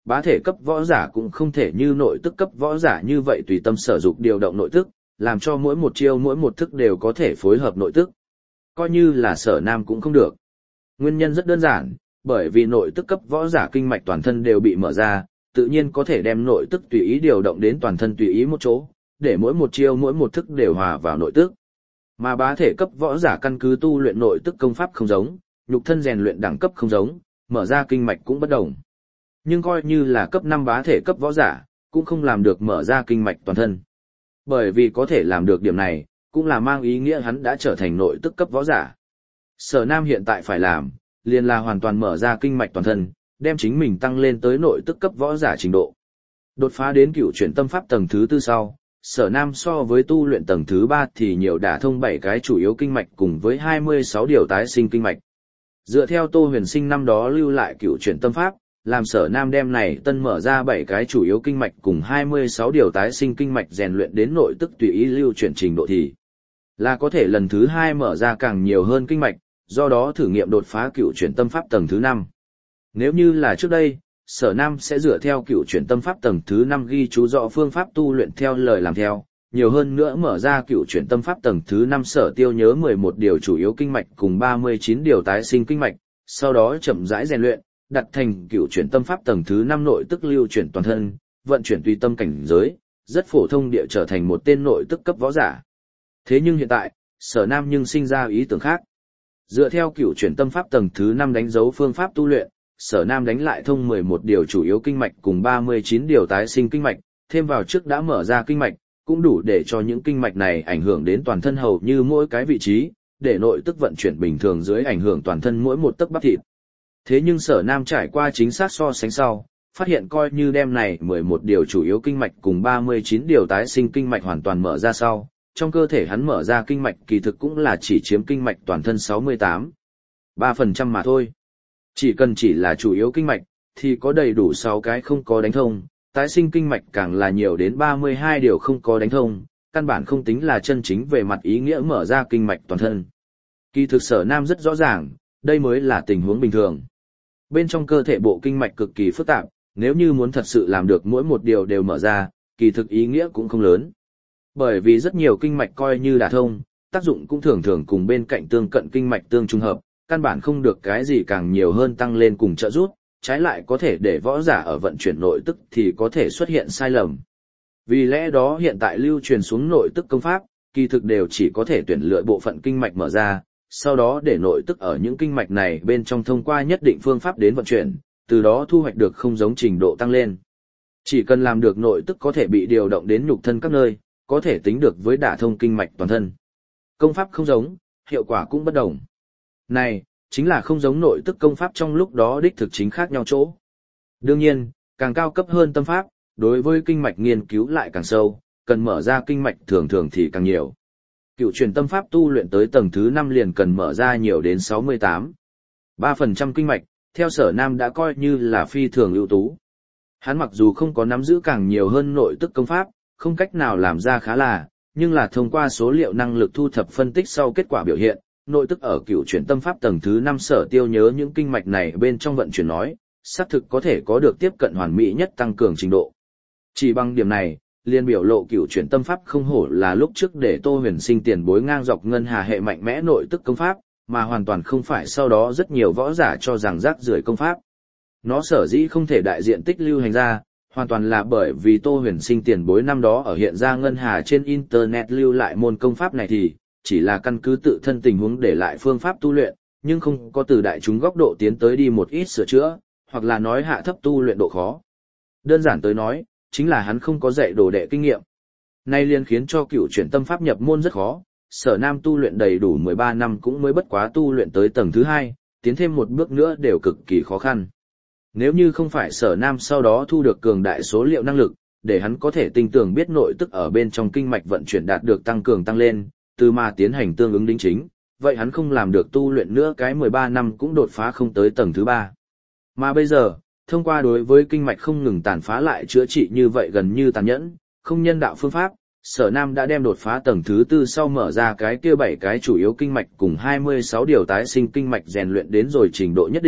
bá thể cấp võ giả cũng không thể như nội tức cấp võ giả như vậy tùy tâm sở dục điều động nội tức, làm cho mỗi một chiêu mỗi một thức đều có thể phối hợp nội tức. Coi như là Sở Nam cũng không được. Nguyên nhân rất đơn giản, bởi vì nội tức cấp võ giả kinh mạch toàn thân đều bị mở ra, tự nhiên có thể đem nội tức tùy ý điều động đến toàn thân tùy ý một chỗ, để mỗi một chiêu mỗi một thức đều hòa vào nội tức. Mà bá thể cấp võ giả căn cứ tu luyện nội tức công pháp không giống, nhục thân rèn luyện đẳng cấp không giống, mở ra kinh mạch cũng bất đồng. Nhưng coi như là cấp năm bá thể cấp võ giả, cũng không làm được mở ra kinh mạch toàn thân. Bởi vì có thể làm được điểm này, cũng là mang ý nghĩa hắn đã trở thành nội tức cấp võ giả. Sở Nam hiện tại phải làm, liền là hoàn toàn mở ra kinh mạch toàn thân, đem chính mình tăng lên tới nội tức cấp võ giả trình độ. Đột phá đến cựu chuyển tâm pháp tầng thứ tư sau, Sở Nam so với tu luyện tầng thứ ba thì nhiều đả thông bảy cái chủ yếu kinh mạch cùng với hai mươi sáu điều tái sinh kinh mạch. Dựa theo Tô Huyền Sinh năm đó lưu lại cựu chuyển tâm pháp, làm Sở Nam đem này tân mở ra bảy cái chủ yếu kinh mạch cùng hai mươi sáu điều tái sinh kinh mạch rèn luyện đến nội tức tùy ý lưu chuyển trình độ thì là có thể lần thứ hai mở ra càng nhiều hơn kinh mạch, do đó thử nghiệm đột phá cựu chuyển tâm pháp tầng thứ năm. Nếu như là trước đây, Sở Nam sẽ dựa theo cựu chuyển tâm pháp tầng thứ năm ghi chú rõ phương pháp tu luyện theo lời làm theo, nhiều hơn nữa mở ra cựu chuyển tâm pháp tầng thứ năm Sở Tiêu nhớ mười một điều chủ yếu kinh mạch cùng ba mươi chín điều tái sinh kinh mạch, sau đó chậm rãi rèn luyện, đặt thành cựu chuyển tâm pháp tầng thứ năm nội tức lưu chuyển toàn thân, vận chuyển tùy tâm cảnh giới, rất phổ thông địa trở thành một tên nội tức cấp võ giả. Thế nhưng hiện tại, Sở Nam nhưng sinh ra ý tưởng khác. Dựa theo cựu chuyển tâm pháp tầng thứ năm đánh dấu phương pháp tu luyện, Sở Nam đánh lại thông mười một điều chủ yếu kinh mạch cùng ba mươi chín điều tái sinh kinh mạch, thêm vào trước đã mở ra kinh mạch, cũng đủ để cho những kinh mạch này ảnh hưởng đến toàn thân hầu như mỗi cái vị trí, để nội tức vận chuyển bình thường dưới ảnh hưởng toàn thân mỗi một tấc bắp thịt. Thế nhưng Sở Nam trải qua chính xác so sánh sau, phát hiện coi như đem này mười một điều chủ yếu kinh mạch cùng ba mươi chín điều tái sinh kinh mạch hoàn toàn mở ra sau, trong cơ thể hắn mở ra kinh mạch kỳ thực cũng là chỉ chiếm kinh mạch toàn thân sáu mươi tám phẩy ba phần trăm mà thôi. Chỉ cần chỉ là chủ yếu kinh mạch, thì có đầy đủ sáu cái không có đánh thông, tái sinh kinh mạch càng là nhiều đến ba mươi hai điều không có đánh thông, căn bản không tính là chân chính về mặt ý nghĩa mở ra kinh mạch toàn thân. Kỳ thực Sở Nam rất rõ ràng, đây mới là tình huống bình thường. Bên trong cơ thể bộ kinh mạch cực kỳ phức tạp, nếu như muốn thật sự làm được mỗi một điều đều mở ra, kỳ thực ý nghĩa cũng không lớn. Bởi vì rất nhiều kinh mạch coi như đả thông, tác dụng cũng thường thường cùng bên cạnh tương cận kinh mạch tương trung hợp, căn bản không được cái gì càng nhiều hơn tăng lên cùng trợ giúp, trái lại có thể để võ giả ở vận chuyển nội tức thì có thể xuất hiện sai lầm. Vì lẽ đó hiện tại lưu truyền xuống nội tức công pháp, kỳ thực đều chỉ có thể tuyển lựa bộ phận kinh mạch mở ra, sau đó để nội tức ở những kinh mạch này bên trong thông qua nhất định phương pháp đến vận chuyển, từ đó thu hoạch được không giống trình độ tăng lên. Chỉ cần làm được nội tức có thể bị điều động đến nhục thân các nơi, có thể tính được với đả thông kinh mạch toàn thân. Công pháp không giống, hiệu quả cũng bất đồng. Này, chính là không giống nội tức công pháp trong lúc đó đích thực chính khác nhau chỗ. Đương nhiên, càng cao cấp hơn tâm pháp, đối với kinh mạch nghiên cứu lại càng sâu, cần mở ra kinh mạch thường thường thì càng nhiều. Cựu truyền tâm pháp tu luyện tới tầng thứ năm liền cần mở ra nhiều đến sáu mươi tám phẩy ba phần trăm kinh mạch, theo Sở Nam đã coi như là phi thường ưu tú. Hắn mặc dù không có nắm giữ càng nhiều hơn nội tức công pháp, không cách nào làm ra khá là, nhưng là thông qua số liệu năng lực thu thập phân tích sau kết quả biểu hiện, nội tức ở cựu chuyển tâm pháp tầng thứ năm Sở Tiêu nhớ những kinh mạch này bên trong vận chuyển nói, xác thực có thể có được tiếp cận hoàn mỹ nhất tăng cường trình độ. Chỉ bằng điểm này, liên biểu lộ cựu chuyển tâm pháp không hổ là lúc trước để Tô Huyền Sinh tiền bối ngang dọc ngân hà hệ mạnh mẽ nội tức công pháp, mà hoàn toàn không phải sau đó rất nhiều võ giả cho rằng rác rưởi công pháp. Nó sở dĩ không thể đại diện tích lưu hành ra, hoàn toàn là bởi vì Tô Huyền Sinh tiền bối năm đó ở hiện ra ngân hà trên internet lưu lại môn công pháp này thì chỉ là căn cứ tự thân tình huống để lại phương pháp tu luyện, nhưng không có từ đại chúng góc độ tiến tới đi một ít sửa chữa, hoặc là nói hạ thấp tu luyện độ khó. Đơn giản tới nói, chính là hắn không có dạy đồ đệ kinh nghiệm. Nay liền khiến cho cựu chuyển tâm pháp nhập môn rất khó, Sở Nam tu luyện đầy đủ mười ba năm cũng mới bất quá tu luyện tới tầng thứ hai, tiến thêm một bước nữa đều cực kỳ khó khăn. Nếu như không phải Sở Nam sau đó thu được cường đại số liệu năng lực, để hắn có thể tinh tường biết nội tức ở bên trong kinh mạch vận chuyển đạt được tăng cường tăng lên, từ mà tiến hành tương ứng đính chính, vậy hắn không làm được tu luyện nữa cái mười ba năm cũng đột phá không tới tầng thứ ba. Mà bây giờ, thông qua đối với kinh mạch không ngừng tàn phá lại chữa trị như vậy gần như tàn nhẫn, không nhân đạo phương pháp, Sở Nam đã đem đột phá tầng thứ tư sau mở ra cái kia bảy cái chủ yếu kinh mạch cùng hai mươi sáu điều tái sinh kinh mạch rèn luyện đến rồi trình độ nhất định,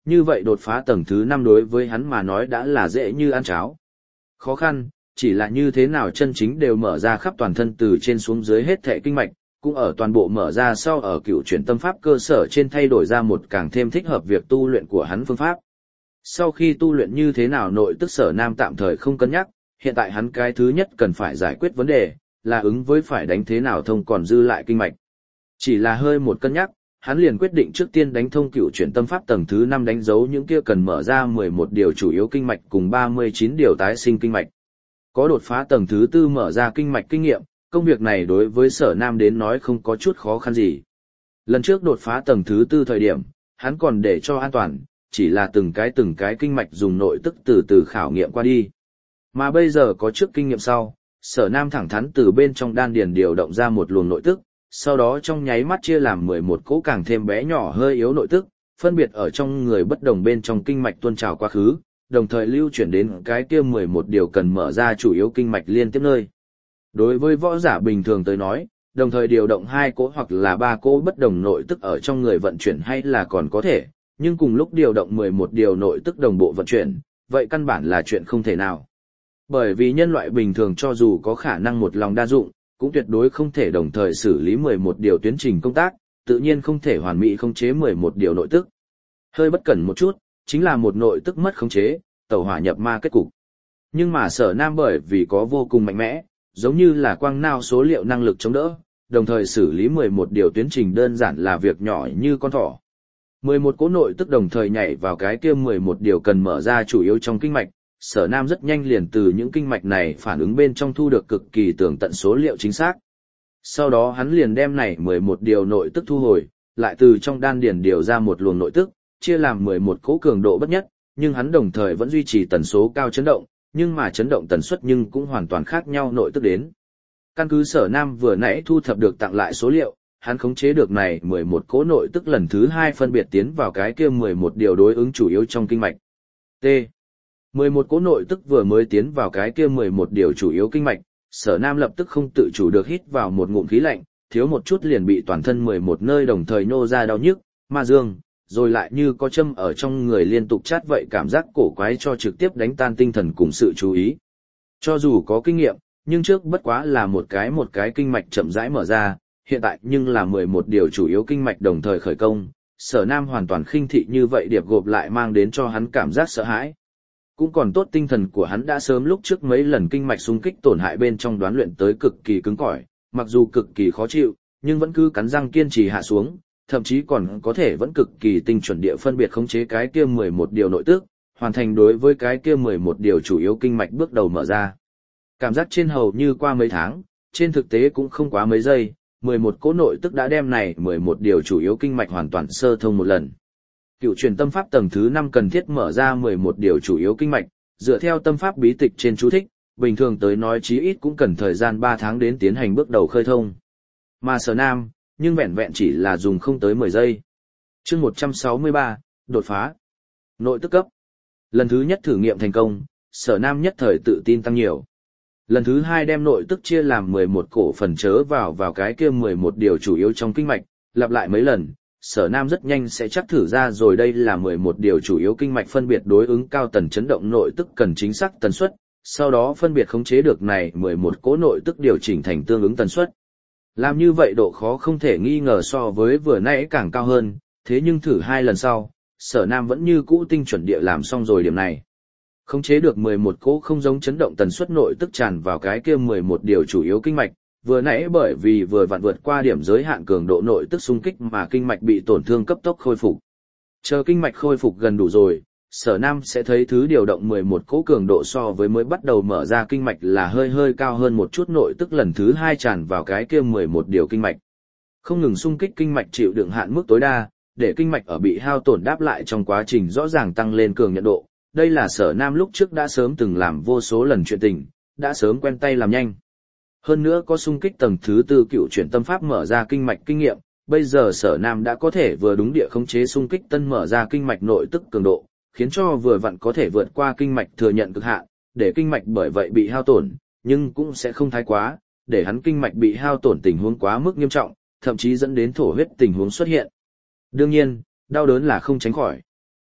như vậy đột phá tầng thứ năm đối với hắn mà nói đã là dễ như ăn cháo. Khó khăn, chỉ là như thế nào chân chính đều mở ra khắp toàn thân từ trên xuống dưới hết thảy kinh mạch, cũng ở toàn bộ mở ra sau ở cựu chuyển tâm pháp cơ sở trên thay đổi ra một càng thêm thích hợp việc tu luyện của hắn phương pháp. Sau khi tu luyện như thế nào nội tức Sở Nam tạm thời không cân nhắc, hiện tại hắn cái thứ nhất cần phải giải quyết vấn đề, là ứng với phải đánh thế nào thông còn dư lại kinh mạch. Chỉ là hơi một cân nhắc, hắn liền quyết định trước tiên đánh thông cựu chuyển tâm pháp tầng thứ năm đánh dấu những kia cần mở ra mười một điều chủ yếu kinh mạch cùng ba mươi chín điều tái sinh kinh mạch. Có đột phá tầng thứ tư mở ra kinh mạch kinh nghiệm, công việc này đối với Sở Nam đến nói không có chút khó khăn gì. Lần trước đột phá tầng thứ tư thời điểm, hắn còn để cho an toàn, chỉ là từng cái từng cái kinh mạch dùng nội tức từ từ khảo nghiệm qua đi. Mà bây giờ có trước kinh nghiệm sau, Sở Nam thẳng thắn từ bên trong đan điền điều động ra một luồng nội tức, sau đó trong nháy mắt chia làm mười một cỗ càng thêm bé nhỏ hơi yếu nội tức, phân biệt ở trong người bất đồng bên trong kinh mạch tuôn trào quá khứ, đồng thời lưu chuyển đến cái kia mười một điều cần mở ra chủ yếu kinh mạch liên tiếp nơi. Đối với võ giả bình thường tới nói, đồng thời điều động hai cỗ hoặc là ba cỗ bất đồng nội tức ở trong người vận chuyển hay là còn có thể, nhưng cùng lúc điều động mười một điều nội tức đồng bộ vận chuyển, vậy căn bản là chuyện không thể nào. Bởi vì nhân loại bình thường cho dù có khả năng một lòng đa dụng, cũng tuyệt đối không thể đồng thời xử lý mười một điều tuyến trình công tác, tự nhiên không thể hoàn mỹ khống chế mười một điều nội tức. Hơi bất cẩn một chút, chính là một nội tức mất khống chế, tẩu hỏa nhập ma kết cục. Nhưng mà Sở Nam bởi vì có vô cùng mạnh mẽ, giống như là quang nao số liệu năng lực chống đỡ, đồng thời xử lý mười một điều tuyến trình đơn giản là việc nhỏ như con thỏ. mười một cỗ nội tức đồng thời nhảy vào cái kia mười một điều cần mở ra chủ yếu trong kinh mạch, Sở Nam rất nhanh liền từ những kinh mạch này phản ứng bên trong thu được cực kỳ tường tận số liệu chính xác. Sau đó hắn liền đem này mười một điều nội tức thu hồi, lại từ trong đan điền điều ra một luồng nội tức, chia làm mười một cỗ cường độ bất nhất, nhưng hắn đồng thời vẫn duy trì tần số cao chấn động, nhưng mà chấn động tần suất nhưng cũng hoàn toàn khác nhau nội tức đến. Căn cứ Sở Nam vừa nãy thu thập được tặng lại số liệu, hắn khống chế được này mười một cỗ nội tức lần thứ hai phân biệt tiến vào cái kia mười một điều đối ứng chủ yếu trong kinh mạch. T. mười một cỗ nội tức vừa mới tiến vào cái kia mười một điều chủ yếu kinh mạch, Sở Nam lập tức không tự chủ được hít vào một ngụm khí lạnh, thiếu một chút liền bị toàn thân mười một nơi đồng thời nô ra đau nhức, ma dương, rồi lại như có châm ở trong người liên tục chát vậy cảm giác cổ quái cho trực tiếp đánh tan tinh thần cùng sự chú ý. Cho dù có kinh nghiệm, nhưng trước bất quá là một cái một cái kinh mạch chậm rãi mở ra, hiện tại nhưng là mười một điều chủ yếu kinh mạch đồng thời khởi công, Sở Nam hoàn toàn khinh thị như vậy điệp gộp lại mang đến cho hắn cảm giác sợ hãi. Cũng còn tốt tinh thần của hắn đã sớm lúc trước mấy lần kinh mạch xung kích tổn hại bên trong đoán luyện tới cực kỳ cứng cỏi, mặc dù cực kỳ khó chịu, nhưng vẫn cứ cắn răng kiên trì hạ xuống, thậm chí còn có thể vẫn cực kỳ tinh chuẩn địa phân biệt khống chế cái kia mười một điều nội tức, hoàn thành đối với cái kia mười một điều chủ yếu kinh mạch bước đầu mở ra. Cảm giác trên hầu như qua mấy tháng, trên thực tế cũng không quá mấy giây, mười một cỗ nội tức đã đem này mười một điều chủ yếu kinh mạch hoàn toàn sơ thông một lần. Cựu truyền tâm pháp tầng thứ năm cần thiết mở ra mười một điều chủ yếu kinh mạch, dựa theo tâm pháp bí tịch trên chú thích, bình thường tới nói chí ít cũng cần thời gian ba tháng đến tiến hành bước đầu khơi thông. Mà Sở Nam, nhưng vẹn vẹn chỉ là dùng không tới mười giây. Chương một trăm sáu mươi ba, đột phá. Nội tức cấp. Lần thứ nhất thử nghiệm thành công, Sở Nam nhất thời tự tin tăng nhiều. Lần thứ hai đem nội tức chia làm mười một cổ phần chớ vào vào cái kia mười một điều chủ yếu trong kinh mạch, lặp lại mấy lần, Sở Nam rất nhanh sẽ chắc thử ra rồi đây là mười một điều chủ yếu kinh mạch phân biệt đối ứng cao tần chấn động nội tức cần chính xác tần suất, sau đó phân biệt khống chế được này mười một cỗ nội tức điều chỉnh thành tương ứng tần suất. Làm như vậy độ khó không thể nghi ngờ so với vừa nãy càng cao hơn, thế nhưng thử hai lần sau, Sở Nam vẫn như cũ tinh chuẩn địa làm xong rồi điểm này. Khống chế được mười một cỗ không giống chấn động tần suất nội tức tràn vào cái kia mười một điều chủ yếu kinh mạch, vừa nãy bởi vì vừa vặn vượt qua điểm giới hạn cường độ nội tức xung kích mà kinh mạch bị tổn thương cấp tốc khôi phục. Chờ kinh mạch khôi phục gần đủ rồi, Sở Nam sẽ thấy thứ điều động mười một cỗ cường độ so với mới bắt đầu mở ra kinh mạch là hơi hơi cao hơn một chút nội tức lần thứ hai tràn vào cái kia mười một điều kinh mạch. Không ngừng xung kích kinh mạch chịu đựng hạn mức tối đa, để kinh mạch ở bị hao tổn đáp lại trong quá trình rõ ràng tăng lên cường nhận độ. Đây là Sở Nam lúc trước đã sớm từng làm vô số lần chuyện tình, đã sớm quen tay làm nhanh. Hơn nữa có xung kích tầng thứ tư cựu chuyển tâm pháp mở ra kinh mạch kinh nghiệm, bây giờ Sở Nam đã có thể vừa đúng địa khống chế xung kích tân mở ra kinh mạch nội tức cường độ, khiến cho vừa vặn có thể vượt qua kinh mạch thừa nhận cực hạn, để kinh mạch bởi vậy bị hao tổn, nhưng cũng sẽ không thái quá, để hắn kinh mạch bị hao tổn tình huống quá mức nghiêm trọng, thậm chí dẫn đến thổ huyết tình huống xuất hiện. Đương nhiên, đau đớn là không tránh khỏi.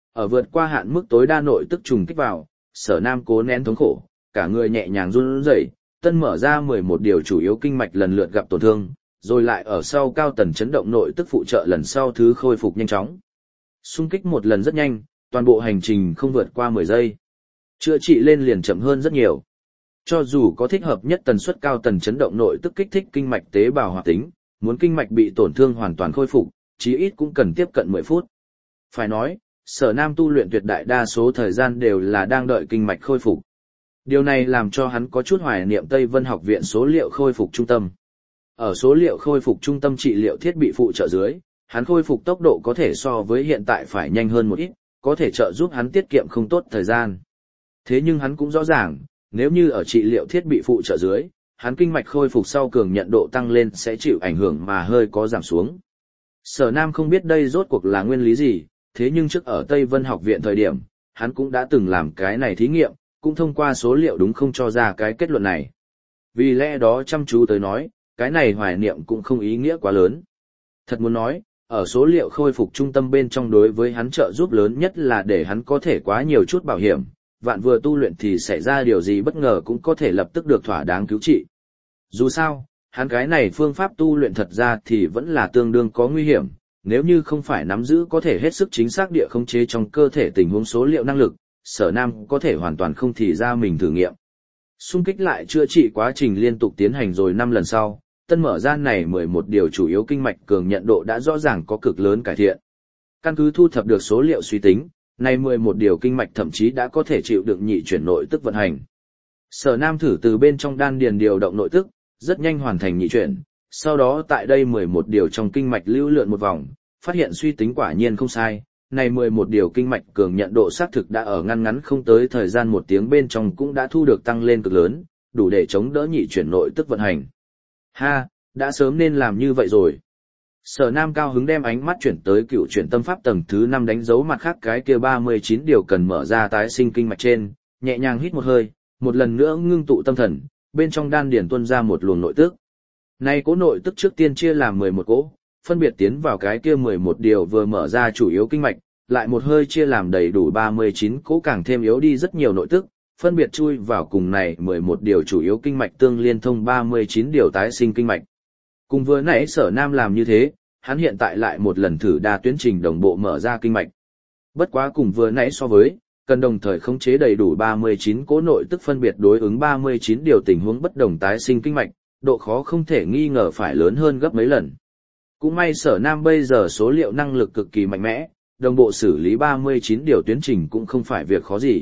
Ở vượt qua hạn mức tối đa nội tức trùng kích vào, Sở Nam cố nén thống khổ, cả người nhẹ nhàng run rẩy, tân mở ra mười một điều chủ yếu kinh mạch lần lượt gặp tổn thương, rồi lại ở sau cao tần chấn động nội tức phụ trợ lần sau thứ khôi phục nhanh chóng. Xung kích một lần rất nhanh, toàn bộ hành trình không vượt qua mười giây. Chữa trị lên liền chậm hơn rất nhiều. Cho dù có thích hợp nhất tần suất cao tần chấn động nội tức kích thích kinh mạch tế bào hoạt tính, muốn kinh mạch bị tổn thương hoàn toàn khôi phục, chí ít cũng cần tiếp cận mười phút. Phải nói, Sở Nam tu luyện tuyệt đại đa số thời gian đều là đang đợi kinh mạch khôi phục. Điều này làm cho hắn có chút hoài niệm Tây Vân Học viện số liệu khôi phục trung tâm. Ở số liệu khôi phục trung tâm trị liệu thiết bị phụ trợ dưới, hắn khôi phục tốc độ có thể so với hiện tại phải nhanh hơn một ít, có thể trợ giúp hắn tiết kiệm không tốt thời gian. Thế nhưng hắn cũng rõ ràng, nếu như ở trị liệu thiết bị phụ trợ dưới, hắn kinh mạch khôi phục sau cường nhận độ tăng lên sẽ chịu ảnh hưởng mà hơi có giảm xuống. Sở Nam không biết đây rốt cuộc là nguyên lý gì, thế nhưng trước ở Tây Vân Học viện thời điểm, hắn cũng đã từng làm cái này thí nghiệm, cũng thông qua số liệu đúng không cho ra cái kết luận này. Vì lẽ đó chăm chú tới nói, cái này hoài niệm cũng không ý nghĩa quá lớn. Thật muốn nói, ở số liệu khôi phục trung tâm bên trong đối với hắn trợ giúp lớn nhất là để hắn có thể quá nhiều chút bảo hiểm, vạn vừa tu luyện thì xảy ra điều gì bất ngờ cũng có thể lập tức được thỏa đáng cứu trị. Dù sao, hắn cái này phương pháp tu luyện thật ra thì vẫn là tương đương có nguy hiểm, nếu như không phải nắm giữ có thể hết sức chính xác địa khống chế trong cơ thể tình huống số liệu năng lực, Sở Nam có thể hoàn toàn không thì ra mình thử nghiệm. Xung kích lại chữa trị quá trình liên tục tiến hành rồi năm lần sau, tân mở ra này mười một điều chủ yếu kinh mạch cường nhận độ đã rõ ràng có cực lớn cải thiện. Căn cứ thu thập được số liệu suy tính, này mười một điều kinh mạch thậm chí đã có thể chịu đựng nhị chuyển nội tức vận hành. Sở Nam thử từ bên trong đan điền điều động nội tức, rất nhanh hoàn thành nhị chuyển, sau đó tại đây mười một điều trong kinh mạch lưu lượn một vòng, phát hiện suy tính quả nhiên không sai, này mười một điều kinh mạch cường nhận độ xác thực đã ở ngăn ngắn không tới thời gian một tiếng bên trong cũng đã thu được tăng lên cực lớn, đủ để chống đỡ nhị chuyển nội tức vận hành. Ha, đã sớm nên làm như vậy rồi. Sở Nam cao hứng đem ánh mắt chuyển tới cựu chuyển tâm pháp tầng thứ năm đánh dấu mặt khác cái kia ba mươi chín điều cần mở ra tái sinh kinh mạch trên, nhẹ nhàng hít một hơi, một lần nữa ngưng tụ tâm thần, bên trong đan điển tuôn ra một luồng nội tức. Này cố nội tức trước tiên chia làm mười một cỗ, phân biệt tiến vào cái kia mười một điều vừa mở ra chủ yếu kinh mạch, lại một hơi chia làm đầy đủ ba mươi chín cỗ càng thêm yếu đi rất nhiều nội tức, phân biệt chui vào cùng này mười một điều chủ yếu kinh mạch tương liên thông ba mươi chín điều tái sinh kinh mạch. Cùng vừa nãy Sở Nam làm như thế, hắn hiện tại lại một lần thử đa tuyến trình đồng bộ mở ra kinh mạch. Bất quá cùng vừa nãy so với, cần đồng thời khống chế đầy đủ ba mươi chín cỗ nội tức phân biệt đối ứng ba mươi chín điều tình huống bất đồng tái sinh kinh mạch, độ khó không thể nghi ngờ phải lớn hơn gấp mấy lần. Cũng may Sở Nam bây giờ số liệu năng lực cực kỳ mạnh mẽ, đồng bộ xử lý ba mươi chín điều tuyến trình cũng không phải việc khó gì.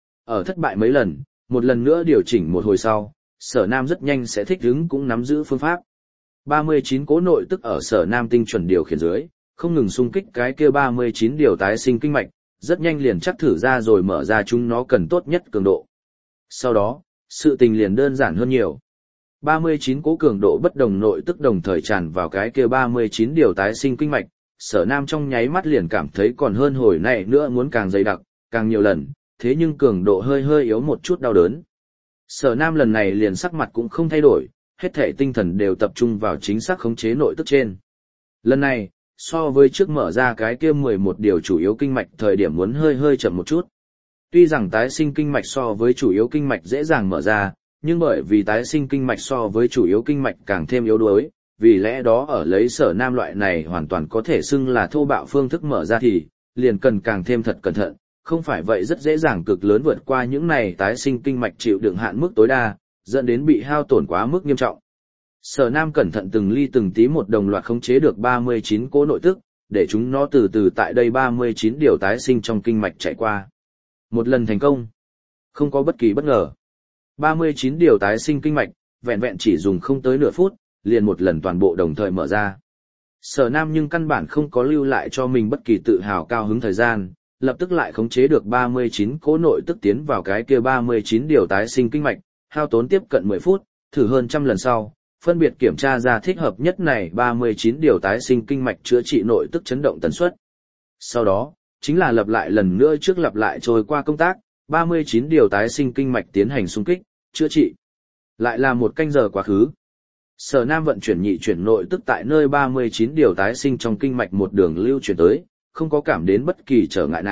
Ở thất bại mấy lần, một lần nữa điều chỉnh một hồi sau, Sở Nam rất nhanh sẽ thích ứng cũng nắm giữ phương pháp. ba mươi chín cỗ nội tức ở Sở Nam tinh chuẩn điều khiển dưới, không ngừng xung kích cái kia ba mươi chín điều tái sinh kinh mạch, rất nhanh liền chắc thử ra rồi mở ra chúng nó cần tốt nhất cường độ. Sau đó, sự tình liền đơn giản hơn nhiều. ba mươi chín cỗ cường độ bất đồng nội tức đồng thời tràn vào cái kia ba mươi chín điều tái sinh kinh mạch, Sở Nam trong nháy mắt liền cảm thấy còn hơn hồi này nữa muốn càng dày đặc, càng nhiều lần, thế nhưng cường độ hơi hơi yếu một chút đau đớn. Sở Nam lần này liền sắc mặt cũng không thay đổi, hết thể tinh thần đều tập trung vào chính xác khống chế nội tức trên. Lần này, so với trước mở ra cái kia mười một điều chủ yếu kinh mạch thời điểm muốn hơi hơi chậm một chút. Tuy rằng tái sinh kinh mạch so với chủ yếu kinh mạch dễ dàng mở ra, nhưng bởi vì tái sinh kinh mạch so với chủ yếu kinh mạch càng thêm yếu đuối, vì lẽ đó ở lấy Sở Nam loại này hoàn toàn có thể xưng là thô bạo phương thức mở ra thì, liền cần càng thêm thật cẩn thận, không phải vậy rất dễ dàng cực lớn vượt qua những này tái sinh kinh mạch chịu đựng hạn mức tối đa, dẫn đến bị hao tổn quá mức nghiêm trọng. Sở Nam cẩn thận từng ly từng tí một đồng loạt khống chế được ba mươi chín cỗ nội tức, để chúng nó từ từ tại đây ba mươi chín điều tái sinh trong kinh mạch chạy qua. Một lần thành công, không có bất kỳ bất ngờ. ba mươi chín điều tái sinh kinh mạch, vẹn vẹn chỉ dùng không tới nửa phút, liền một lần toàn bộ đồng thời mở ra. Sở Nam nhưng căn bản không có lưu lại cho mình bất kỳ tự hào cao hứng thời gian, lập tức lại khống chế được ba mươi chín cỗ nội tức tiến vào cái kia ba mươi chín điều tái sinh kinh mạch, hao tốn tiếp cận mười phút, thử hơn trăm lần sau, phân biệt kiểm tra ra thích hợp nhất này ba mươi chín điều tái sinh kinh mạch chữa trị nội tức chấn động tần suất. Sau đó, chính là lặp lại lần nữa trước lặp lại trôi qua công tác, ba mươi chín điều tái sinh kinh mạch tiến hành xung kích, chữa trị. Lại là một canh giờ quá khứ. Sở Nam vận chuyển nhị chuyển nội tức tại nơi ba mươi chín điều tái sinh trong kinh mạch một đường lưu chuyển tới, không có cảm đến bất kỳ trở ngại nào,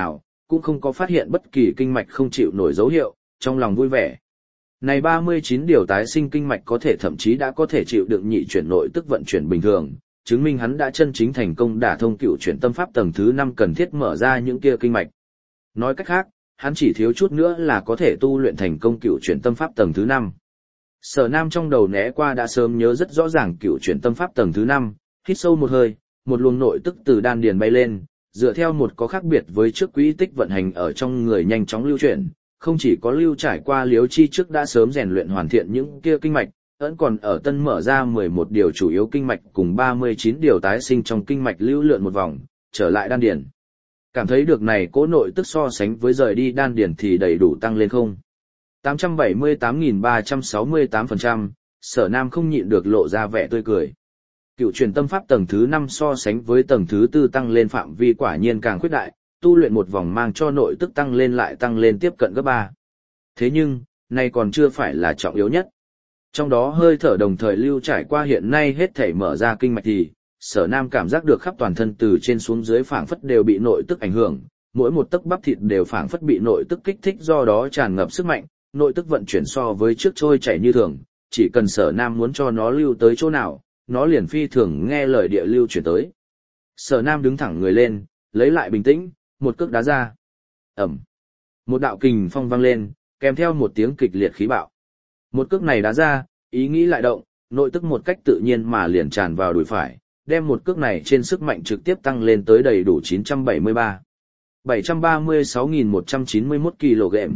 cũng không có phát hiện bất kỳ kinh mạch không chịu nổi dấu hiệu, trong lòng vui vẻ. Này ba mươi chín điều tái sinh kinh mạch có thể thậm chí đã có thể chịu đựng nhị chuyển nội tức vận chuyển bình thường, chứng minh hắn đã chân chính thành công đả thông cựu chuyển tâm pháp tầng thứ năm cần thiết mở ra những kia kinh mạch. Nói cách khác, hắn chỉ thiếu chút nữa là có thể tu luyện thành công cựu chuyển tâm pháp tầng thứ năm. Sở Nam trong đầu né qua đã sớm nhớ rất rõ ràng cựu chuyển tâm pháp tầng thứ năm, hít sâu một hơi, một luồng nội tức từ đan điền bay lên, dựa theo một có khác biệt với trước quỹ tích vận hành ở trong người nhanh chóng lưu chuyển, không chỉ có lưu trải qua liếu chi trước đã sớm rèn luyện hoàn thiện những kia kinh mạch, vẫn còn ở tân mở ra mười một điều chủ yếu kinh mạch cùng ba mươi chín điều tái sinh trong kinh mạch lưu lượn một vòng, trở lại đan điền. Cảm thấy được này cỗ nội tức so sánh với rời đi đan điền thì đầy đủ tăng lên không. tám trăm bảy mươi tám nghìn ba trăm sáu mươi tám phần trăm, Sở Nam không nhịn được lộ ra vẻ tươi cười. Cựu truyền tâm pháp tầng thứ năm so sánh với tầng thứ tư tăng lên phạm vi quả nhiên càng khuyết đại, tu luyện một vòng mang cho nội tức tăng lên lại tăng lên tiếp cận gấp ba. Thế nhưng, này còn chưa phải là trọng yếu nhất. Trong đó hơi thở đồng thời lưu trải qua hiện nay hết thảy mở ra kinh mạch thì, Sở Nam cảm giác được khắp toàn thân từ trên xuống dưới phảng phất đều bị nội tức ảnh hưởng, mỗi một tấc bắp thịt đều phảng phất bị nội tức kích thích do đó tràn ngập sức mạnh, nội tức vận chuyển so với trước trôi chảy như thường, chỉ cần Sở Nam muốn cho nó lưu tới chỗ nào, nó liền phi thường nghe lời địa lưu chuyển tới. Sở Nam đứng thẳng người lên, lấy lại bình tĩnh, một cước đá ra. Ầm. Một đạo kình phong vang lên, kèm theo một tiếng kịch liệt khí bạo. Một cước này đá ra, ý nghĩ lại động, nội tức một cách tự nhiên mà liền tràn vào đùi phải, đem một cước này trên sức mạnh trực tiếp tăng lên tới đầy đủ chín trăm bảy mươi ba. bảy trăm ba mươi sáu nghìn một trăm chín mươi mốt ki lô gam.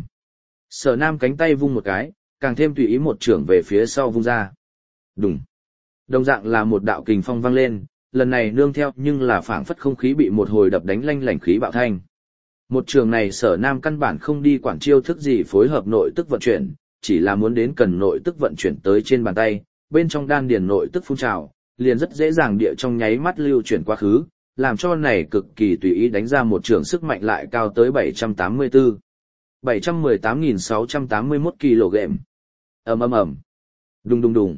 Sở Nam cánh tay vung một cái, càng thêm tùy ý một chưởng về phía sau vung ra. Đùng. Đồng dạng là một đạo kình phong vang lên, lần này nương theo nhưng là phảng phất không khí bị một hồi đập đánh lanh lảnh khí bạo thanh. Một trường này Sở Nam căn bản không đi quản chiêu thức gì phối hợp nội tức vận chuyển, chỉ là muốn đến cần nội tức vận chuyển tới trên bàn tay, bên trong đan điền nội tức phun trào, liền rất dễ dàng địa trong nháy mắt lưu chuyển quá khứ, làm cho này cực kỳ tùy ý đánh ra một trường sức mạnh lại cao tới bảy trăm tám mươi tư. bảy trăm mười tám nghìn sáu trăm tám mươi mốt ki lô gam. Ầm ầm ầm. Đùng đùng đùng.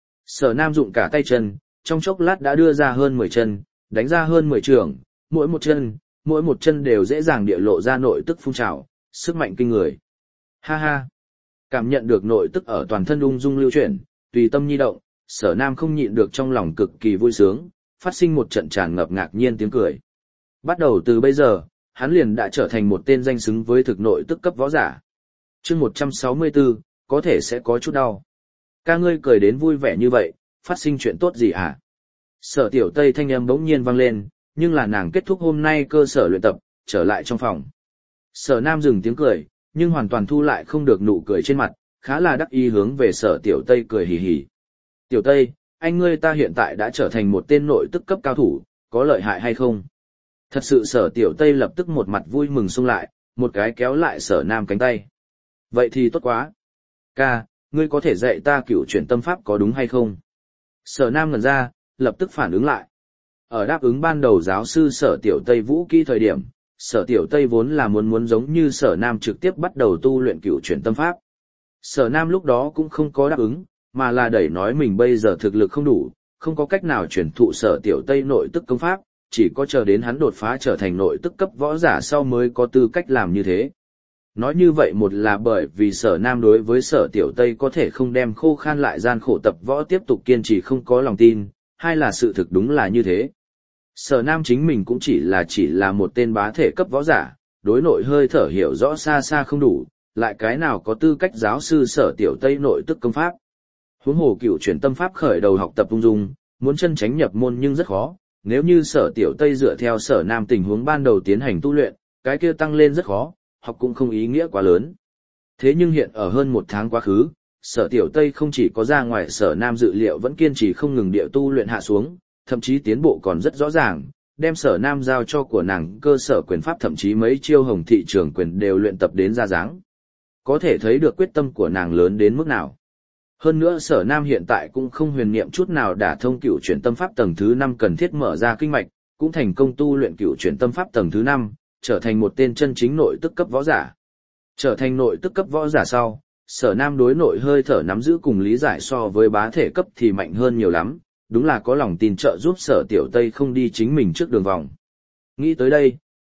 Sở Nam dụng cả tay chân, trong chốc lát đã đưa ra hơn mười chân, đánh ra hơn mười trường, mỗi một chân, mỗi một chân đều dễ dàng địa lộ ra nội tức phun trào, sức mạnh kinh người. Ha ha. Cảm nhận được nội tức ở toàn thân ung dung lưu chuyển, tùy tâm nhi động, Sở Nam không nhịn được trong lòng cực kỳ vui sướng, phát sinh một trận tràn ngập ngạc nhiên tiếng cười. Bắt đầu từ bây giờ, hắn liền đã trở thành một tên danh xứng với thực nội tức cấp võ giả. Chương một trăm sáu mươi tư, có thể sẽ có chút đau. Ca ngươi cười đến vui vẻ như vậy, phát sinh chuyện tốt gì hả? Sở Tiểu Tây thanh âm bỗng nhiên vang lên, nhưng là nàng kết thúc hôm nay cơ sở luyện tập, trở lại trong phòng. Sở Nam dừng tiếng cười, nhưng hoàn toàn thu lại không được nụ cười trên mặt, khá là đắc ý hướng về Sở Tiểu Tây cười hì hì. Tiểu Tây, anh ngươi ta hiện tại đã trở thành một tên nội tức cấp cao thủ, có lợi hại hay không? Thật sự Sở Tiểu Tây lập tức một mặt vui mừng xung lại, một cái kéo lại Sở Nam cánh tay. Vậy thì tốt quá. Ca, ngươi có thể dạy ta cửu chuyển tâm pháp có đúng hay không? Sở Nam ngẩn ra, lập tức phản ứng lại. Ở đáp ứng ban đầu giáo sư Sở Tiểu Tây vũ kỹ thời điểm, Sở Tiểu Tây vốn là muốn muốn giống như Sở Nam trực tiếp bắt đầu tu luyện cửu chuyển tâm pháp. Sở Nam lúc đó cũng không có đáp ứng, mà là đẩy nói mình bây giờ thực lực không đủ, không có cách nào truyền thụ Sở Tiểu Tây nội tức công pháp, chỉ có chờ đến hắn đột phá trở thành nội tức cấp võ giả sau mới có tư cách làm như thế. Nói như vậy một là bởi vì Sở Nam đối với Sở Tiểu Tây có thể không đem khô khan lại gian khổ tập võ tiếp tục kiên trì không có lòng tin, hai là sự thực đúng là như thế. Sở Nam chính mình cũng chỉ là chỉ là một tên bá thể cấp võ giả, đối nội hơi thở hiểu rõ xa xa không đủ, lại cái nào có tư cách giáo sư Sở Tiểu Tây nội tức công pháp. Huống hồ cửu chuyển tâm pháp khởi đầu học tập ung dung, muốn chân tránh nhập môn nhưng rất khó, nếu như Sở Tiểu Tây dựa theo Sở Nam tình huống ban đầu tiến hành tu luyện, cái kia tăng lên rất khó, học cũng không ý nghĩa quá lớn. Thế nhưng hiện ở hơn một tháng quá khứ, Sở Tiểu Tây không chỉ có ra ngoài Sở Nam dự liệu vẫn kiên trì không ngừng địa tu luyện hạ xuống, thậm chí tiến bộ còn rất rõ ràng, đem Sở Nam giao cho của nàng cơ sở quyền pháp thậm chí mấy chiêu hồng thị trường quyền đều luyện tập đến ra dáng. Có thể thấy được quyết tâm của nàng lớn đến mức nào. Hơn nữa Sở Nam hiện tại cũng không huyền niệm chút nào đả thông cửu chuyển tâm pháp tầng thứ năm cần thiết mở ra kinh mạch, cũng thành công tu luyện cửu chuyển tâm pháp tầng thứ năm, trở thành một tên chân chính nội tức cấp võ giả. Trở thành nội tức cấp võ giả sau, Sở Nam đối nội hơi thở nắm giữ cùng lý giải so với bá thể cấp thì mạnh hơn nhiều lắm, đúng là có lòng tin trợ giúp Sở Tiểu Tây không đi chính mình trước đường vòng. Nghĩ tới đây,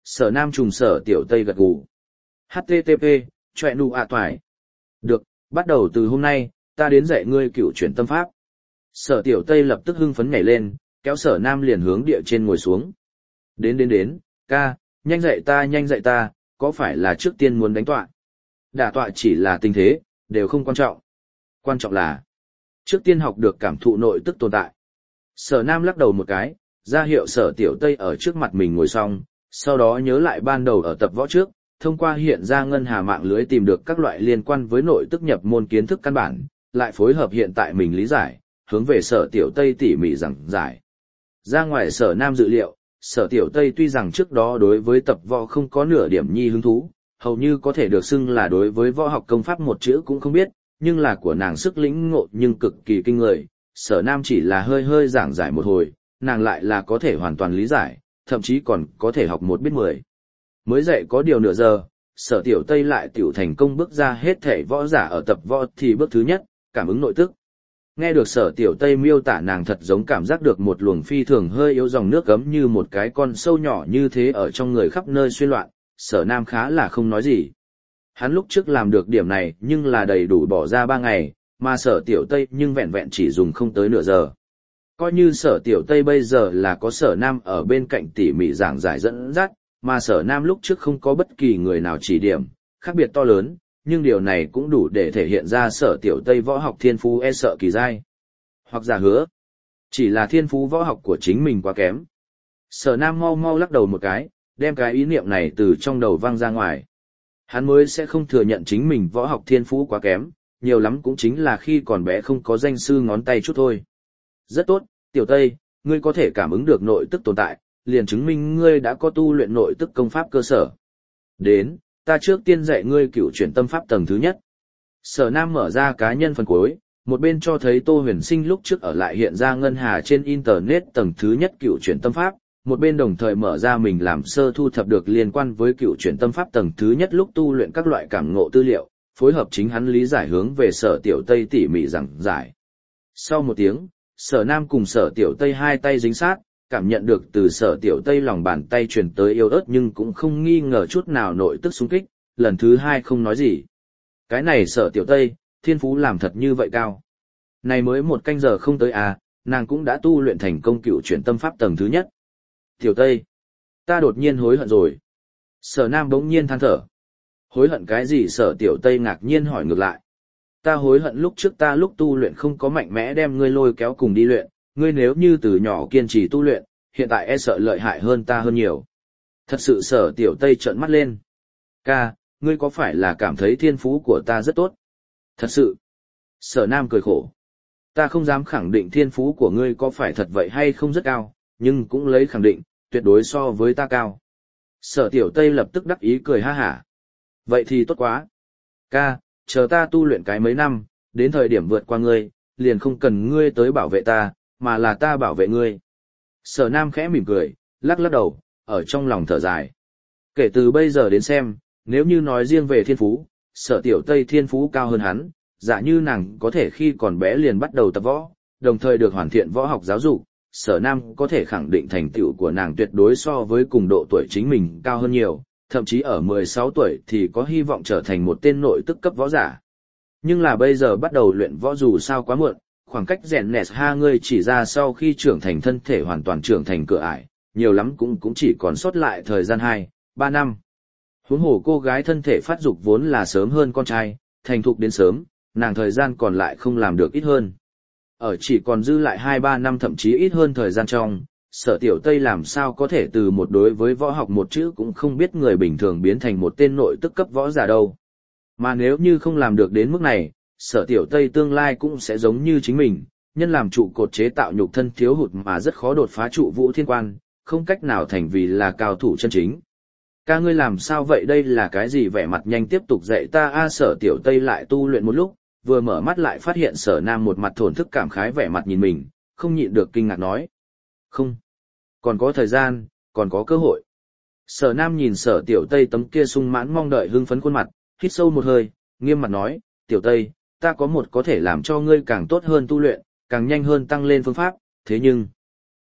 Sở Nam trùng Sở Tiểu Tây gật gù. hát tê tê pê, choẹ nụ ạ toải. Được, bắt đầu từ hôm nay, ta đến dạy ngươi cựu chuyển tâm pháp. Sở Tiểu Tây lập tức hưng phấn nhảy lên, kéo Sở Nam liền hướng địa trên ngồi xuống. Đến đến đến, ca, nhanh dạy ta nhanh dạy ta, có phải là trước tiên muốn đánh tọa? Đả tọa chỉ là tình thế, đều không quan trọng. Quan trọng là, trước tiên học được cảm thụ nội tức tồn tại. Sở Nam lắc đầu một cái, ra hiệu Sở Tiểu Tây ở trước mặt mình ngồi xong, sau đó nhớ lại ban đầu ở tập võ trước, thông qua hiện ra ngân hà mạng lưới tìm được các loại liên quan với nội tức nhập môn kiến thức căn bản, lại phối hợp hiện tại mình lý giải, hướng về Sở Tiểu Tây tỉ mỉ giảng giải. Ra ngoài Sở Nam dự liệu, Sở Tiểu Tây tuy rằng trước đó đối với tập võ không có nửa điểm nhi hứng thú, hầu như có thể được xưng là đối với võ học công pháp một chữ cũng không biết, nhưng là của nàng sức lĩnh ngộ nhưng cực kỳ kinh người. Sở Nam chỉ là hơi hơi giảng giải một hồi, nàng lại là có thể hoàn toàn lý giải, thậm chí còn có thể học một biết mười. Mới dạy có điều nửa giờ, Sở Tiểu Tây lại tiểu thành công bước ra hết thể võ giả ở tập võ thì bước thứ nhất, cảm ứng nội tức. Nghe được Sở Tiểu Tây miêu tả nàng thật giống cảm giác được một luồng phi thường hơi yếu dòng nước gấm như một cái con sâu nhỏ như thế ở trong người khắp nơi xuyên loạn, Sở Nam khá là không nói gì. Hắn lúc trước làm được điểm này nhưng là đầy đủ bỏ ra ba ngày, mà Sở Tiểu Tây nhưng vẹn vẹn chỉ dùng không tới nửa giờ. Coi như Sở Tiểu Tây bây giờ là có Sở Nam ở bên cạnh tỉ mỉ giảng giải dẫn dắt, mà Sở Nam lúc trước không có bất kỳ người nào chỉ điểm, khác biệt to lớn, nhưng điều này cũng đủ để thể hiện ra Sở Tiểu Tây võ học thiên phú e sợ kỳ dai. Hoặc giả hứa, chỉ là thiên phú võ học của chính mình quá kém. Sở Nam mau mau lắc đầu một cái, đem cái ý niệm này từ trong đầu văng ra ngoài. Hắn mới sẽ không thừa nhận chính mình võ học thiên phú quá kém, nhiều lắm cũng chính là khi còn bé không có danh sư ngón tay chút thôi. Rất tốt, Tiểu Tây, ngươi có thể cảm ứng được nội tức tồn tại, liền chứng minh ngươi đã có tu luyện nội tức công pháp cơ sở. Đến, ta trước tiên dạy ngươi cựu chuyển tâm pháp tầng thứ nhất. Sở Nam mở ra cá nhân phần cuối, một bên cho thấy Tô Huyền Sinh lúc trước ở lại hiện ra ngân hà trên internet tầng thứ nhất cựu chuyển tâm pháp, một bên đồng thời mở ra mình làm sơ thu thập được liên quan với cựu chuyển tâm pháp tầng thứ nhất lúc tu luyện các loại cảm ngộ tư liệu, phối hợp chính hắn lý giải hướng về Sở Tiểu Tây tỉ mỉ giảng giải. Sau một tiếng, Sở Nam cùng Sở Tiểu Tây hai tay dính sát, cảm nhận được từ Sở Tiểu Tây lòng bàn tay truyền tới yếu ớt nhưng cũng không nghi ngờ chút nào nội tức xung kích, lần thứ hai không nói gì. Cái này Sở Tiểu Tây, thiên phú làm thật như vậy cao. Này mới một canh giờ không tới à, nàng cũng đã tu luyện thành công cựu chuyển tâm pháp tầng thứ nhất. Tiểu Tây, ta đột nhiên hối hận rồi. Sở Nam bỗng nhiên than thở. Hối hận cái gì? Sở Tiểu Tây ngạc nhiên hỏi ngược lại. Ta hối hận lúc trước ta lúc tu luyện không có mạnh mẽ đem ngươi lôi kéo cùng đi luyện, ngươi nếu như từ nhỏ kiên trì tu luyện, hiện tại e sợ lợi hại hơn ta hơn nhiều. Thật sự Sở Tiểu Tây trợn mắt lên. Ca, ngươi có phải là cảm thấy thiên phú của ta rất tốt? Thật sự. Sở Nam cười khổ. Ta không dám khẳng định thiên phú của ngươi có phải thật vậy hay không rất cao, nhưng cũng lấy khẳng định, tuyệt đối so với ta cao. Sở Tiểu Tây lập tức đắc ý cười ha hả. Vậy thì tốt quá. Ca, chờ ta tu luyện cái mấy năm, đến thời điểm vượt qua ngươi, liền không cần ngươi tới bảo vệ ta, mà là ta bảo vệ ngươi. Sở Nam khẽ mỉm cười, lắc lắc đầu, ở trong lòng thở dài. Kể từ bây giờ đến xem, nếu như nói riêng về thiên phú, Sở Tiểu Tây thiên phú cao hơn hắn, giả như nàng có thể khi còn bé liền bắt đầu tập võ, đồng thời được hoàn thiện võ học giáo dục, Sở Nam có thể khẳng định thành tựu của nàng tuyệt đối so với cùng độ tuổi chính mình cao hơn nhiều, thậm chí ở mười sáu tuổi thì có hy vọng trở thành một tên nội tức cấp võ giả. Nhưng là bây giờ bắt đầu luyện võ dù sao quá muộn, khoảng cách rèn nẹt ha ngươi chỉ ra sau khi trưởng thành thân thể hoàn toàn trưởng thành cửa ải, nhiều lắm cũng cũng chỉ còn sót lại thời gian hai, ba năm. Huống hồ cô gái thân thể phát dục vốn là sớm hơn con trai, thành thục đến sớm, nàng thời gian còn lại không làm được ít hơn. Ở chỉ còn dư lại hai ba năm thậm chí ít hơn thời gian trong, Sở Tiểu Tây làm sao có thể từ một đối với võ học một chữ cũng không biết người bình thường biến thành một tên nội tức cấp võ giả đâu. Mà nếu như không làm được đến mức này, Sở Tiểu Tây tương lai cũng sẽ giống như chính mình, nhân làm trụ cột chế tạo nhục thân thiếu hụt mà rất khó đột phá trụ vũ thiên quan, không cách nào thành vì là cao thủ chân chính. Ca ngươi làm sao vậy, đây là cái gì? Vẻ mặt nhanh tiếp tục dạy ta a. Sở Tiểu Tây lại tu luyện một lúc, vừa mở mắt lại phát hiện Sở Nam một mặt thổn thức cảm khái vẻ mặt nhìn mình, không nhịn được kinh ngạc nói. Không, còn có thời gian, còn có cơ hội. Sở Nam nhìn Sở Tiểu Tây tấm kia sung mãn mong đợi hưng phấn khuôn mặt, hít sâu một hơi, nghiêm mặt nói, Tiểu Tây, ta có một có thể làm cho ngươi càng tốt hơn tu luyện, càng nhanh hơn tăng lên phương pháp, thế nhưng,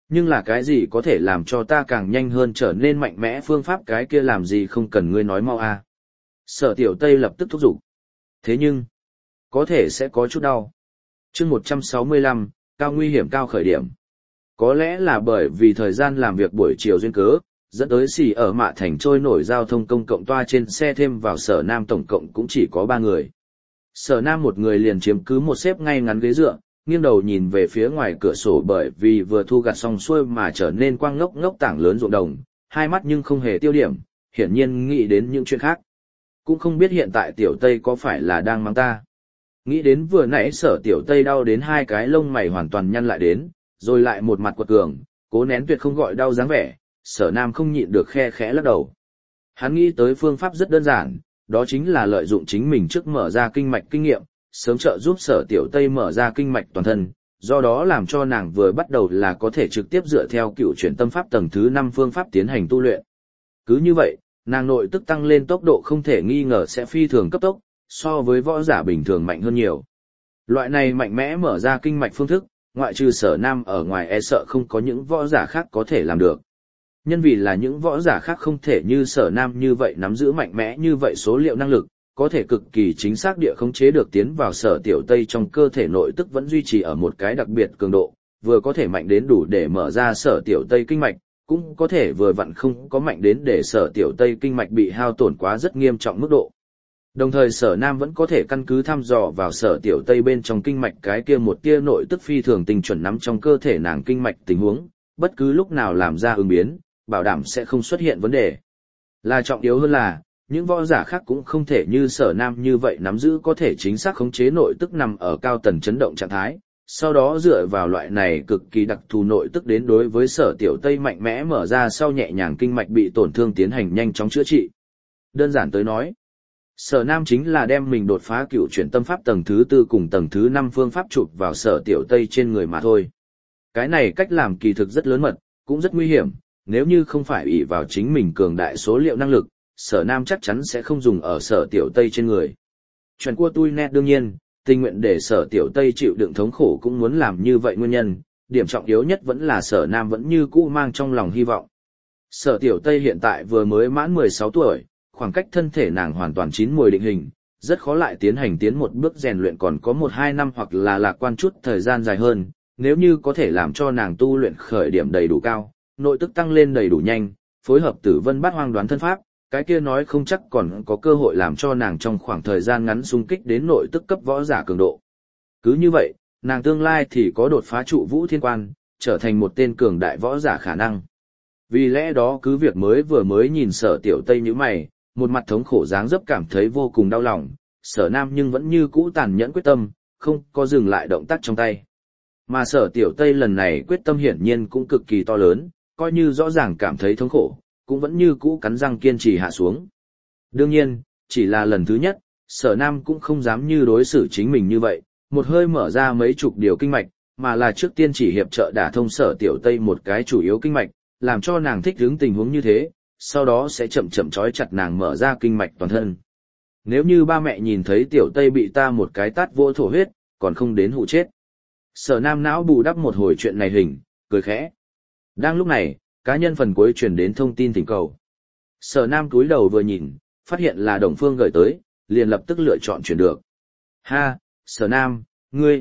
Nhưng là cái gì có thể làm cho ta càng nhanh hơn trở nên mạnh mẽ phương pháp cái kia làm gì không cần ngươi nói mau à. Sở Tiểu Tây lập tức thúc giục. Thế nhưng, có thể sẽ có chút đau. chương một trăm sáu mươi lăm, cao nguy hiểm cao khởi điểm. Có lẽ là bởi vì thời gian làm việc buổi chiều duyên cớ, dẫn tới xì ở Mạ Thành trôi nổi giao thông công cộng toa trên xe thêm vào Sở Nam tổng cộng cũng chỉ có ba người. Sở Nam một người liền chiếm cứ một xếp ngay ngắn ghế dựa, nghiêng đầu nhìn về phía ngoài cửa sổ bởi vì vừa thu gặt xong xuôi mà trở nên quang ngốc ngốc tảng lớn ruộng đồng, hai mắt nhưng không hề tiêu điểm, hiển nhiên nghĩ đến những chuyện khác. Cũng không biết hiện tại Tiểu Tây có phải là đang mắng ta. Nghĩ đến vừa nãy Sở Tiểu Tây đau đến hai cái lông mày hoàn toàn nhăn lại đến, rồi lại một mặt quật cường, cố nén tuyệt không gọi đau dáng vẻ, Sở Nam không nhịn được khe khẽ lắc đầu. Hắn nghĩ tới phương pháp rất đơn giản, đó chính là lợi dụng chính mình trước mở ra kinh mạch kinh nghiệm, sớm trợ giúp Sở Tiểu Tây mở ra kinh mạch toàn thân, do đó làm cho nàng vừa bắt đầu là có thể trực tiếp dựa theo cựu chuyển tâm pháp tầng thứ năm phương pháp tiến hành tu luyện. Cứ như vậy, nàng nội tức tăng lên tốc độ không thể nghi ngờ sẽ phi thường cấp tốc, so với võ giả bình thường mạnh hơn nhiều. Loại này mạnh mẽ mở ra kinh mạch phương thức, ngoại trừ Sở Nam ở ngoài e sợ không có những võ giả khác có thể làm được. Nhân vì là những võ giả khác không thể như Sở Nam như vậy nắm giữ mạnh mẽ như vậy số liệu năng lực, có thể cực kỳ chính xác địa khống chế được tiến vào Sở Tiểu Tây trong cơ thể nội tức vẫn duy trì ở một cái đặc biệt cường độ, vừa có thể mạnh đến đủ để mở ra Sở Tiểu Tây kinh mạch, cũng có thể vừa vặn không có mạnh đến để Sở Tiểu Tây kinh mạch bị hao tổn quá rất nghiêm trọng mức độ. Đồng thời Sở Nam vẫn có thể căn cứ thăm dò vào Sở Tiểu Tây bên trong kinh mạch cái kia một tia nội tức phi thường tinh chuẩn nắm trong cơ thể nàng kinh mạch tình huống, bất cứ lúc nào làm ra ứng biến, bảo đảm sẽ không xuất hiện vấn đề. Là trọng yếu hơn là, những võ giả khác cũng không thể như Sở Nam như vậy nắm giữ có thể chính xác khống chế nội tức nằm ở cao tần chấn động trạng thái, sau đó dựa vào loại này cực kỳ đặc thù nội tức đến đối với Sở Tiểu Tây mạnh mẽ mở ra sau nhẹ nhàng kinh mạch bị tổn thương tiến hành nhanh chóng chữa trị. Đơn giản tới nói, Sở Nam chính là đem mình đột phá cựu chuyển tâm pháp tầng thứ tư cùng tầng thứ năm phương pháp chụp vào Sở Tiểu Tây trên người mà thôi. Cái này cách làm kỳ thực rất lớn mật, cũng rất nguy hiểm, nếu như không phải ỷ vào chính mình cường đại số liệu năng lực, Sở Nam chắc chắn sẽ không dùng ở Sở Tiểu Tây trên người. Chuyện của tôi nét đương nhiên, tình nguyện để Sở Tiểu Tây chịu đựng thống khổ cũng muốn làm như vậy nguyên nhân, điểm trọng yếu nhất vẫn là Sở Nam vẫn như cũ mang trong lòng hy vọng. Sở Tiểu Tây hiện tại vừa mới mãn mười sáu tuổi, khoảng cách thân thể nàng hoàn toàn chín mùi định hình, rất khó lại tiến hành tiến một bước rèn luyện còn có một hai năm hoặc là lạc quan chút thời gian dài hơn, nếu như có thể làm cho nàng tu luyện khởi điểm đầy đủ cao, nội tức tăng lên đầy đủ nhanh, phối hợp Tử Vân Bát Hoang đoán thân pháp, cái kia nói không chắc còn có cơ hội làm cho nàng trong khoảng thời gian ngắn xung kích đến nội tức cấp võ giả cường độ. Cứ như vậy, nàng tương lai thì có đột phá trụ vũ thiên quan, trở thành một tên cường đại võ giả khả năng. Vì lẽ đó cứ việc mới vừa mới nhìn Sở Tiểu Tây như mày, một mặt thống khổ dáng dấp cảm thấy vô cùng đau lòng, Sở Nam nhưng vẫn như cũ tàn nhẫn quyết tâm, không có dừng lại động tác trong tay. Mà Sở Tiểu Tây lần này quyết tâm hiển nhiên cũng cực kỳ to lớn, coi như rõ ràng cảm thấy thống khổ, cũng vẫn như cũ cắn răng kiên trì hạ xuống. Đương nhiên, chỉ là lần thứ nhất, Sở Nam cũng không dám như đối xử chính mình như vậy, một hơi mở ra mấy chục điều kinh mạch, mà là trước tiên chỉ hiệp trợ đả thông Sở Tiểu Tây một cái chủ yếu kinh mạch, làm cho nàng thích ứng tình huống như thế, sau đó sẽ chậm chậm trói chặt nàng mở ra kinh mạch toàn thân. Nếu như ba mẹ nhìn thấy Tiểu Tây bị ta một cái tát vô thổ huyết, còn không đến hụ chết. Sở Nam não bù đắp một hồi chuyện này hình, cười khẽ. Đang lúc này, cá nhân phần cuối truyền đến thông tin thỉnh cầu. Sở Nam cúi đầu vừa nhìn, phát hiện là Đồng Phương gửi tới, liền lập tức lựa chọn chuyển được. Ha, Sở Nam, ngươi.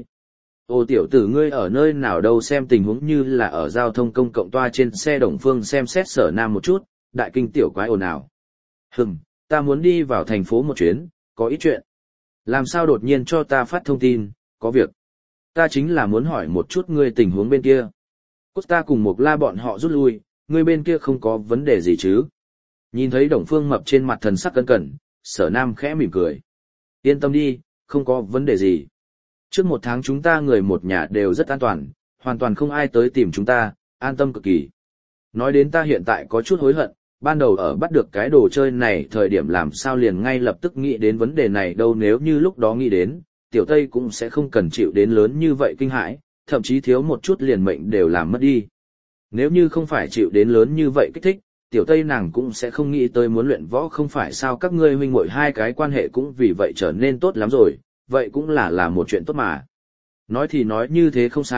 Ô tiểu tử ngươi ở nơi nào đâu xem tình huống như là ở giao thông công cộng toa trên xe. Đồng Phương xem xét Sở Nam một chút, đại kinh tiểu quái ồn ào. Hừm, ta muốn đi vào thành phố một chuyến, có ít chuyện. Làm sao đột nhiên cho ta phát thông tin, có việc. Ta chính là muốn hỏi một chút ngươi tình huống bên kia. Costa cùng một la bọn họ rút lui, ngươi bên kia không có vấn đề gì chứ? Nhìn thấy Đồng Phương Mập trên mặt thần sắc cẩn cẩn, Sở Nam khẽ mỉm cười. Yên tâm đi, không có vấn đề gì. Trước một tháng chúng ta người một nhà đều rất an toàn, hoàn toàn không ai tới tìm chúng ta, an tâm cực kỳ. Nói đến ta hiện tại có chút hối hận, ban đầu ở bắt được cái đồ chơi này thời điểm làm sao liền ngay lập tức nghĩ đến vấn đề này đâu, nếu như lúc đó nghĩ đến, Tiểu Tây cũng sẽ không cần chịu đến lớn như vậy kinh hãi, thậm chí thiếu một chút liền mệnh đều làm mất đi. Nếu như không phải chịu đến lớn như vậy kích thích, Tiểu Tây nàng cũng sẽ không nghĩ tới muốn luyện võ, không phải sao các ngươi huynh muội hai cái quan hệ cũng vì vậy trở nên tốt lắm rồi, vậy cũng là là một chuyện tốt mà. Nói thì nói như thế không sai,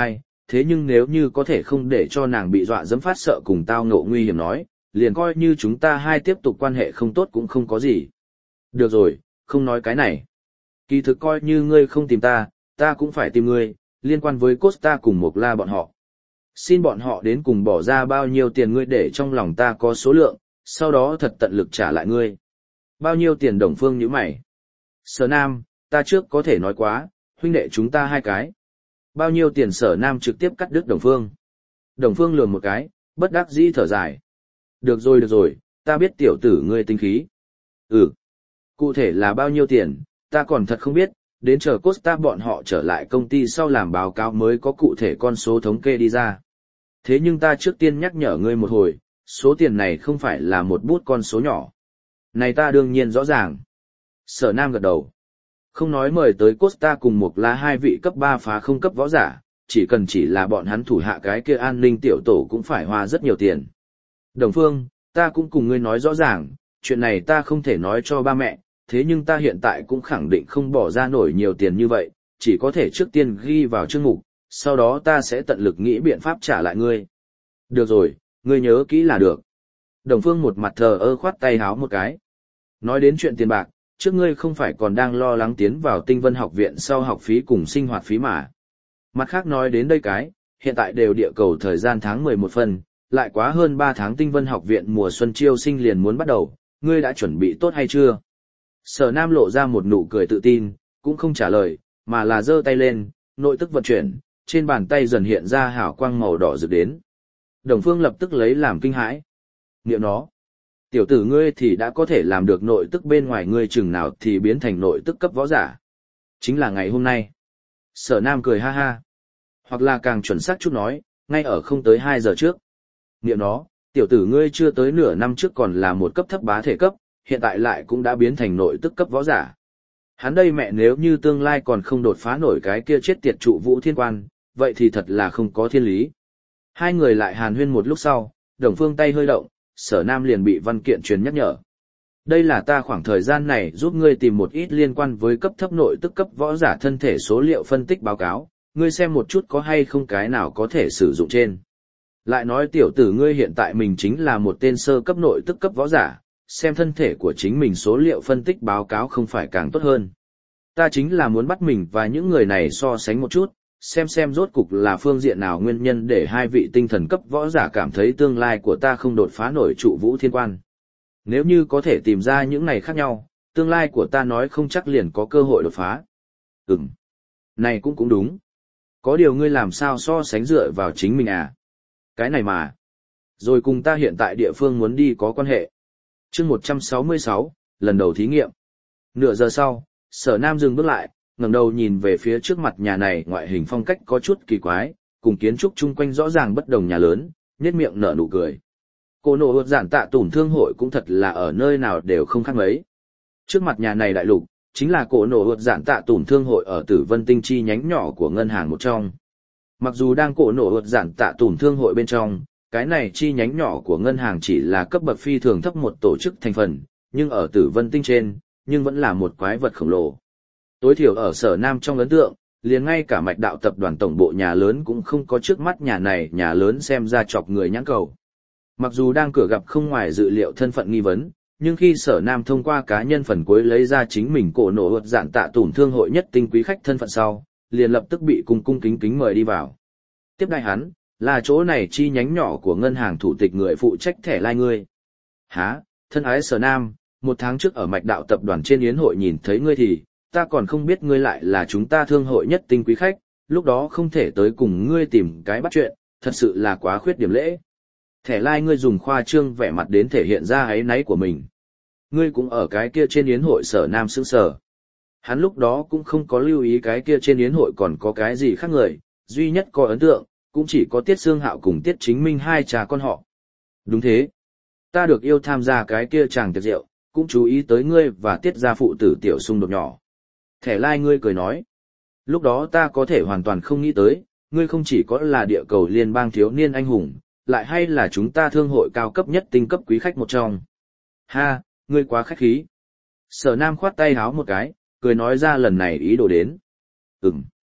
thế nhưng nếu như có thể không để cho nàng bị dọa dẫm phát sợ cùng tao ngộ nguy hiểm nói, liền coi như chúng ta hai tiếp tục quan hệ không tốt cũng không có gì. Được rồi, không nói cái này. Kỳ thực coi như ngươi không tìm ta, ta cũng phải tìm ngươi, liên quan với Costa cùng Mộc La bọn họ. Xin bọn họ đến cùng bỏ ra bao nhiêu tiền ngươi để trong lòng ta có số lượng, sau đó thật tận lực trả lại ngươi. Bao nhiêu tiền Đồng Phương nhíu mày? Sở Nam, ta trước có thể nói quá, huynh đệ chúng ta hai cái. Bao nhiêu tiền Sở Nam trực tiếp cắt đứt Đồng Phương. Đồng Phương lườm một cái, bất đắc dĩ thở dài. Được rồi được rồi, ta biết tiểu tử ngươi tinh khí. Ừ. Cụ thể là bao nhiêu tiền, ta còn thật không biết, đến chờ Costa bọn họ trở lại công ty sau làm báo cáo mới có cụ thể con số thống kê đi ra. Thế nhưng ta trước tiên nhắc nhở ngươi một hồi, số tiền này không phải là một bút con số nhỏ. Này ta đương nhiên rõ ràng. Sở Nam gật đầu. Không nói mời tới Costa cùng một là hai vị cấp ba phá không cấp võ giả, chỉ cần chỉ là bọn hắn thủ hạ cái kia an ninh tiểu tổ cũng phải hoa rất nhiều tiền. Đồng Phương, ta cũng cùng ngươi nói rõ ràng, chuyện này ta không thể nói cho ba mẹ, thế nhưng ta hiện tại cũng khẳng định không bỏ ra nổi nhiều tiền như vậy, chỉ có thể trước tiên ghi vào chương mục, sau đó ta sẽ tận lực nghĩ biện pháp trả lại ngươi. Được rồi, ngươi nhớ kỹ là được. Đồng Phương một mặt thờ ơ khoát tay háo một cái. Nói đến chuyện tiền bạc, trước ngươi không phải còn đang lo lắng tiến vào Tinh Vân học viện sau học phí cùng sinh hoạt phí mà. Mặt khác nói đến đây cái, hiện tại đều địa cầu thời gian tháng mười một phần, lại quá hơn ba tháng Tinh Vân học viện mùa xuân chiêu sinh liền muốn bắt đầu, ngươi đã chuẩn bị tốt hay chưa? Sở Nam lộ ra một nụ cười tự tin, cũng không trả lời, mà là giơ tay lên, nội tức vận chuyển, trên bàn tay dần hiện ra hào quang màu đỏ rực đến. Đồng Phương lập tức lấy làm kinh hãi. Niệm nó, tiểu tử ngươi thì đã có thể làm được nội tức bên ngoài ngươi chừng nào thì biến thành nội tức cấp võ giả. Chính là ngày hôm nay. Sở Nam cười ha ha. Hoặc là càng chuẩn xác chút nói, ngay ở không tới hai giờ trước. Niệm nó, tiểu tử ngươi chưa tới nửa năm trước còn là một cấp thấp bá thể cấp, hiện tại lại cũng đã biến thành nội tức cấp võ giả. Hắn đây mẹ nếu như tương lai còn không đột phá nổi cái kia chết tiệt trụ vũ thiên quan, vậy thì thật là không có thiên lý. Hai người lại hàn huyên một lúc sau, Đồng Phương tay hơi động, Sở Nam liền bị văn kiện truyền nhắc nhở. Đây là ta khoảng thời gian này giúp ngươi tìm một ít liên quan với cấp thấp nội tức cấp võ giả thân thể số liệu phân tích báo cáo, ngươi xem một chút có hay không cái nào có thể sử dụng trên. Lại nói tiểu tử ngươi hiện tại mình chính là một tên sơ cấp nội tức cấp võ giả, xem thân thể của chính mình số liệu phân tích báo cáo không phải càng tốt hơn. Ta chính là muốn bắt mình và những người này so sánh một chút, xem xem rốt cục là phương diện nào nguyên nhân để hai vị tinh thần cấp võ giả cảm thấy tương lai của ta không đột phá nổi trụ vũ thiên quan. Nếu như có thể tìm ra những này khác nhau, tương lai của ta nói không chắc liền có cơ hội đột phá. Ừm. Này cũng cũng đúng. Có điều ngươi làm sao so sánh dựa vào chính mình à? Cái này mà. Rồi cùng ta hiện tại địa phương muốn đi có quan hệ. Chương một trăm sáu mươi sáu, lần đầu thí nghiệm. Nửa giờ sau, Sở Nam dừng bước lại, ngẩng đầu nhìn về phía trước mặt nhà này ngoại hình phong cách có chút kỳ quái, cùng kiến trúc chung quanh rõ ràng bất đồng nhà lớn, nhếch miệng nở nụ cười. Cô nộ hột giản tạ tủn thương hội cũng thật là ở nơi nào đều không khác mấy. Trước mặt nhà này đại lục, chính là cổ nộ hột giản tạ tủn thương hội ở Tử Vân Tinh chi nhánh nhỏ của ngân hàng một trong. Mặc dù đang cổ nộ hột giản tạ tủn thương hội bên trong, cái này chi nhánh nhỏ của ngân hàng chỉ là cấp bậc phi thường thấp một tổ chức thành phần, nhưng ở Tử Vân Tinh trên, nhưng vẫn là một quái vật khổng lồ. Tối thiểu ở Sở Nam trong ấn tượng, liền ngay cả mạch đạo tập đoàn tổng bộ nhà lớn cũng không có trước mắt nhà này nhà lớn xem ra chọc người nhãn cầu. Mặc dù đang cửa gặp không ngoài dự liệu thân phận nghi vấn, nhưng khi Sở Nam thông qua cá nhân phần cuối lấy ra chính mình cổ nộ hột giản tạ tủn thương hội nhất tinh quý khách thân phận sau, liền lập tức bị cung cung kính kính mời đi vào. Tiếp đại hắn, là chỗ này chi nhánh nhỏ của ngân hàng thủ tịch người phụ trách thẻ lai ngươi. Hả, thân ái Sở Nam, một tháng trước ở mạch đạo tập đoàn trên yến hội nhìn thấy ngươi thì, ta còn không biết ngươi lại là chúng ta thương hội nhất tinh quý khách, lúc đó không thể tới cùng ngươi tìm cái bắt chuyện, thật sự là quá khuyết điểm lễ. Thẻ lai ngươi dùng khoa trương vẻ mặt đến thể hiện ra áy náy của mình. Ngươi cũng ở cái kia trên yến hội Sở Nam sững sờ. Hắn lúc đó cũng không có lưu ý cái kia trên yến hội còn có cái gì khác người, duy nhất có ấn tượng, cũng chỉ có Tiết Sương Hạo cùng Tiết Chính Minh hai cha con họ. Đúng thế. Ta được yêu tham gia cái kia chàng tiệc rượu, cũng chú ý tới ngươi và Tiết gia phụ tử tiểu xung đột nhỏ. Thẻ lai ngươi cười nói. Lúc đó ta có thể hoàn toàn không nghĩ tới, ngươi không chỉ có là địa cầu liên bang thiếu niên anh hùng, lại hay là chúng ta thương hội cao cấp nhất tinh cấp quý khách một trong. Ha, ngươi quá khách khí. Sở Nam khoát tay háo một cái, cười nói ra lần này ý đồ đến. Ừm.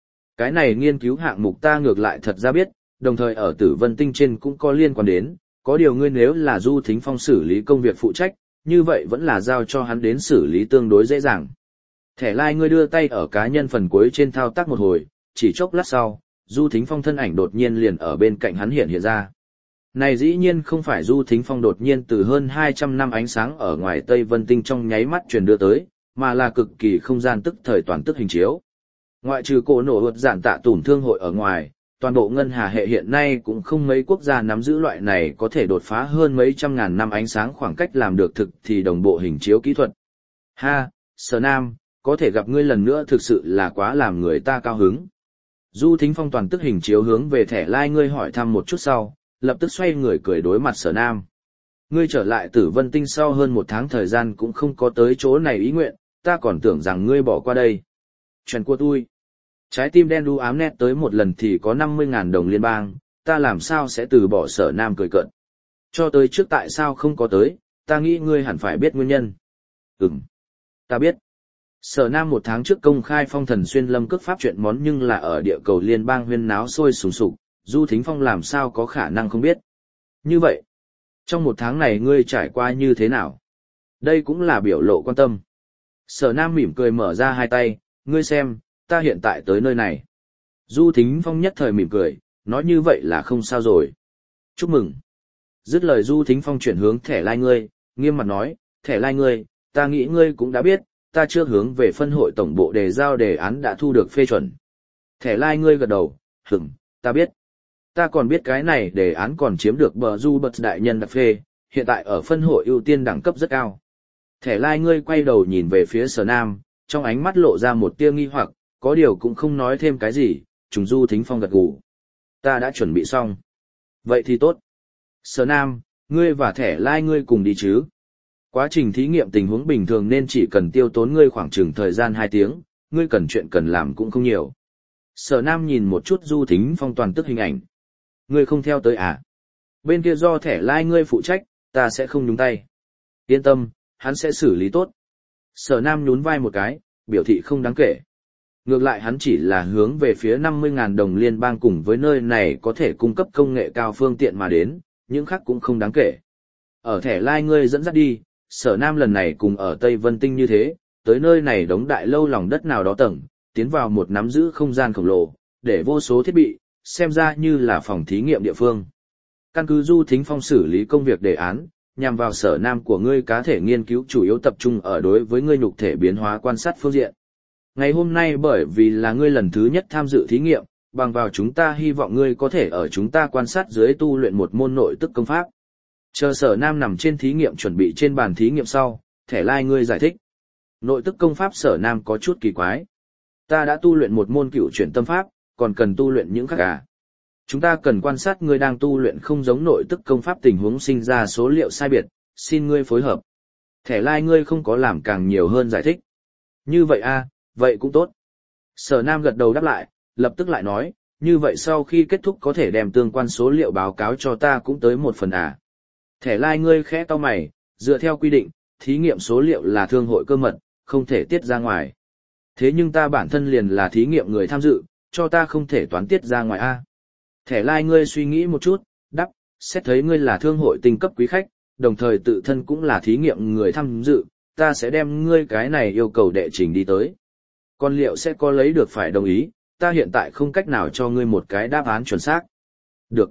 Cái này nghiên cứu hạng mục ta ngược lại thật ra biết, đồng thời ở Tử Vân Tinh trên cũng có liên quan đến, có điều ngươi nếu là Du Thính Phong xử lý công việc phụ trách, như vậy vẫn là giao cho hắn đến xử lý tương đối dễ dàng. Thẻ lai ngươi đưa tay ở cá nhân phần cuối trên thao tác một hồi, chỉ chốc lát sau, Du Thính Phong thân ảnh đột nhiên liền ở bên cạnh hắn hiện hiện ra. Này dĩ nhiên không phải Du Thính Phong đột nhiên từ hơn hai trăm năm ánh sáng ở ngoài Tây Vân Tinh trong nháy mắt truyền đưa tới, mà là cực kỳ không gian tức thời toàn tức hình chiếu. Ngoại trừ cổ nổ ượt giản tạ tủn thương hội ở ngoài, toàn bộ ngân hà hệ hiện nay cũng không mấy quốc gia nắm giữ loại này có thể đột phá hơn mấy trăm ngàn năm ánh sáng khoảng cách làm được thực thì đồng bộ hình chiếu kỹ thuật. Ha, Sở Nam, có thể gặp ngươi lần nữa thực sự là quá làm người ta cao hứng. Du Thính Phong toàn tức hình chiếu hướng về thẻ lai ngươi hỏi thăm một chút sau, lập tức xoay người cười đối mặt Sở Nam. Ngươi trở lại Tử Vân Tinh sau hơn một tháng thời gian cũng không có tới chỗ này ý nguyện, ta còn tưởng rằng ngươi bỏ qua đây. Chuyện của tôi. Trái tim đen đu ám nét tới một lần thì có năm mươi ngàn đồng liên bang, ta làm sao sẽ từ bỏ Sở Nam cười cợt. Cho tới trước tại sao không có tới, ta nghĩ ngươi hẳn phải biết nguyên nhân. Ừm, ta biết. Sở Nam một tháng trước công khai phong thần xuyên lâm cước pháp chuyện món nhưng là ở địa cầu liên bang huyên náo sôi sùng sục, Du Thính Phong làm sao có khả năng không biết. Như vậy, trong một tháng này ngươi trải qua như thế nào? Đây cũng là biểu lộ quan tâm. Sở Nam mỉm cười mở ra hai tay, ngươi xem, ta hiện tại tới nơi này. Du Thính Phong nhất thời mỉm cười, nói như vậy là không sao rồi. Chúc mừng. Dứt lời Du Thính Phong chuyển hướng thẻ lai ngươi, nghiêm mặt nói, thẻ lai ngươi, ta nghĩ ngươi cũng đã biết, ta chưa hướng về phân hội tổng bộ đề giao đề án đã thu được phê chuẩn. Thẻ lai ngươi gật đầu, hửng, ta biết. Ta còn biết cái này đề án còn chiếm được bờ du bật đại nhân đặc phê, hiện tại ở phân hội ưu tiên đẳng cấp rất cao. Thẻ lai ngươi quay đầu nhìn về phía Sở Nam, trong ánh mắt lộ ra một tia nghi hoặc, có điều cũng không nói thêm cái gì, trùng Du Thính Phong gật gù. Ta đã chuẩn bị xong. Vậy thì tốt. Sở Nam, ngươi và thẻ lai ngươi cùng đi chứ. Quá trình thí nghiệm tình huống bình thường nên chỉ cần tiêu tốn ngươi khoảng chừng thời gian hai tiếng, ngươi cần chuyện cần làm cũng không nhiều. Sở Nam nhìn một chút Du Thính Phong toàn tức hình ảnh. Ngươi không theo tới à? Bên kia do thẻ lai ngươi phụ trách, ta sẽ không nhúng tay. Yên tâm, hắn sẽ xử lý tốt. Sở Nam nhún vai một cái, biểu thị không đáng kể. Ngược lại hắn chỉ là hướng về phía năm mươi ngàn đồng liên bang cùng với nơi này có thể cung cấp công nghệ cao phương tiện mà đến, những khác cũng không đáng kể. Ở thẻ lai ngươi dẫn dắt đi, Sở Nam lần này cùng ở Tây Vân Tinh như thế, tới nơi này đống đại lâu lòng đất nào đó tầng, tiến vào một nắm giữ không gian khổng lồ, để vô số thiết bị, xem ra như là phòng thí nghiệm địa phương. Căn cứ Du Thính Phong xử lý công việc đề án, nhằm vào Sở Nam của ngươi cá thể nghiên cứu chủ yếu tập trung ở đối với ngươi nhục thể biến hóa quan sát phương diện. Ngày hôm nay bởi vì là ngươi lần thứ nhất tham dự thí nghiệm, bằng vào chúng ta hy vọng ngươi có thể ở chúng ta quan sát dưới tu luyện một môn nội tức công pháp. Chờ Sở Nam nằm trên thí nghiệm chuẩn bị trên bàn thí nghiệm sau, thẻ lai ngươi giải thích. Nội tức công pháp Sở Nam có chút kỳ quái. Ta đã tu luyện một môn cựu chuyển tâm pháp, còn cần tu luyện những khác à? Chúng ta cần quan sát ngươi đang tu luyện không giống nội tức công pháp tình huống sinh ra số liệu sai biệt, xin ngươi phối hợp. Thẻ lai ngươi không có làm càng nhiều hơn giải thích. Như vậy a, vậy cũng tốt. Sở Nam gật đầu đáp lại, lập tức lại nói, như vậy sau khi kết thúc có thể đem tương quan số liệu báo cáo cho ta cũng tới một phần à. Thẻ lai ngươi khẽ cau mày, dựa theo quy định, thí nghiệm số liệu là thương hội cơ mật, không thể tiết ra ngoài. Thế nhưng ta bản thân liền là thí nghiệm người tham dự, cho ta không thể toán tiết ra ngoài a. Thẻ lai ngươi suy nghĩ một chút, đắp, xét thấy ngươi là thương hội tinh cấp quý khách, đồng thời tự thân cũng là thí nghiệm người tham dự, ta sẽ đem ngươi cái này yêu cầu đệ trình đi tới. Còn liệu sẽ có lấy được phải đồng ý, ta hiện tại không cách nào cho ngươi một cái đáp án chuẩn xác. Được.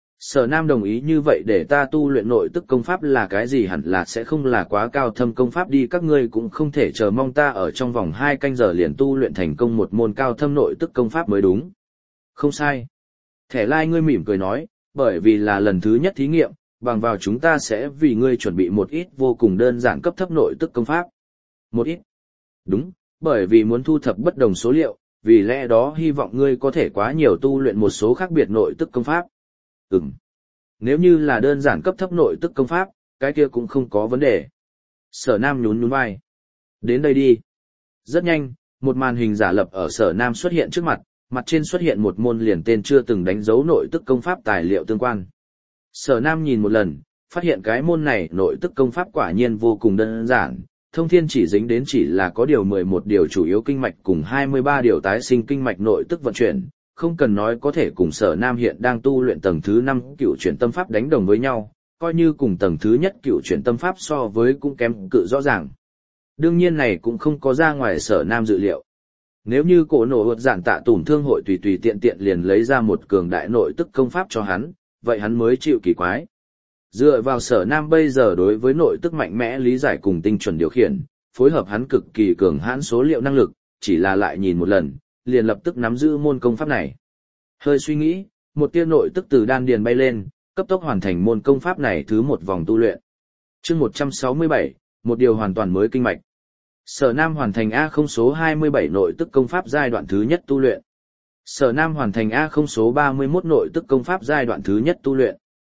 Sở Nam đồng ý như vậy để ta tu luyện nội tức công pháp là cái gì hẳn là sẽ không là quá cao thâm công pháp đi, các ngươi cũng không thể chờ mong ta ở trong vòng hai canh giờ liền tu luyện thành công một môn cao thâm nội tức công pháp mới đúng. Không sai. Thẻ lai ngươi mỉm cười nói, bởi vì là lần thứ nhất thí nghiệm, bằng vào chúng ta sẽ vì ngươi chuẩn bị một ít vô cùng đơn giản cấp thấp nội tức công pháp. Một ít. Đúng, bởi vì muốn thu thập bất đồng số liệu, vì lẽ đó hy vọng ngươi có thể quá nhiều tu luyện một số khác biệt nội tức công pháp. Ừm. Nếu như là đơn giản cấp thấp nội tức công pháp, cái kia cũng không có vấn đề. Sở Nam nhún nhún vai. Đến đây đi. Rất nhanh, một màn hình giả lập ở Sở Nam xuất hiện trước mặt, mặt trên xuất hiện một môn liền tên chưa từng đánh dấu nội tức công pháp tài liệu tương quan. Sở Nam nhìn một lần, phát hiện cái môn này nội tức công pháp quả nhiên vô cùng đơn giản, Thông thiên chỉ dính đến chỉ là có điều mười một điều chủ yếu kinh mạch cùng hai mươi ba điều tái sinh kinh mạch nội tức vận chuyển, không cần nói có thể cùng Sở Nam hiện đang tu luyện tầng thứ năm cựu chuyển tâm pháp đánh đồng với nhau, coi như cùng tầng thứ nhất cựu chuyển tâm pháp so với cũng kém cự rõ ràng. Đương nhiên này cũng không có ra ngoài Sở Nam dự liệu. Nếu như cổ nổ hột giản tạ tủm thương hội tùy tùy tiện tiện liền lấy ra một cường đại nội tức công pháp cho hắn, vậy hắn mới chịu kỳ quái. Dựa vào Sở Nam bây giờ đối với nội tức mạnh mẽ lý giải cùng tinh chuẩn điều khiển, phối hợp hắn cực kỳ cường hãn số liệu năng lực, chỉ là lại nhìn một lần, liền lập tức nắm giữ môn công pháp này. Hơi suy nghĩ, một tia nội tức từ đan điền bay lên, cấp tốc hoàn thành môn công pháp này thứ một vòng tu luyện. Chương một trăm sáu mươi bảy, một điều hoàn toàn mới kinh mạch. Sở Nam hoàn thành A không số hai mươi bảy nội tức công pháp giai đoạn thứ nhất tu luyện. Sở Nam hoàn thành A không số ba mươi mốt nội tức công pháp giai đoạn thứ nhất tu luyện.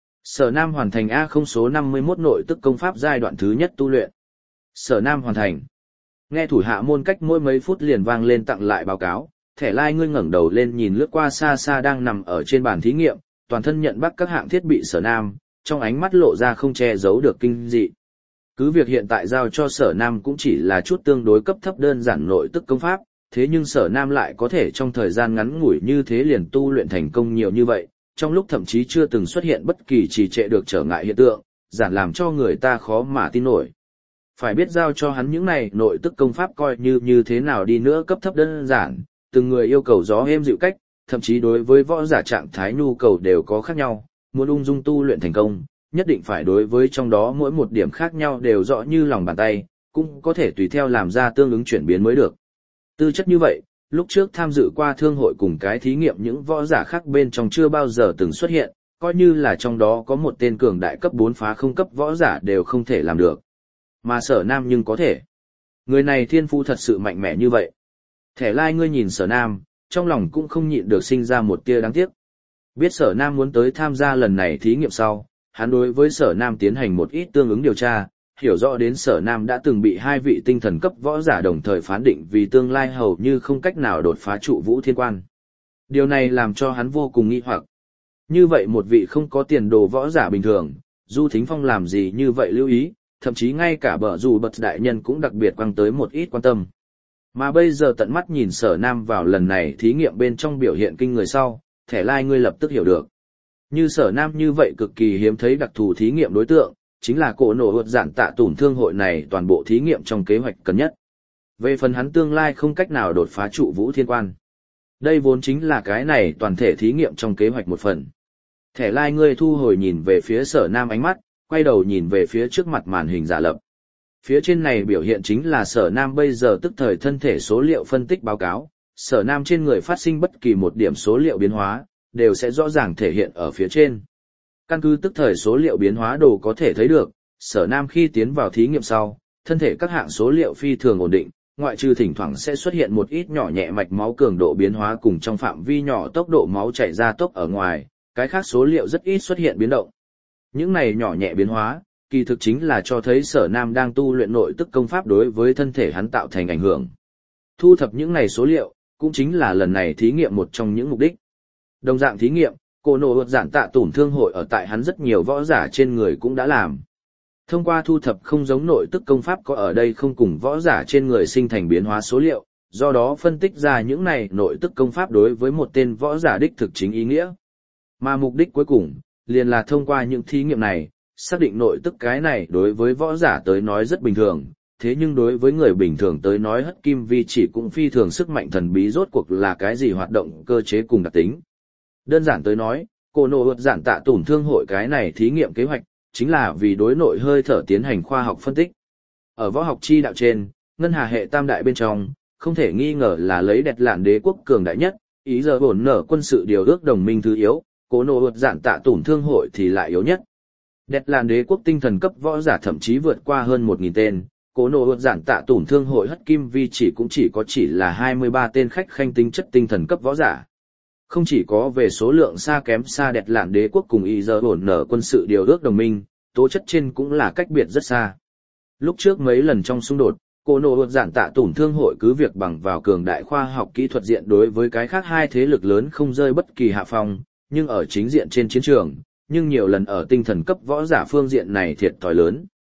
Sở Nam hoàn thành A không số năm mươi mốt nội tức công pháp giai đoạn thứ nhất tu luyện. Sở Nam hoàn thành. Nghe thủ hạ môn cách mỗi mấy phút liền vang lên tặng lại báo cáo, thẻ lai ngươi ngẩng đầu lên nhìn lướt qua xa xa đang nằm ở trên bàn thí nghiệm, toàn thân nhận bắt các hạng thiết bị Sở Nam, trong ánh mắt lộ ra không che giấu được kinh dị. Cứ việc hiện tại giao cho Sở Nam cũng chỉ là chút tương đối cấp thấp đơn giản nội tức công pháp, thế nhưng Sở Nam lại có thể trong thời gian ngắn ngủi như thế liền tu luyện thành công nhiều như vậy, trong lúc thậm chí chưa từng xuất hiện bất kỳ trì trệ được trở ngại hiện tượng, giản làm cho người ta khó mà tin nổi. Phải biết giao cho hắn những này nội tức công pháp coi như như thế nào đi nữa cấp thấp đơn giản, từng người yêu cầu gió êm dịu cách, thậm chí đối với võ giả trạng thái nhu cầu đều có khác nhau, muốn ung dung tu luyện thành công, nhất định phải đối với trong đó mỗi một điểm khác nhau đều rõ như lòng bàn tay, cũng có thể tùy theo làm ra tương ứng chuyển biến mới được. Tư chất như vậy, lúc trước tham dự qua thương hội cùng cái thí nghiệm những võ giả khác bên trong chưa bao giờ từng xuất hiện, coi như là trong đó có một tên cường đại cấp bốn phá không cấp võ giả đều không thể làm được. Mà Sở Nam nhưng có thể. Người này thiên phú thật sự mạnh mẽ như vậy. Thẻ lai ngươi nhìn Sở Nam, trong lòng cũng không nhịn được sinh ra một tia đáng tiếc. Biết Sở Nam muốn tới tham gia lần này thí nghiệm sau, hắn đối với Sở Nam tiến hành một ít tương ứng điều tra, hiểu rõ đến Sở Nam đã từng bị hai vị tinh thần cấp võ giả đồng thời phán định vì tương lai hầu như không cách nào đột phá trụ vũ thiên quan. Điều này làm cho hắn vô cùng nghi hoặc. Như vậy một vị không có tiền đồ võ giả bình thường, Du Thính Phong làm gì như vậy lưu ý, thậm chí ngay cả bờ dù bật đại nhân cũng đặc biệt quăng tới một ít quan tâm. Mà bây giờ tận mắt nhìn Sở Nam vào lần này thí nghiệm bên trong biểu hiện kinh người sau, thẻ lai ngươi lập tức hiểu được. Như Sở Nam như vậy cực kỳ hiếm thấy đặc thù thí nghiệm đối tượng, chính là cổ nổ hột giản tạ tủm thương hội này toàn bộ thí nghiệm trong kế hoạch cần nhất. Về phần hắn tương lai không cách nào đột phá trụ vũ thiên quan. Đây vốn chính là cái này toàn thể thí nghiệm trong kế hoạch một phần. Thẻ lai ngươi thu hồi nhìn về phía Sở Nam ánh mắt, quay đầu nhìn về phía trước mặt màn hình giả lập. Phía trên này biểu hiện chính là Sở Nam bây giờ tức thời thân thể số liệu phân tích báo cáo, Sở Nam trên người phát sinh bất kỳ một điểm số liệu biến hóa, đều sẽ rõ ràng thể hiện ở phía trên. Căn cứ tức thời số liệu biến hóa đồ có thể thấy được, Sở Nam khi tiến vào thí nghiệm sau, thân thể các hạng số liệu phi thường ổn định, ngoại trừ thỉnh thoảng sẽ xuất hiện một ít nhỏ nhẹ mạch máu cường độ biến hóa cùng trong phạm vi nhỏ tốc độ máu chảy ra tốc ở ngoài, cái khác số liệu rất ít xuất hiện biến động. Những này nhỏ nhẹ biến hóa, kỳ thực chính là cho thấy Sở Nam đang tu luyện nội tức công pháp đối với thân thể hắn tạo thành ảnh hưởng. Thu thập những này số liệu, cũng chính là lần này thí nghiệm một trong những mục đích. Đồng dạng thí nghiệm, cổ nổ hột giản tạ tủm thương hội ở tại hắn rất nhiều võ giả trên người cũng đã làm. Thông qua thu thập không giống nội tức công pháp có ở đây không cùng võ giả trên người sinh thành biến hóa số liệu, do đó phân tích ra những này nội tức công pháp đối với một tên võ giả đích thực chính ý nghĩa. Mà mục đích cuối cùng, liền là thông qua những thí nghiệm này, xác định nội tức cái này đối với võ giả tới nói rất bình thường, thế nhưng đối với người bình thường tới nói hất kim vi chỉ cũng phi thường sức mạnh thần bí rốt cuộc là cái gì hoạt động cơ chế cùng đặc tính. Đơn giản tới nói, cổ nổ hột giản tạ tủm thương hội cái này thí nghiệm kế hoạch, chính là vì đối nội hơi thở tiến hành khoa học phân tích. Ở võ học chi đạo trên, ngân hà hệ tam đại bên trong, không thể nghi ngờ là lấy đẹp lạn đế quốc cường đại nhất, ý giờ bổn nở quân sự điều ước đồng minh thứ yếu, cổ nổ hột giản tạ tủm thương hội thì lại yếu nhất. Đẹp lạn đế quốc tinh thần cấp võ giả thậm chí vượt qua hơn một nghìn tên, cổ nổ hột giản tạ tủm thương hội hất kim vi chỉ cũng chỉ có chỉ là hai mươi ba tên khách khanh tính chất tinh thần cấp võ giả. Không chỉ có về số lượng xa kém xa đẹp lạn đế quốc cùng ý giờ bổn nở quân sự điều ước đồng minh, tố chất trên cũng là cách biệt rất xa. Lúc trước mấy lần trong xung đột, cổ nổ hột giản tạ tủm thương hội cứ việc bằng vào cường đại khoa học kỹ thuật diện đối với cái khác hai thế lực lớn không rơi bất kỳ hạ phong, nhưng ở chính diện trên chiến trường, nhưng nhiều lần ở tinh thần cấp võ giả phương diện này thiệt thòi lớn.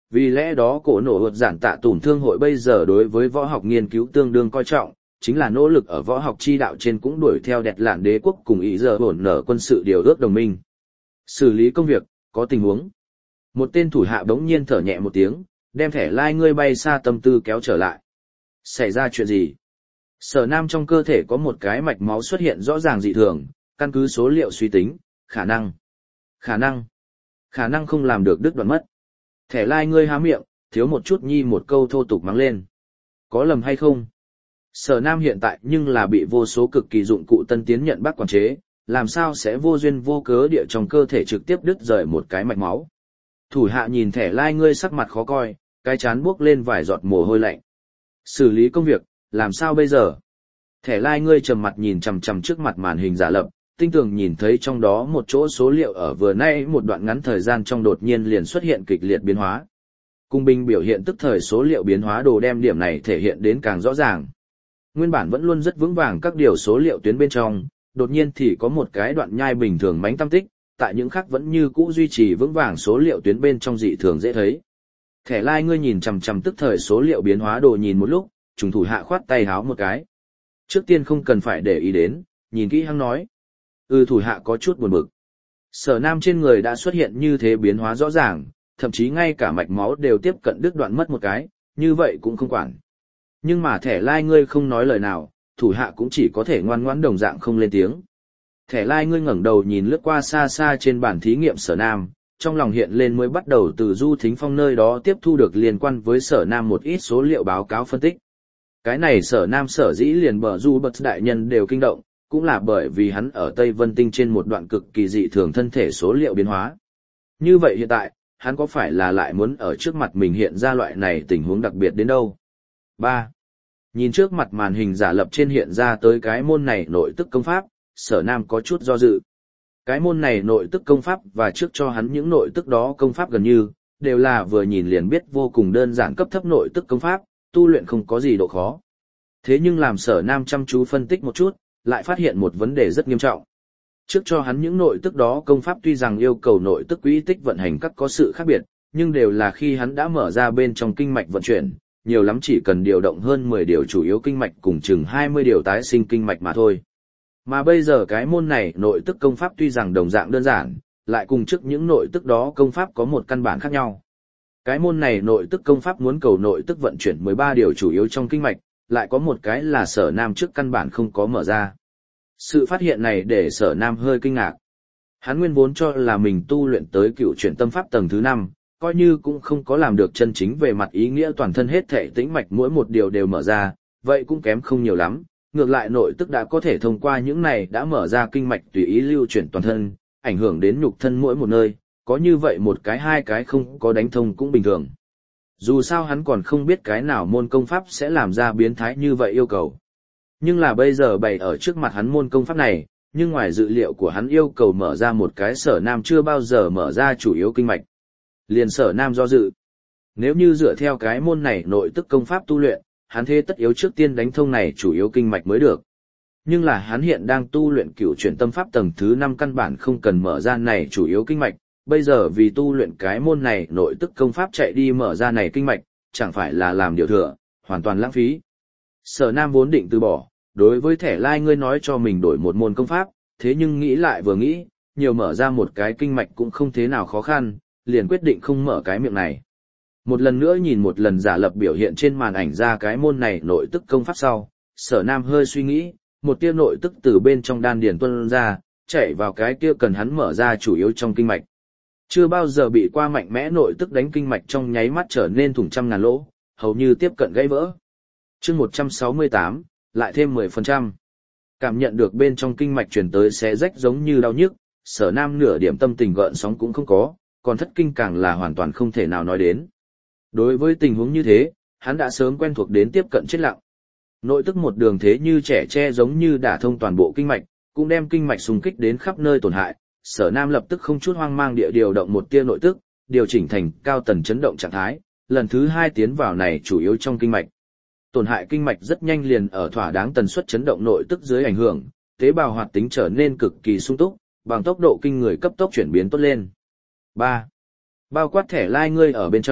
Vì lẽ đó cổ nổ ột giản tạ tủn thương hội bây giờ đối với võ học nghiên cứu tương đương coi trọng, chính là nỗ lực ở võ học chi đạo trên cũng đuổi theo đẹp lạn đế quốc cùng ý giờ bổn nở quân sự điều ước đồng minh. Xử lý công việc, có tình huống. Một tên thủ hạ bỗng nhiên thở nhẹ một tiếng, đem thẻ lai ngươi bay xa tâm tư kéo trở lại. Xảy ra chuyện gì? Sở Nam trong cơ thể có một cái mạch máu xuất hiện rõ ràng dị thường, căn cứ số liệu suy tính, khả năng, khả năng, khả năng không làm được đứt đoạn mất. Thẻ lai ngươi há miệng, thiếu một chút nhi một câu thô tục mắng lên. Có lầm hay không? Sở Nam hiện tại nhưng là bị vô số cực kỳ dụng cụ tân tiến nhận bác quản chế, làm sao sẽ vô duyên vô cớ địa trong cơ thể trực tiếp đứt rời một cái mạch máu. Thủ hạ nhìn thẻ lai ngươi sắc mặt khó coi, cái chán buốc lên vài giọt mồ hôi lạnh. Xử lý công việc, làm sao bây giờ? Thẻ lai ngươi trầm mặt nhìn chằm chằm trước mặt màn hình giả lập, tinh tường nhìn thấy trong đó một chỗ số liệu ở vừa nay một đoạn ngắn thời gian trong đột nhiên liền xuất hiện kịch liệt biến hóa. Cung binh biểu hiện tức thời số liệu biến hóa đồ đem điểm này thể hiện đến càng rõ ràng. Nguyên bản vẫn luôn rất vững vàng các điều số liệu tuyến bên trong, đột nhiên thì có một cái đoạn nhai bình thường mánh tâm tích, tại những khác vẫn như cũ duy trì vững vàng số liệu tuyến bên trong dị thường dễ thấy. Thẻ lai ngươi nhìn chằm chằm tức thời số liệu biến hóa đồ nhìn một lúc, trùng thủ hạ khoát tay háo một cái. Trước tiên không cần phải để ý đến, nhìn kỹ hắn nói. Ừ, thủ hạ có chút buồn bực. Sở Nam trên người đã xuất hiện như thế biến hóa rõ ràng, thậm chí ngay cả mạch máu đều tiếp cận đứt đoạn mất một cái, như vậy cũng không quản. Nhưng mà thẻ lai ngươi không nói lời nào, thủ hạ cũng chỉ có thể ngoan ngoãn đồng dạng không lên tiếng. Thẻ lai ngươi ngẩng đầu nhìn lướt qua xa xa trên bản thí nghiệm Sở Nam, trong lòng hiện lên mới bắt đầu từ Du Thính Phong nơi đó tiếp thu được liên quan với Sở Nam một ít số liệu báo cáo phân tích. Cái này Sở Nam sở dĩ liền bờ Du bật đại nhân đều kinh động, cũng là bởi vì hắn ở Tây Vân Tinh trên một đoạn cực kỳ dị thường thân thể số liệu biến hóa. Như vậy hiện tại, hắn có phải là lại muốn ở trước mặt mình hiện ra loại này tình huống đặc biệt đến đâu? ba. Nhìn trước mặt màn hình giả lập trên hiện ra tới cái môn này nội tức công pháp, Sở Nam có chút do dự. Cái môn này nội tức công pháp và trước cho hắn những nội tức đó công pháp gần như, đều là vừa nhìn liền biết vô cùng đơn giản cấp thấp nội tức công pháp, tu luyện không có gì độ khó. Thế nhưng làm Sở Nam chăm chú phân tích một chút, lại phát hiện một vấn đề rất nghiêm trọng. Trước cho hắn những nội tức đó công pháp tuy rằng yêu cầu nội tức quỹ tích vận hành các có sự khác biệt, nhưng đều là khi hắn đã mở ra bên trong kinh mạch vận chuyển, nhiều lắm chỉ cần điều động hơn mười điều chủ yếu kinh mạch cùng chừng hai mươi điều tái sinh kinh mạch mà thôi. Mà bây giờ cái môn này nội tức công pháp tuy rằng đồng dạng đơn giản, lại cùng trước những nội tức đó công pháp có một căn bản khác nhau. Cái môn này nội tức công pháp muốn cầu nội tức vận chuyển mười ba điều chủ yếu trong kinh mạch, lại có một cái là Sở Nam trước căn bản không có mở ra. Sự phát hiện này để Sở Nam hơi kinh ngạc. Hắn nguyên vốn cho là mình tu luyện tới cựu chuyển tâm pháp tầng thứ năm, coi như cũng không có làm được chân chính về mặt ý nghĩa toàn thân hết thể tĩnh mạch mỗi một điều đều mở ra, vậy cũng kém không nhiều lắm. Ngược lại nội tức đã có thể thông qua những này đã mở ra kinh mạch tùy ý lưu chuyển toàn thân, ảnh hưởng đến nhục thân mỗi một nơi, có như vậy một cái hai cái không có đánh thông cũng bình thường. Dù sao hắn còn không biết cái nào môn công pháp sẽ làm ra biến thái như vậy yêu cầu. Nhưng là bây giờ bày ở trước mặt hắn môn công pháp này, nhưng ngoài dự liệu của hắn yêu cầu mở ra một cái Sở Nam chưa bao giờ mở ra chủ yếu kinh mạch. Liền Sở Nam do dự. Nếu như dựa theo cái môn này nội tức công pháp tu luyện, hắn thế tất yếu trước tiên đánh thông này chủ yếu kinh mạch mới được. Nhưng là hắn hiện đang tu luyện cửu chuyển tâm pháp tầng thứ năm căn bản không cần mở ra này chủ yếu kinh mạch, bây giờ vì tu luyện cái môn này nội tức công pháp chạy đi mở ra này kinh mạch, chẳng phải là làm điều thừa, hoàn toàn lãng phí. Sở Nam vốn định từ bỏ, đối với thẻ lai ngươi nói cho mình đổi một môn công pháp, thế nhưng nghĩ lại vừa nghĩ, nhiều mở ra một cái kinh mạch cũng không thế nào khó khăn, liền quyết định không mở cái miệng này. Một lần nữa nhìn một lần giả lập biểu hiện trên màn ảnh ra cái môn này nội tức công pháp sau, Sở Nam hơi suy nghĩ, một tia nội tức từ bên trong đan điền tuôn ra, chạy vào cái kia cần hắn mở ra chủ yếu trong kinh mạch. Chưa bao giờ bị qua mạnh mẽ nội tức đánh kinh mạch trong nháy mắt trở nên thủng trăm ngàn lỗ, hầu như tiếp cận gãy vỡ. Chương một trăm sáu mươi tám, lại thêm mười phần trăm. Cảm nhận được bên trong kinh mạch truyền tới xé rách giống như đau nhức, Sở Nam nửa điểm tâm tình gợn sóng cũng không có, còn thất kinh càng là hoàn toàn không thể nào nói đến. Đối với tình huống như thế, hắn đã sớm quen thuộc đến tiếp cận chết lặng. Nội tức một đường thế như trẻ tre giống như đả thông toàn bộ kinh mạch, cũng đem kinh mạch xung kích đến khắp nơi tổn hại. Sở Nam lập tức không chút hoang mang địa điều động một tia nội tức, điều chỉnh thành cao tần chấn động trạng thái, lần thứ hai tiến vào này chủ yếu trong kinh mạch. Tổn hại kinh mạch rất nhanh liền ở thỏa đáng tần suất chấn động nội tức dưới ảnh hưởng, tế bào hoạt tính trở nên cực kỳ sung túc, bằng tốc độ kinh người cấp tốc chuyển biến tốt lên. ba. Bao quát thẻ lai ngươi ở bên trong,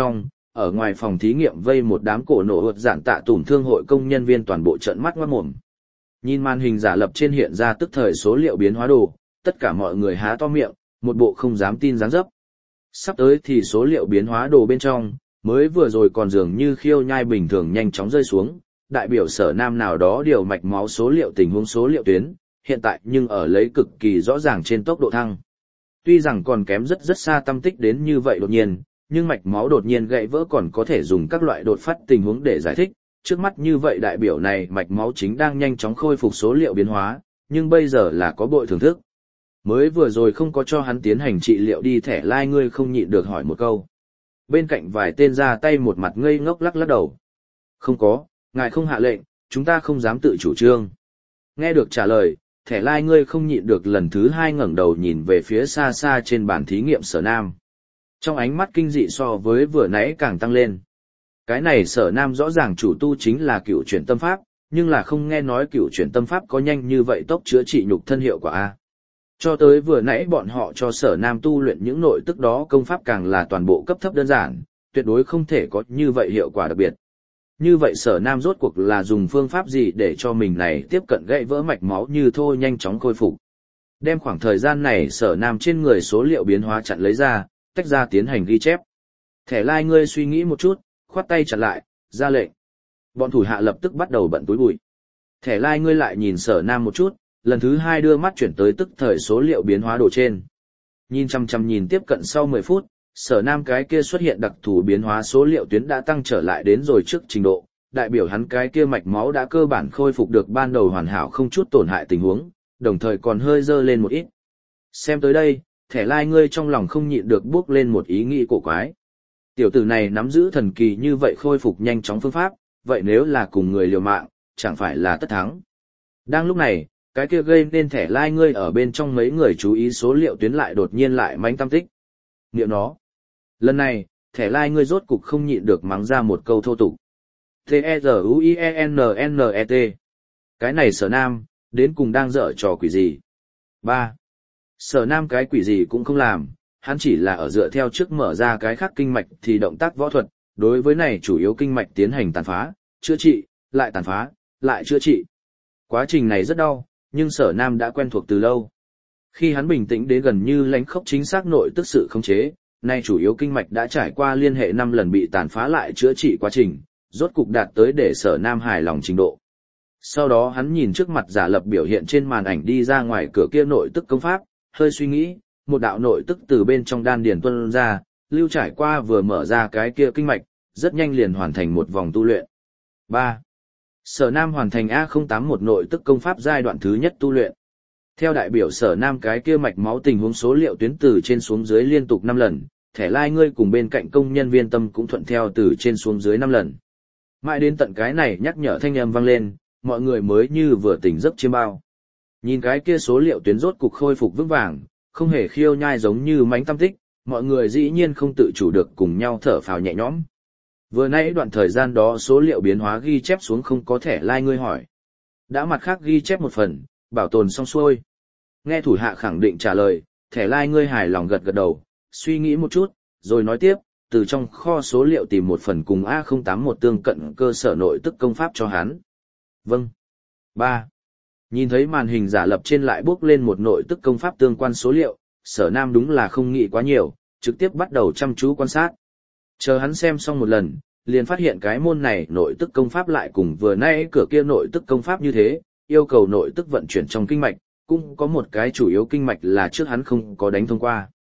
ở ngoài phòng thí nghiệm vây một đám cổ nổ hột giản tạ tủm thương hội công nhân viên toàn bộ trợn mắt ngoát mồm. Nhìn màn hình giả lập trên hiện ra tức thời số liệu biến hóa đồ, tất cả mọi người há to miệng, một bộ không dám tin dáng dấp. Sắp tới thì số liệu biến hóa đồ bên trong, mới vừa rồi còn dường như khiêu nhai bình thường nhanh chóng rơi xuống, đại biểu Sở Nam nào đó điều mạch máu số liệu tình huống số liệu tuyến, hiện tại nhưng ở lấy cực kỳ rõ ràng trên tốc độ thăng. Tuy rằng còn kém rất rất xa tâm tích đến như vậy đột nhiên, nhưng mạch máu đột nhiên gãy vỡ còn có thể dùng các loại đột phát tình huống để giải thích, trước mắt như vậy đại biểu này mạch máu chính đang nhanh chóng khôi phục số liệu biến hóa, nhưng bây giờ là có bội thưởng thức. Mới vừa rồi không có cho hắn tiến hành trị liệu đi thẻ lai ngươi không nhịn được hỏi một câu. Bên cạnh vài tên ra tay một mặt ngây ngốc lắc lắc đầu. Không có, ngài không hạ lệnh, chúng ta không dám tự chủ trương. Nghe được trả lời, thẻ lai ngươi không nhịn được lần thứ hai ngẩng đầu nhìn về phía xa xa trên bàn thí nghiệm Sở Nam. Trong ánh mắt kinh dị so với vừa nãy càng tăng lên. Cái này Sở Nam rõ ràng chủ tu chính là cựu chuyển tâm pháp, nhưng là không nghe nói cựu chuyển tâm pháp có nhanh như vậy tốc chữa trị nhục thân hiệu quả a. Cho tới vừa nãy bọn họ cho Sở Nam tu luyện những nội tức đó công pháp càng là toàn bộ cấp thấp đơn giản, tuyệt đối không thể có như vậy hiệu quả đặc biệt. Như vậy Sở Nam rốt cuộc là dùng phương pháp gì để cho mình này tiếp cận gãy vỡ mạch máu như thô nhanh chóng khôi phục. Đem khoảng thời gian này Sở Nam trên người số liệu biến hóa chặn lấy ra, tách ra tiến hành ghi chép. Thẻ lai ngươi suy nghĩ một chút, khoát tay chặn lại, ra lệnh. Bọn thủ hạ lập tức bắt đầu bận túi bụi. Thẻ lai ngươi lại nhìn Sở Nam một chút, lần thứ hai đưa mắt chuyển tới tức thời số liệu biến hóa đồ trên. Nhìn chăm chăm nhìn tiếp cận sau mười phút, Sở Nam cái kia xuất hiện đặc thù biến hóa số liệu tuyến đã tăng trở lại đến rồi trước trình độ, đại biểu hắn cái kia mạch máu đã cơ bản khôi phục được ban đầu hoàn hảo không chút tổn hại tình huống, đồng thời còn hơi dơ lên một ít. Xem tới đây, thẻ lai ngươi trong lòng không nhịn được bước lên một ý nghĩ cổ quái. Tiểu tử này nắm giữ thần kỳ như vậy khôi phục nhanh chóng phương pháp, vậy nếu là cùng người liều mạng, chẳng phải là tất thắng. Đang lúc này, cái kia gây nên thẻ lai ngươi ở bên trong mấy người chú ý số liệu tuyến lại đột nhiên lại manh tam tích. Niệm nó. Lần này, thẻ lai ngươi rốt cục không nhịn được mắng ra một câu thô tục. T-E-Z-U-I-E-N-N-E-T. Cái này Sở Nam, đến cùng đang dở trò quỷ gì? ba. Sở Nam cái quỷ gì cũng không làm, hắn chỉ là ở dựa theo trước mở ra cái khác kinh mạch thì động tác võ thuật, đối với này chủ yếu kinh mạch tiến hành tàn phá, chữa trị, lại tàn phá, lại chữa trị. Quá trình này rất đau, nhưng Sở Nam đã quen thuộc từ lâu. Khi hắn bình tĩnh đến gần như lãnh khốc chính xác nội tức sự khống chế, nay chủ yếu kinh mạch đã trải qua liên hệ năm lần bị tàn phá lại chữa trị quá trình, rốt cục đạt tới để Sở Nam hài lòng trình độ. Sau đó hắn nhìn trước mặt giả lập biểu hiện trên màn ảnh đi ra ngoài cửa kia nội tức công pháp, hơi suy nghĩ, một đạo nội tức từ bên trong đan điền tuôn ra, lưu trải qua vừa mở ra cái kia kinh mạch, rất nhanh liền hoàn thành một vòng tu luyện. ba. Sở Nam hoàn thành A không tám một nội tức công pháp giai đoạn thứ nhất tu luyện. Theo đại biểu Sở Nam cái kia mạch máu tình huống số liệu tuyến từ trên xuống dưới liên tục năm lần, thẻ lai ngươi cùng bên cạnh công nhân viên tâm cũng thuận theo từ trên xuống dưới năm lần. Mãi đến tận cái này nhắc nhở thanh âm vang lên, mọi người mới như vừa tỉnh giấc chiêm bao. Nhìn cái kia số liệu tuyến rốt cục khôi phục vững vàng, không hề khiêu nhai giống như mánh tâm tích, mọi người dĩ nhiên không tự chủ được cùng nhau thở phào nhẹ nhõm. Vừa nãy đoạn thời gian đó số liệu biến hóa ghi chép xuống không có thẻ lai ngươi hỏi. Đã mặt khác ghi chép một phần, bảo tồn xong xuôi. Nghe thủ hạ khẳng định trả lời, thẻ lai ngươi hài lòng gật gật đầu, suy nghĩ một chút, rồi nói tiếp, từ trong kho số liệu tìm một phần cùng A không tám một tương cận cơ sở nội tức công pháp cho hắn. Vâng. ba. Nhìn thấy màn hình giả lập trên lại bước lên một nội tức công pháp tương quan số liệu, Sở Nam đúng là không nghĩ quá nhiều, trực tiếp bắt đầu chăm chú quan sát. Chờ hắn xem xong một lần, liền phát hiện cái môn này nội tức công pháp lại cùng vừa nãy cửa kia nội tức công pháp như thế, yêu cầu nội tức vận chuyển trong kinh mạch, cũng có một cái chủ yếu kinh mạch là trước hắn không có đánh thông qua.